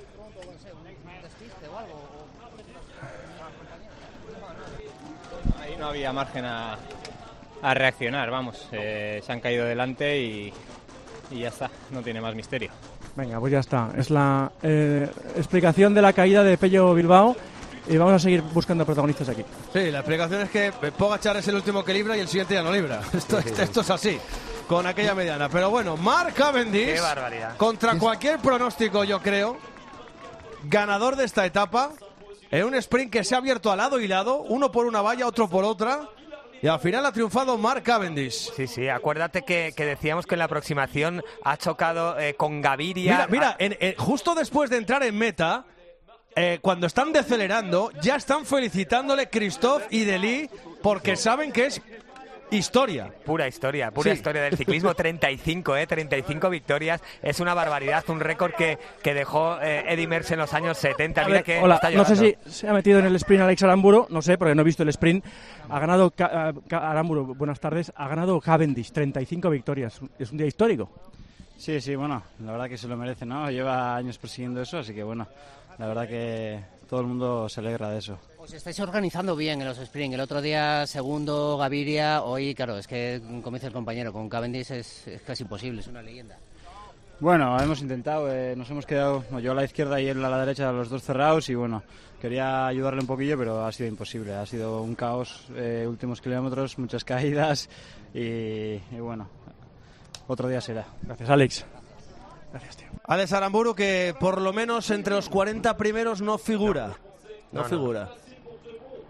Ahí no había margen a, a reaccionar, vamos. Eh, se han caído delante y, y ya está, no tiene más misterio.
Venga, pues ya está. Es la eh, explicación de la caída de Pello Bilbao. Y vamos a seguir buscando protagonistas aquí.
Sí, la explicación es que Pogačar es el último que libra y el siguiente ya no libra. Esto, esto, esto es así, con aquella mediana. Pero bueno, Mark Cavendish,
Qué barbaridad.
contra cualquier pronóstico, yo creo, ganador de esta etapa, en un sprint que se ha abierto a lado y lado, uno por una valla, otro por otra, y al final ha triunfado Mark Cavendish.
Sí, sí, acuérdate que, que decíamos que en la aproximación ha chocado eh, con Gaviria.
Mira, mira, en- en- justo después de entrar en meta, eh, cuando están decelerando, ya están felicitándole Christophe y Deli porque saben que es historia.
Pura historia, pura
Sí.
historia del ciclismo. treinta y cinco, ¿eh? treinta y cinco victorias. Es una barbaridad, un récord que, que dejó eh, Eddy Merckx en los años setenta.
A
Mira
ver,
que
hola,
está
no sé
llorando.
si se ha metido en el sprint Alex Aramburu, no sé, porque no he visto el sprint. Ha ganado Ca- Ca- Aramburu, buenas tardes, ha ganado Cavendish, treinta y cinco victorias. Es un día histórico.
Sí, sí, bueno, la verdad que se lo merece, ¿no? Lleva años persiguiendo eso, así que bueno, la verdad que todo el mundo se alegra de eso.
Os estáis organizando bien en los sprint. El otro día, segundo, Gaviria. Hoy, claro, es que, como dice el compañero, con Cavendish es, es casi imposible, es una leyenda.
Bueno, hemos intentado, eh, nos hemos quedado, no, yo a la izquierda y él a la derecha, los dos cerrados, y bueno, quería ayudarle un poquillo, pero ha sido imposible. Ha sido un caos, eh, últimos kilómetros, muchas caídas, y, y bueno, otro día será.
Gracias, Alex. Gracias, tío.
Alex Aramburu, que por lo menos entre los cuarenta primeros no figura. No,
No, no.
figura.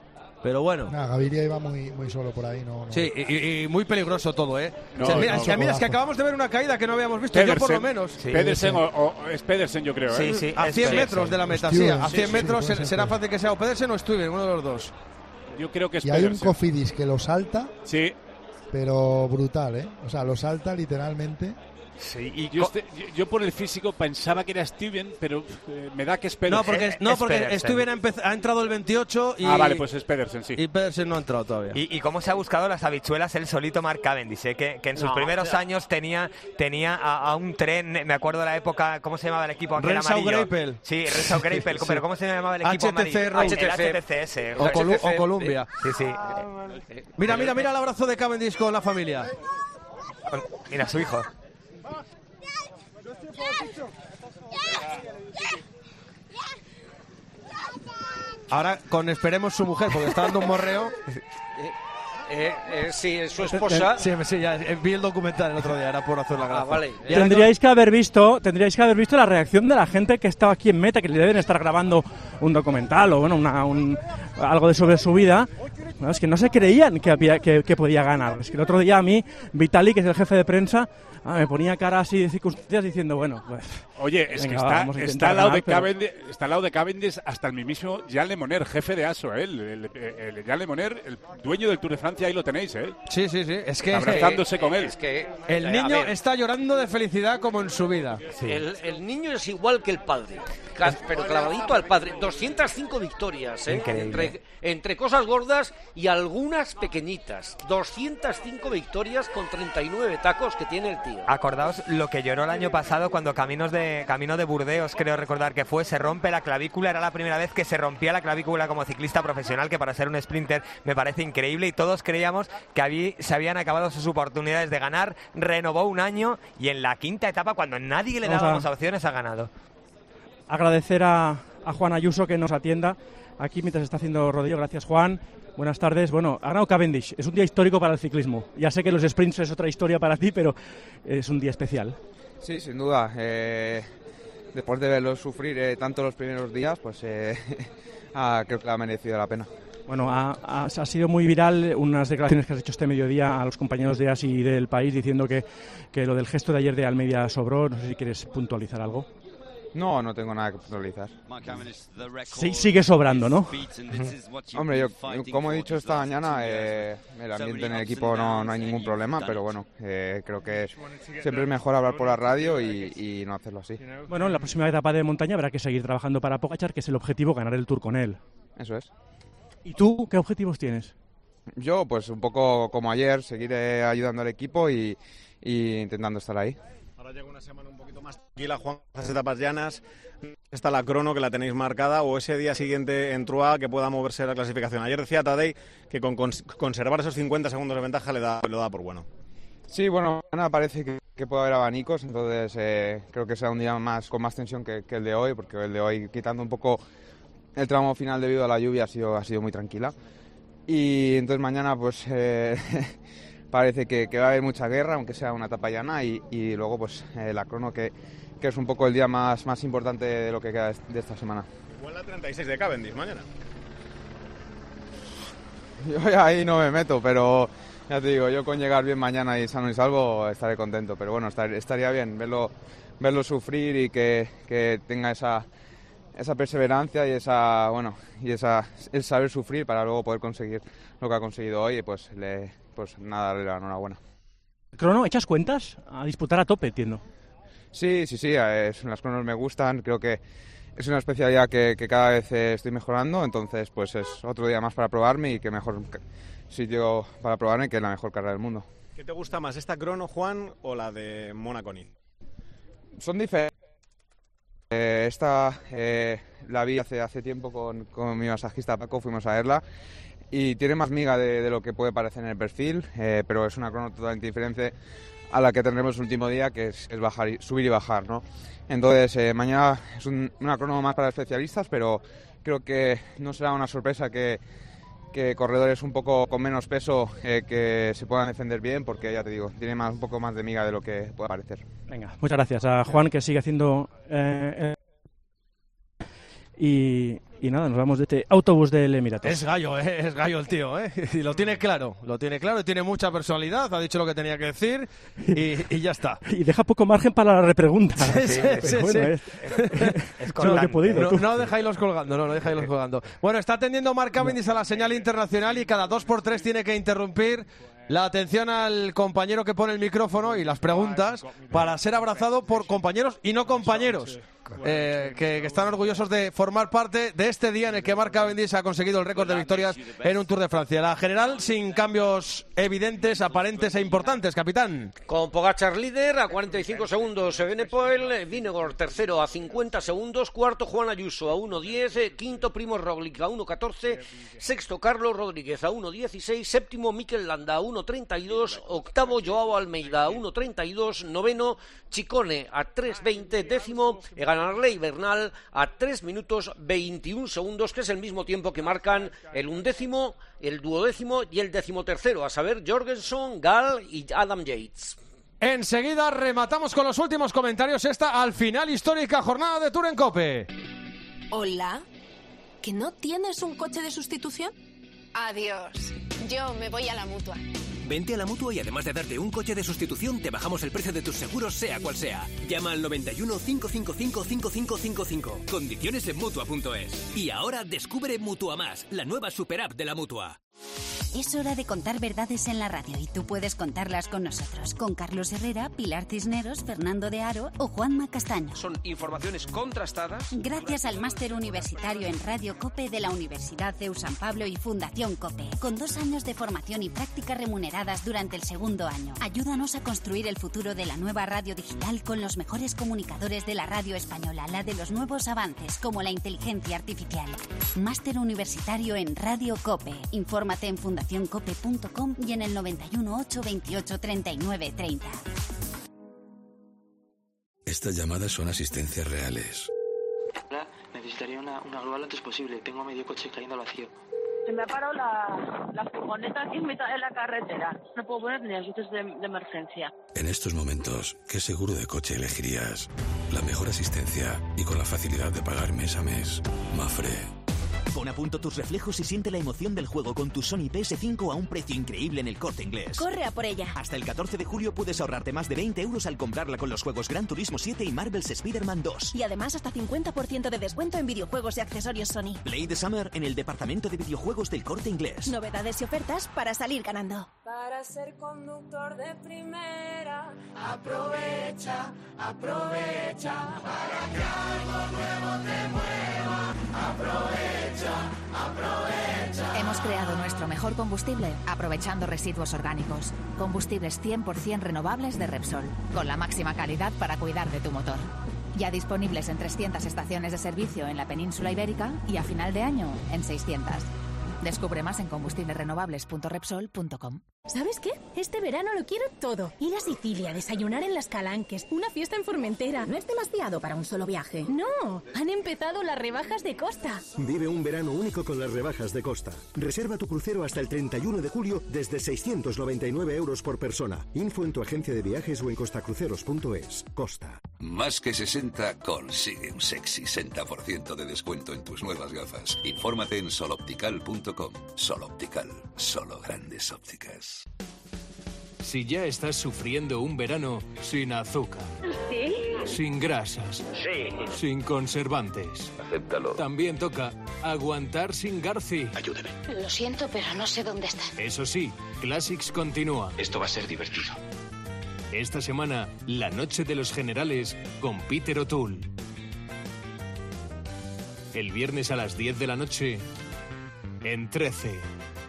Pero bueno.
Nah, Gaviria iba muy, muy solo por ahí, no. no.
Sí, y, y muy peligroso todo, ¿eh?
No,
o sea, mira,
no,
es que, mira, es que acabamos de ver una caída que no habíamos visto, yo por lo menos.
Sí, Pedersen sí. O, o es Pedersen, yo creo. ¿eh?
Sí, sí,
a cien metros de la meta, sí. A cien
sí,
metros
sí,
será sí, fácil que sea o Pedersen o Stuyven, uno de los dos.
Yo creo que es
y
Pedersen.
hay un Cofidis que lo salta.
Sí.
Pero brutal, ¿eh? O sea, lo salta literalmente.
Sí, y yo, este, yo, yo por el físico pensaba que era Steven, pero eh, me da que es Pedersen.
No, porque,
eh,
no,
es
porque
Pedersen.
Steven ha, ha entrado el veintiocho y...
Ah, vale, pues es Pedersen, sí.
Y Pedersen no ha entrado todavía.
Y, y cómo se ha buscado las habichuelas el solito Mark Cavendish, ¿eh? que, que en sus
No,
primeros
o sea,
años tenía, tenía a, a un tren, me acuerdo de la época, ¿cómo se llamaba el equipo? Aquel
Renshaw
amarillo.
Greipel.
Sí, Renshaw Greipel,
Sí.
pero ¿cómo se llamaba el equipo
H T C
amarillo?
Rose.
El H T C S.
O, Colu- o Columbia.
Sí, sí.
Mira, mira, mira el abrazo de Cavendish con la familia.
Mira, su hijo.
Ahora con esperemos su mujer, porque está dando un morreo.
Eh, eh, sí, su esposa.
Sí, sí, ya vi el documental el otro día, era por hacer la gracia.
Ah, vale.
Tendríais que haber visto, tendríais que haber visto la reacción de la gente que estaba aquí en Meta, que le deben estar grabando un documental o bueno, una, un, algo de sobre su vida. No, es que no se creían que, había, que, que podía ganar. Es que el otro día a mí, Vitali, que es el jefe de prensa, ah, me ponía cara así de circunstancias diciendo, bueno, pues...
Oye, es
venga,
que
va,
está,
vamos a
está,
intentar
al lado
ganar,
de
pero-
Cavendish, está al lado de Cavendish hasta el mismísimo Jan Lemonnier, jefe de A S O, ¿eh? el, el, el, el Jan Lemonnier, el dueño del Tour de Francia, ahí lo tenéis, ¿eh?
Sí, sí, sí. Es que
abrazándose con él.
Es que
el
a
niño
ver,
está llorando de felicidad como en su vida.
el, el niño es igual que el padre, ca- pero clavadito al padre. doscientas cinco victorias, ¿eh?
Increíble.
Entre, entre cosas gordas y algunas pequeñitas. doscientas cinco victorias con treinta y nueve tacos que tiene el tío.
Acordaos lo que lloró el año pasado cuando caminos de camino de Burdeos, creo recordar que fue, se rompe la clavícula, era la primera vez que se rompía la clavícula como ciclista profesional, que para ser un sprinter me parece increíble, y todos creíamos que habí, se habían acabado sus oportunidades de ganar, renovó un año y en la quinta etapa, cuando nadie le
Vamos
dábamos
a-
opciones, ha ganado.
Agradecer a, a Juan Ayuso que nos atienda aquí mientras está haciendo rodillo. Gracias, Juan. Buenas tardes. Bueno, ha ganado Cavendish. Es un día histórico para el ciclismo. Ya sé que los sprints es otra historia para ti, pero es un día especial.
Sí, sin duda. Eh, después de verlo sufrir eh, tanto los primeros días, pues eh, ah, creo que ha merecido la pena.
Bueno, ha, ha- ha sido muy viral unas declaraciones que has hecho este mediodía a los compañeros de A S I y del País diciendo que, que lo del gesto de ayer de Almeida sobró. No sé si quieres puntualizar algo.
No, no tengo nada que puntualizar.
Sí, sigue sobrando, ¿no?
Hombre, yo, como he dicho esta mañana, eh, el ambiente en el equipo no, no hay ningún problema, pero bueno, eh, creo que siempre es mejor hablar por la radio y, y no hacerlo así.
Bueno, en la próxima etapa de montaña habrá que seguir trabajando para Pogačar, que es el objetivo, ganar el Tour con él.
Eso es.
¿Y tú qué objetivos tienes?
Yo, pues un poco como ayer, seguir eh, ayudando al equipo y, y intentando estar ahí.
Ahora llega una semana un poquito más tranquila, Juan, las etapas llanas. Está la crono que la tenéis marcada, o ese día siguiente en Troyes que pueda moverse la clasificación. Ayer decía Tadej que con cons- conservar esos cincuenta segundos de ventaja le da, lo da por bueno.
Sí, bueno, mañana parece que, que puede haber abanicos, entonces eh, creo que será un día más con más tensión que, que el de hoy, porque el de hoy, quitando un poco el tramo final debido a la lluvia, ha sido, ha sido muy tranquila. Y entonces mañana pues eh, parece que, que va a haber mucha guerra, aunque sea una etapa llana, y, y luego pues eh, la crono, que, que es un poco el día más, más importante de lo que queda de esta semana.
Igual la treinta y seis de Cavendish mañana.
Yo ahí no me meto, pero ya te digo, yo con llegar bien mañana y sano y salvo estaré contento, pero bueno, estar- estaría bien verlo, verlo sufrir y que, que tenga esa, esa perseverancia y esa, bueno, y esa, el saber sufrir para luego poder conseguir lo que ha conseguido hoy, y pues, le, pues nada, darle la enhorabuena.
Crono, ¿echas cuentas? A disputar a tope, entiendo.
Sí, sí, sí, eh, las cronos me gustan, creo que es una especialidad que, que cada vez eh, estoy mejorando, entonces pues es otro día más para probarme, y que mejor ca- sitio para probarme que la mejor carrera del mundo.
¿Qué te gusta más, esta crono, Juan, o la de Mónaco-Nice?
Son diferentes. Eh, esta eh, la vi hace, hace tiempo con, con mi masajista Paco, fuimos a verla, y tiene más miga de, de lo que puede parecer en el perfil, eh, pero es una crono totalmente diferente a la que tendremos el último día, que es, es bajar y, subir y bajar, ¿no? Entonces eh, mañana es un- una crono más para especialistas, pero creo que no será una sorpresa que, que corredores un poco con menos peso eh, que se puedan defender bien, porque ya te digo, tiene más, un poco más de miga de lo que puede parecer.
Venga, muchas gracias a Juan, que sigue haciendo... eh, eh, y, Y nada, nos vamos de este autobús del Emiratos.
Es gallo, ¿eh? Es gallo el tío, ¿eh? Y lo tiene claro, lo tiene claro y tiene mucha personalidad, ha dicho lo que tenía que decir y, y ya está.
Y deja poco margen para la repregunta.
Sí, sí, sí,
bueno,
sí.
Es,
es
lo que he podido.
No, no dejáis los colgando, no, no dejáis los colgando. Bueno, está atendiendo Marc Cavendish a la señal internacional y cada dos por tres tiene que interrumpir la atención al compañero que pone el micrófono y las preguntas para ser abrazado por compañeros y no compañeros. Eh, que, que están orgullosos de formar parte de este día en el que Marc Cavendish ha conseguido el récord de victorias en un Tour de Francia. La general sin cambios evidentes, aparentes e importantes, capitán.
Con Pogačar líder a cuarenta y cinco segundos, Evenepoel, Vingegaard tercero a cincuenta segundos, cuarto Juan Ayuso a uno diez, quinto Primož Roglič a uno catorce, sexto Carlos Rodríguez a uno dieciséis, séptimo Mikel Landa a uno treinta y dos, octavo Joao Almeida a uno treinta y dos, noveno Ciccone a tres veinte, décimo Eganarley Bernal a tres minutos veintiún segundos, que es el mismo tiempo que marcan el undécimo, el duodécimo y el decimotercero, a saber Jorgenson, Gal y Adam Yates.
Enseguida rematamos con los últimos comentarios esta al final histórica jornada de Tour en Cope.
Hola, ¿que no tienes un coche de sustitución?
Adiós, yo me voy a la Mutua.
Vente a la Mutua y además de darte un coche de sustitución, te bajamos el precio de tus seguros, sea cual sea. Llama al noventa y uno, cinco cinco cinco, cinco cinco cinco cinco. Condiciones en Mutua punto es. Y ahora descubre Mutua Más, la nueva super app de la Mutua.
Es hora de contar verdades en la radio y tú puedes contarlas con nosotros, con Carlos Herrera, Pilar Cisneros, Fernando de Aro o Juanma Castaño.
Son informaciones contrastadas.
Gracias al máster universitario en Radio COPE de la Universidad C E U San Pablo y Fundación COPE, con dos años de formación y práctica remuneradas durante el segundo año. Ayúdanos a construir el futuro de la nueva radio digital con los mejores comunicadores de la radio española, la de los nuevos avances como la inteligencia artificial. Máster universitario en Radio COPE. Infórmate en fundación cope punto com y en el noventa y uno, ocho veintiocho, treinta y nueve treinta.
Estas llamadas son asistencias reales.
Hola, necesitaría una, una grúa lo antes posible. Tengo medio coche cayendo al vacío.
Se me ha parado la, la furgoneta aquí en mitad de la carretera. No puedo poner ni las luces de, de emergencia.
En estos momentos, ¿qué seguro de coche elegirías? La mejor asistencia y con la facilidad de pagar mes a mes. Mafre.
Pon a punto tus reflejos y siente la emoción del juego con tu Sony P S cinco a un precio increíble en El Corte Inglés.
¡Corre a por ella!
Hasta el catorce de julio puedes ahorrarte más de veinte euros al comprarla con los juegos Gran Turismo siete y Marvel's Spider-Man dos.
Y además hasta cincuenta por ciento de descuento en videojuegos y accesorios Sony.
Play the Summer en el departamento de videojuegos del Corte Inglés.
Novedades y ofertas para salir ganando.
Para ser conductor de primera, aprovecha, aprovecha, para que algo nuevo te mueva, aprovecha. Aprovecha.
Hemos creado nuestro mejor combustible aprovechando residuos orgánicos. Combustibles cien por ciento renovables de Repsol, con la máxima calidad para cuidar de tu motor. Ya disponibles en trescientas estaciones de servicio en la península ibérica y a final de año en seiscientas. Descubre más en combustibles renovables punto repsol punto com.
¿Sabes qué? Este verano lo quiero todo. Ir a Sicilia, desayunar en Las Calanques, una fiesta en Formentera.
¿No es demasiado para un solo viaje?
No, han empezado las rebajas de Costa.
Vive un verano único con las rebajas de Costa. Reserva tu crucero hasta el treinta y uno de julio desde seiscientos noventa y nueve euros por persona. Info en tu agencia de viajes o en costacruceros punto es. Costa.
Más que sesenta consigue un sexy sesenta por ciento de descuento en tus nuevas gafas. Infórmate en soloptical punto com. Soloptical, solo grandes ópticas.
Si ya estás sufriendo un verano sin azúcar,
¿Sí?
sin grasas,
Sí.
sin conservantes,
acéptalo.
También toca aguantar sin Garci.
Ayúdeme.
Lo siento, pero no sé dónde está.
Eso sí, Classics continúa.
Esto va a ser divertido.
Esta semana, la noche de los generales con Peter O'Toole. El viernes a las diez de la noche, en trece.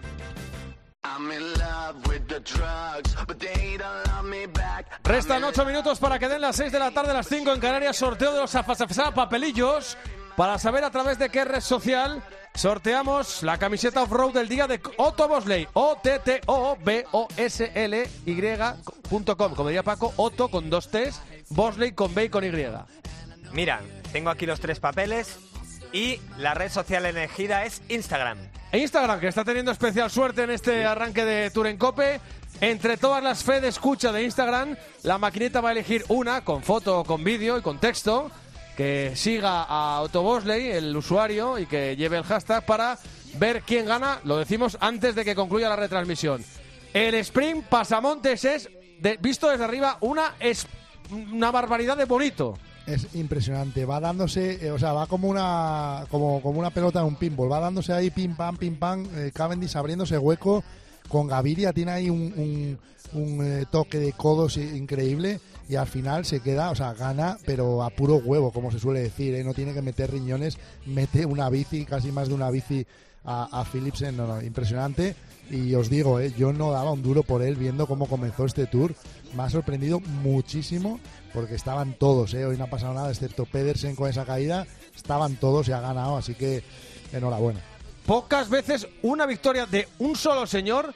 Restan ocho minutos para que den las seis de la tarde, las cinco en Canarias. Sorteo de los afasafasá papelillos para saber a través de qué red social sorteamos la camiseta off-road del día de Otto Bosley. O T T O B O S L Y punto com. Como diría Paco, Otto con dos T's, Bosley con B y con Y.
Mira, tengo aquí los tres papeles y la red social elegida es Instagram.
Instagram, que está teniendo especial suerte en este arranque de Tour en Cope. Entre todas las Fed escucha de Instagram, la maquinita va a elegir una con foto, con vídeo y con texto que siga a Otto Bosley, el usuario, y que lleve el hashtag para ver quién gana, lo decimos antes de que concluya la retransmisión. El sprint pasamontes es, de, visto desde arriba, una, es, una barbaridad de bonito.
Es impresionante, va dándose, eh, o sea, va como una como, como una pelota en un pinball, va dándose ahí pim pam, pim pam, eh, Cavendish abriéndose hueco, con Gaviria tiene ahí un, un, un eh, toque de codos increíble y al final se queda, o sea, gana, pero a puro huevo, como se suele decir, ¿eh? No tiene que meter riñones, mete una bici, casi más de una bici a, a Philipsen, no, no, impresionante. Y os digo, eh, yo no daba un duro por él viendo cómo comenzó este Tour. Me ha sorprendido muchísimo porque estaban todos, eh, hoy no ha pasado nada excepto Pedersen con esa caída, estaban todos y ha ganado, así que enhorabuena.
Pocas veces una victoria de un solo señor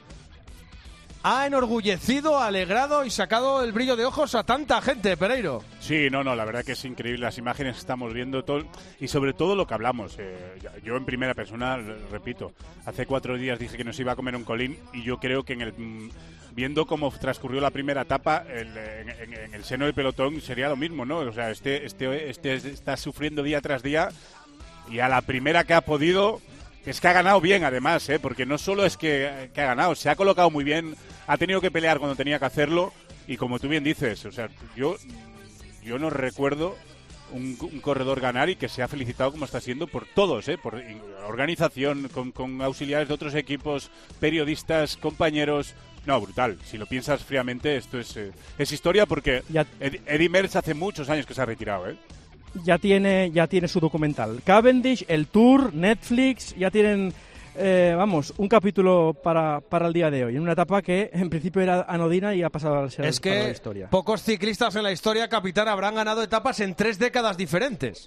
ha enorgullecido, alegrado y sacado el brillo de ojos a tanta gente, Pereiro.
Sí, no, no, la verdad que es increíble las imágenes que estamos viendo todo, y sobre todo lo que hablamos. Eh, yo en primera persona, repito, hace cuatro días dije que nos iba a comer un colín y yo creo que en el viendo cómo transcurrió la primera etapa el, en, en, en el seno del pelotón sería lo mismo, ¿no? O sea, este, este, este está sufriendo día tras día y a la primera que ha podido... Es que ha ganado bien, además, ¿eh? Porque no solo es que, que ha ganado, se ha colocado muy bien, ha tenido que pelear cuando tenía que hacerlo, y como tú bien dices, o sea, yo, yo no recuerdo un, un corredor ganar y que se ha felicitado como está siendo por todos, ¿eh? Por organización, con, con auxiliares de otros equipos, periodistas, compañeros. No, brutal. Si lo piensas fríamente, esto es, eh, es historia porque ya... Eddy Merckx hace muchos años que se ha retirado, ¿eh?
Ya tiene, ya tiene su documental. Cavendish, el Tour, Netflix, ya tienen, eh, vamos, un capítulo para, para el día de hoy. En una etapa que en principio era anodina y ha pasado a ser
es
para
que
la historia.
Pocos ciclistas en la historia, capitán, habrán ganado etapas en tres décadas diferentes.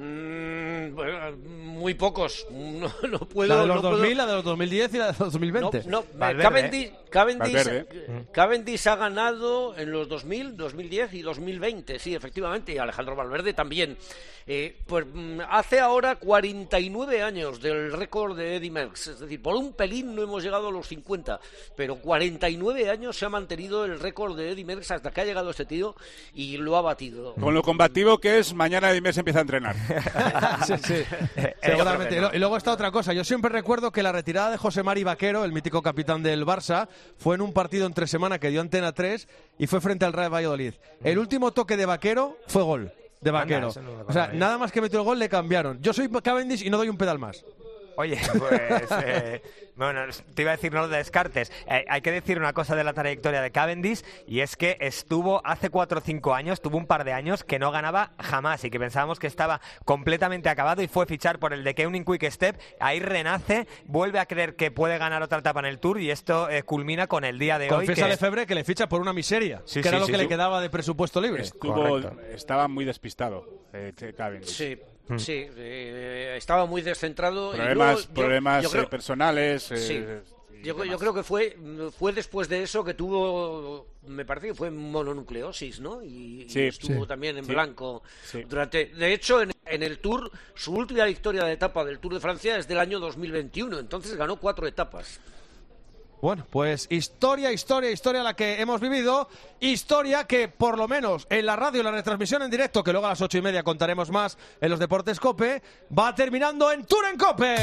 Mm, bueno, muy pocos. No, no puedo.
La de los
no
dos mil,
puedo...
la de los dos mil diez y la de los dos mil veinte.
No, no
Valverde,
Cavendish,
¿eh?
Cavendish,
Valverde.
Cavendish ha ganado en los dos mil, dos mil diez y dos mil veinte, sí, efectivamente, y Alejandro Valverde también. Eh, pues hace ahora cuarenta y nueve años del récord de Eddy Merckx, es decir, por un pelín no hemos llegado a los cincuenta, pero cuarenta y nueve años se ha mantenido el récord de Eddy Merckx hasta que ha llegado este tío y lo ha batido.
Con lo combativo que es, mañana Eddy Merckx empieza a entrenar.
sí, sí, seguramente. Y luego está otra cosa, yo siempre recuerdo que la retirada de José Mari Vaquero, el mítico capitán del Barça, fue en un partido entre semana que dio Antena tres y fue frente al Real Valladolid. El último toque de Vaquero fue gol. De Vaquero. Anda, no o sea, bien. Nada más que metió el gol le cambiaron. Yo soy Cavendish y no doy un pedal más.
Oye, pues... Eh, bueno, te iba a decir no lo descartes. Eh, hay que decir una cosa de la trayectoria de Cavendish, y es que estuvo hace cuatro o cinco años, tuvo un par de años que no ganaba jamás y que pensábamos que estaba completamente acabado, y fue fichar por el de Keuning Quick Step. Ahí renace, vuelve a creer que puede ganar otra etapa en el Tour, y esto eh, culmina con el día de hoy.
Confiesa
que
Lefebvre que le ficha por una miseria,
sí,
que era
sí,
lo
sí,
que
sí.
le quedaba de presupuesto libre.
Estuvo, estaba muy despistado eh, Cavendish.
Sí. Mm. Sí, eh, estaba muy descentrado.
Problemas,
y luego,
problemas
yo, yo creo,
eh, personales. Eh,
sí. Yo, yo creo que fue fue después de eso que tuvo, me parece que fue mononucleosis, ¿no? Y,
sí,
y estuvo
sí,
también en
sí,
blanco
sí.
durante. De hecho, en, en el Tour, su última victoria de etapa del Tour de Francia es del año dos mil veintiuno, entonces ganó cuatro etapas.
Bueno, pues historia, historia, historia la que hemos vivido, historia que por lo menos en la radio, en la retransmisión en directo, que luego a las ocho y media contaremos más en los Deportes COPE, va terminando en Tour en COPE.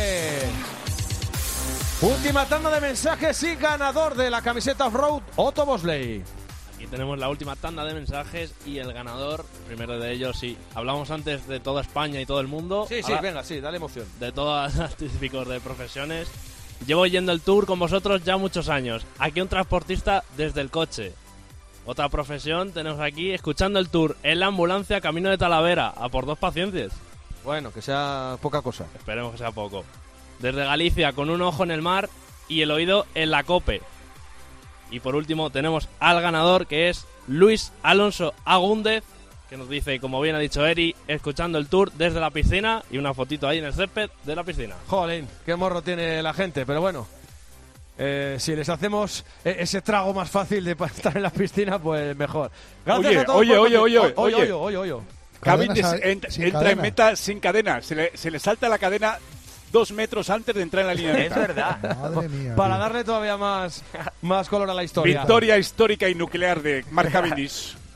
Última tanda de mensajes y ganador de la camiseta off-road, Otto Bosley.
Aquí tenemos la última tanda de mensajes y el ganador, primero de ellos, sí. Hablamos antes de toda España y todo el mundo.
Sí, sí, venga, sí, dale emoción.
De todas las típicos de profesiones. Llevo yendo el Tour con vosotros ya muchos años. Aquí un transportista desde el coche. Otra profesión tenemos aquí escuchando el Tour en la ambulancia camino de Talavera, a por dos pacientes.
Bueno, que sea poca cosa.
Esperemos que sea poco. Desde Galicia con un ojo en el mar y el oído en la COPE. Y por último tenemos al ganador, que es Luis Alonso Agúndez, que nos dice, como bien ha dicho Eri, escuchando el Tour desde la piscina, y una fotito ahí en el césped de la piscina.
Jolín, qué morro tiene la gente, pero bueno, eh, si les hacemos ese trago más fácil de estar en la piscina, pues mejor. Gracias
oye,
a todos
oye,
por...
oye, oye,
oye,
oye,
oye, oye, oye, oye.
Cavendish entra, entra en meta sin cadena, se le, se le salta la cadena dos metros antes de entrar en la línea de meta.
Es verdad.
Madre mía,
para
tío.
darle todavía más, más color a la historia.
Victoria histórica y nuclear de Mark Cavendish.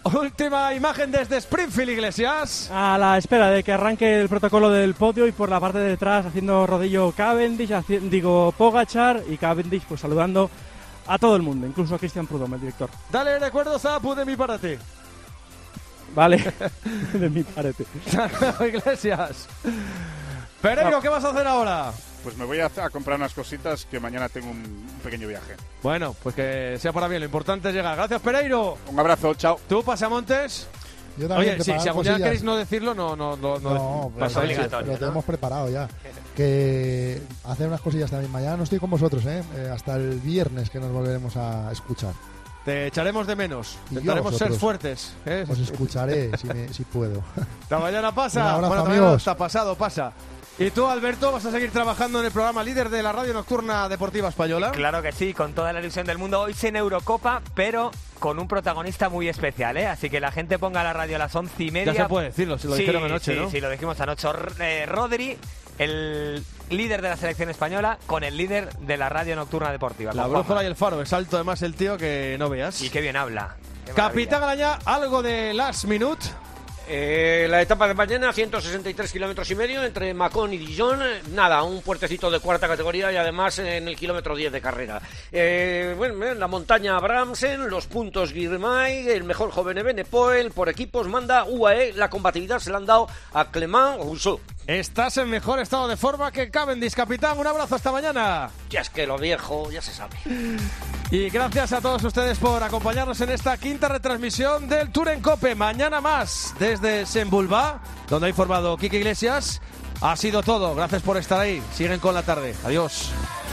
Última imagen desde Springfield, Iglesias.
A la espera de que arranque el protocolo del podio y por la parte de detrás haciendo rodillo Cavendish, haci- digo Pogačar y Cavendish pues saludando a todo el mundo, incluso a Christian Prudhomme, el director.
Dale recuerdos a Apu de mi parte.
Vale, de mi parte.
Iglesias. Pereiro, ¿qué vas a hacer ahora?
Pues me voy a, a comprar unas cositas que mañana tengo un, un pequeño viaje.
Bueno, pues que sea para bien, lo importante es llegar. Gracias, Pereiro.
Un abrazo, chao.
¿Tú, Pasamontes?
Yo también.
Oye, sí, si algún día queréis no decirlo, no, no, no, no,
no
pasa
obligatorio. Lo tenemos preparado ya. Que hacer unas cosillas también. Mañana no estoy con vosotros, ¿eh? Eh, hasta el viernes que nos volveremos a escuchar.
Te echaremos de menos.
Y
Intentaremos ser fuertes. ¿eh?
Os escucharé si, me, si puedo.
Esta mañana pasa.
Un abrazo,
bueno,
amigos.
Está pasado, pasa. ¿Y tú, Alberto, vas a seguir trabajando en el programa líder de la radio nocturna deportiva española?
Claro que sí, con toda la ilusión del mundo. Hoy sin Eurocopa, pero con un protagonista muy especial, ¿eh? Así que la gente ponga la radio a las once y media.
Ya se puede decirlo, si lo
sí,
dijeron anoche,
sí,
¿no?
Sí, lo dijimos anoche. Eh, Rodri, el líder de la selección española, con el líder de la radio nocturna deportiva.
La brújula y el faro. Es alto además el tío que no veas.
Y qué bien habla. Qué
Capitán Araña, algo de last minute.
Eh, la etapa de mañana, ciento sesenta y tres kilómetros y medio entre Mâcon y Dijon. Nada, un puertecito de cuarta categoría y además en el kilómetro diez de carrera. Eh, bueno, la montaña Bramsen, los puntos Girmay, el mejor joven Evenepoel. Por equipos manda U A E. La combatividad se la han dado a Clément Rousseau.
Estás en mejor estado de forma que Cavendish, capitán. Un abrazo, hasta mañana.
Ya es que lo viejo, ya se sabe.
Y gracias a todos ustedes por acompañarnos en esta quinta retransmisión del Tour en Cope. Mañana más desde Sembulbá, donde ha informado Quique Iglesias. Ha sido todo. Gracias por estar ahí. Siguen con la tarde. Adiós.